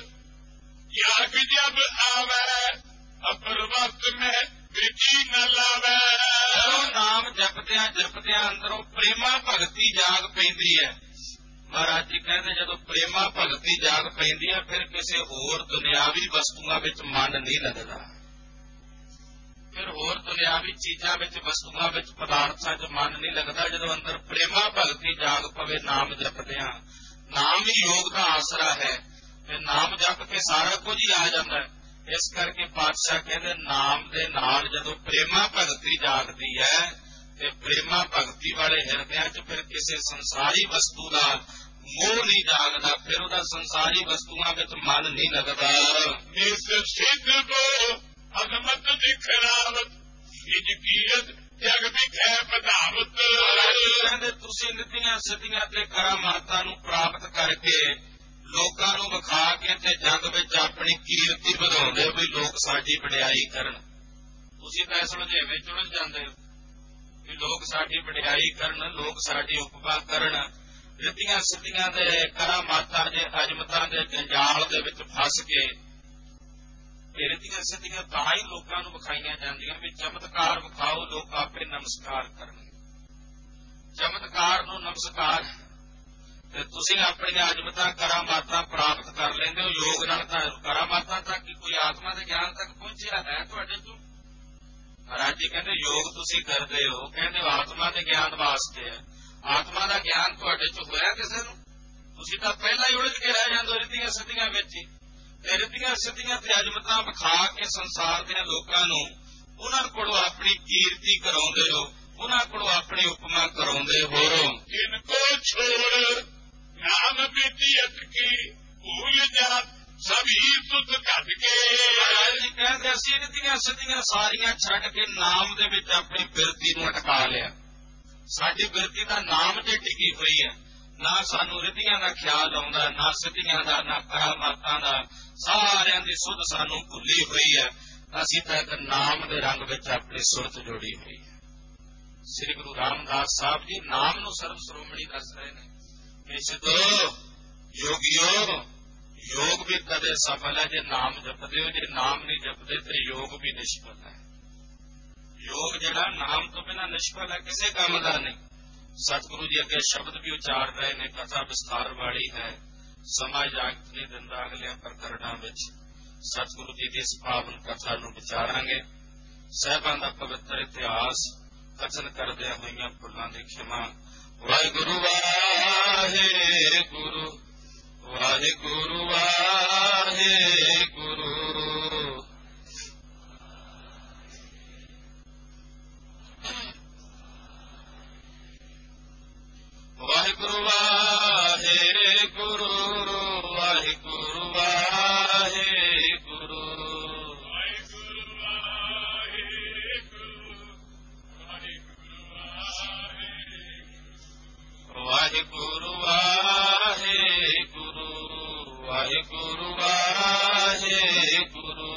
ਯਾਗ ਜਬ ਆਵੇ ਅਪਰਵਤ ਮੈਂ ਵਿਧੀ ਨ ਲਾਵੇ। ਜਦੋਂ ਨਾਮ ਜਪਦਿਆਂ ਜਪਦਿਆਂ ਅੰਦਰੋਂ ਪ੍ਰੇਮਾ ਭਗਤੀ ਜਾਗ ਪੈਂਦੀ ਹੈ। ਮਹਾਰਾਜ ਜੀ ਕਹਿੰਦੇ ਜਦੋਂ ਪ੍ਰੇਮਾ ਭਗਤੀ ਜਾਗ ਪੈਂਦੀ ਹੈ ਫਿਰ ਕਿਸੇ ਹੋਰ ਦੁਨਿਆਵੀ ਵਸਤੂਆਂ ਵਿੱਚ ਮਨ ਨਹੀਂ ਲੱਗਦਾ। ਫਿਰ ਹੋਰ ਦੁਨਿਆਵੀ ਚੀਜ਼ਾਂ ਵਿੱਚ, ਵਸਤੂਆਂ ਵਿੱਚ, ਪਦਾਰਥਾਂ 'ਚ ਮਨ ਨਹੀਂ ਲੱਗਦਾ। ਜਦੋਂ ਅੰਦਰ ਪ੍ਰੇਮਾ ਭਗਤੀ ਜਾਗ ਪਵੇ ਨਾਮ ਜਪਦਿਆਂ, ਨਾਮ ਹੀ ਯੋਗ ਦਾ ਆਸਰਾ ਹੈ ਤੇ ਨਾਮ ਜਪ ਕੇ ਸਾਰਾ ਕੁਝ ਹੀ ਆ ਜਾਂਦਾ। ਇਸ ਕਰਕੇ ਪਾਤਸ਼ਾਹ ਕਹਿੰਦੇ ਨਾਮ ਦੇ ਨਾਲ ਜਦੋਂ ਪ੍ਰੇਮਾ ਭਗਤੀ ਜਾਗਦੀ ਹੈ ਤੇ ਪ੍ਰੇਮਾ ਭਗਤੀ ਵਾਲੇ ਹਿਰਦਿਆਂ 'ਚ ਫਿਰ ਕਿਸੇ ਸੰਸਾਰੀ ਵਸਤੂ ਦਾ ਮੋਹ ਨਹੀਂ ਜਾਗਦਾ, ਫਿਰ ਉਹਦਾ ਸੰਸਾਰੀ ਵਸਤੂਆਂ ਵਿੱਚ ਮਨ ਨਹੀਂ ਲੱਗਦਾ। ਇਸ ਸਿੱਧ ਕੋ ਅਗਮਤ ਦਿਖਰਾਵਤ ਨਿਜ ਕੀਰਤ ਜਗ ਵਿਖੈ ਵਧਾਵਤ। ਕਹਿੰਦੇ ਤੁਸੀਂ ਨਿੱਤੀਆਂ ਸਿੱਧੀਆਂ ਤੇ ਕਰਾਮਾਤਾਂ ਨੂੰ ਪ੍ਰਾਪਤ ਕਰਕੇ ਲੋਕਾਂ ਨੂੰ ਵਿਖਾ ਕੇ ਤੇ ਜਗ ਵਿੱਚ ਆਪਣੀ ਕੀਰਤੀ ਵਧਾਉਂਦੇ ਹੋ ਵੀ ਲੋਕ ਸਾਡੀ ਵਡਿਆਈ ਕਰਨ। ਤੁਸੀਂ ਤਾਂ ਇਸ ਰੁਝੇਵੇਂ ਚ ਉਲਝ ਜਾਂਦੇ ਹੋ ਵੀ ਲੋਕ ਸਾਡੀ ਵਡਿਆਈ ਕਰਨ, ਲੋਕ ਸਾਡੀ ਉਪਮਾ ਕਰਨ। ਰਿੱਧੀਆਂ ਸਿੱਧੀਆਂ ਦੇ ਕਰਾਮਾਤਾਂ ਦੇ ਅਜਮਤਾਂ ਦੇ ਜੰਜਾਲ ਦੇ ਵਿੱਚ ਫਸ ਕੇ ਰਿੱਧੀਆਂ ਸਿੱਧੀਆਂ ਤਾਂ ਹੀ ਲੋਕਾਂ ਨੂੰ ਵਿਖਾਈਆਂ ਜਾਂਦੀਆਂ ਵੀ ਚਮਤਕਾਰ ਵਿਖਾਓ, ਲੋਕ ਆਪੇ ਨਮਸਕਾਰ ਕਰਨਗੇ। ਚਮਤਕਾਰ ਨੂੰ ਨਮਸਕਾਰ ਤੇ ਤੁਸੀਂ ਆਪਣੀਆਂ ਅਜਮਤਾਂ ਕਰਾਮਾਤਾਂ ਪ੍ਰਾਪਤ ਕਰ ਲੈਂਦੇ ਹੋ ਯੋਗ ਨਾਲ। ਤਾਂ ਕਰਾਮਾਤਾਂ ਤੱਕ ਕਿ ਕੋਈ ਆਤਮਾ ਦੇ ਗਿਆਨ ਤੱਕ ਪਹੁੰਚਿਆ ਹੈ ਤੁਹਾਡੇ ਤੋਂ? ਮਹਾਰਾਜ ਜੀ ਕਹਿੰਦੇ ਯੋਗ ਤੁਸੀਂ ਕਰਦੇ ਹੋ, ਕਹਿੰਦੇ ਆਤਮਾ ਦੇ ਗਿਆਨ ਵਾਸਤੇ ਹੈ। ਆਤਮਾ ਦਾ ਗਿਆਨ ਤੁਹਾਡੇ ਚ ਹੋਇਆ ਕਿਸੇ ਨੂੰ? ਤੁਸੀਂ ਤਾਂ ਪਹਿਲਾਂ ਹੀ ਉਲਝ ਕੇ ਰਹਿ ਜਾਂਦੇ ਹੋ ਰਿੱਧੀਆਂ ਸਿੱਧੀਆਂ ਵਿੱਚ ਹੀ। ਤੇ ਰਿੱਧੀਆਂ ਸਿੱਧੀਆਂ ਤੇ ਅਜਮਤਾਂ ਵਿਖਾ ਕੇ ਸੰਸਾਰ ਦੇ ਲੋਕਾਂ ਨੂੰ ਉਹਨਾਂ ਕੋਲੋਂ ਆਪਣੀ ਕੀਰਤੀ ਕਰਾਉਂਦੇ ਹੋ, ਉਹਨਾਂ ਕੋਲੋਂ ਆਪਣੀ ਉਪਮਾ ਕਰਾਉਂਦੇ ਹੋ। ਜਿਨ ਕੋ ਛੋੜ ਨਾਮ ਬੀਤੀਅਤ ਕੀ ਭੂਲ ਜਾਤ ਸਭੀ ਸੁਧ ਘਟ ਕੇ। ਕਹਿੰਦੇ ਅਸੀਂ ਰਿੱਧੀਆਂ ਸਿੱਧੀਆਂ ਸਾਰੀਆਂ ਛੱਡ ਕੇ ਨਾਮ ਦੇ ਵਿੱਚ ਆਪਣੀ ਬਿਰਤੀ ਨੂੰ ਅਟਕਾ ਲਿਆ। ਸਾਡੀ ਬਿਰਤੀ ਦਾ ਨਾਮ ਤੇ ਟਿਕੀ ਹੋਈ ਹੈ। ਨਾ ਸਾਨੂੰ ਰਿੱਧੀਆਂ ਦਾ ਖਿਆਲ ਆਉਂਦਾ, ਨਾ ਸਿੱਧੀਆਂ ਦਾ, ਨਾ ਕਰਾਮਾਤਾਂ ਦਾ। ਸਾਰਿਆਂ ਦੀ ਸੁਧ ਸਾਨੂੰ ਭੁੱਲੀ ਹੋਈ ਹੈ। ਅਸੀਂ ਤਾਂ ਇੱਕ ਨਾਮ ਦੇ ਰੰਗ ਵਿੱਚ ਆਪਣੀ ਸੁਰਤ ਜੋੜੀ ਹੋਈ ਹੈ। ਸ੍ਰੀ ਗੁਰੂ ਰਾਮਦਾਸ ਸਾਹਿਬ ਜੀ ਨਾਮ ਨੂੰ ਸਰਵ ਸ਼੍ਰੋਮਣੀ ਦੱਸ ਰਹੇ ਨੇ ਕਿ ਸਿੱਧੋ ਯੋਗੀਓ, ਯੋਗ ਵੀ ਕਦੇ ਸਫਲ ਹੈ ਜੇ ਨਾਮ ਜਪਦੇ ਹੋ। ਜੇ ਨਾਮ ਨਹੀਂ ਜਪਦੇ ਤੇ ਯੋਗ ਵੀ ਨਿਸ਼ਫਲ ਹੈ। ਯੋਗ ਜਿਹੜਾ ਨਾਮ ਤੋਂ ਬਿਨਾਂ ਨਿਸ਼ਫਲ ਹੈ, ਕਿਸੇ ਕੰਮ ਦਾ ਨਹੀਂ। ਸਤਿਗੁਰੂ ਜੀ ਅੱਗੇ ਸ਼ਬਦ ਵੀ ਉਚਾਰ ਰਹੇ ਨੇ, ਕਥਾ ਵਿਸਥਾਰ ਵਾਲੀ ਹੈ, ਸਮਾਂ ਇਜਾਜ਼ਤ ਨਹੀਂ ਦਿੰਦਾ ਅਗਲੇ ਪ੍ਰਕਰਣਾਂ ਵਿੱਚ। ਸਤਿਗੁਰੂ ਜੀ ਦੀ ਇਸ ਪਾਵਨ ਕਥਾ ਨੂੰ ਵਿਚਾਰਾਂਗੇ। ਸਾਹਿਬਾਂ ਦਾ ਪਵਿੱਤਰ ਇਤਿਹਾਸ ਕਥਨ ਕਰਦਿਆਂ ਹੋਈਆਂ ਭੁੱਲਾਂ ਦੀ ਖਿਮਾ। ਵਾਹਿਗੁਰੂ ਵਾਹਿਗੁਰੂ ਵਾਹਿਗੁਰੂ ਵਾਹਿਗੁਰੂ। ਵਾਹਿਗੁਰੂ ਵਾਹਿਗੁਰੂ ਵਾਹਿਗੁਰੂ ਵਾਹਿਗੁਰੂ। ਵਾਹਿਗੁਰੂ ਵਾਹਿਗੁਰੂ ਵਾਹਿਗੁਰੂ ਵਾਹਿਗੁਰੂ।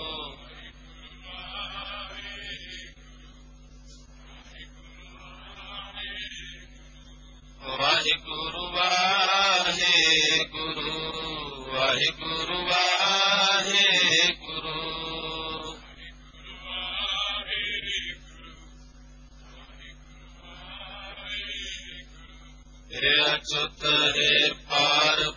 ਵਾਹਿਗੁਰੂ ਵਾਹਿਗੁਰੂ ਵਾਹਿਗੁਰੂ ਵਾਹਿਗੁਰੂ। ਏ ਅਚੁੱਤ ਰੇ ਪਾਰ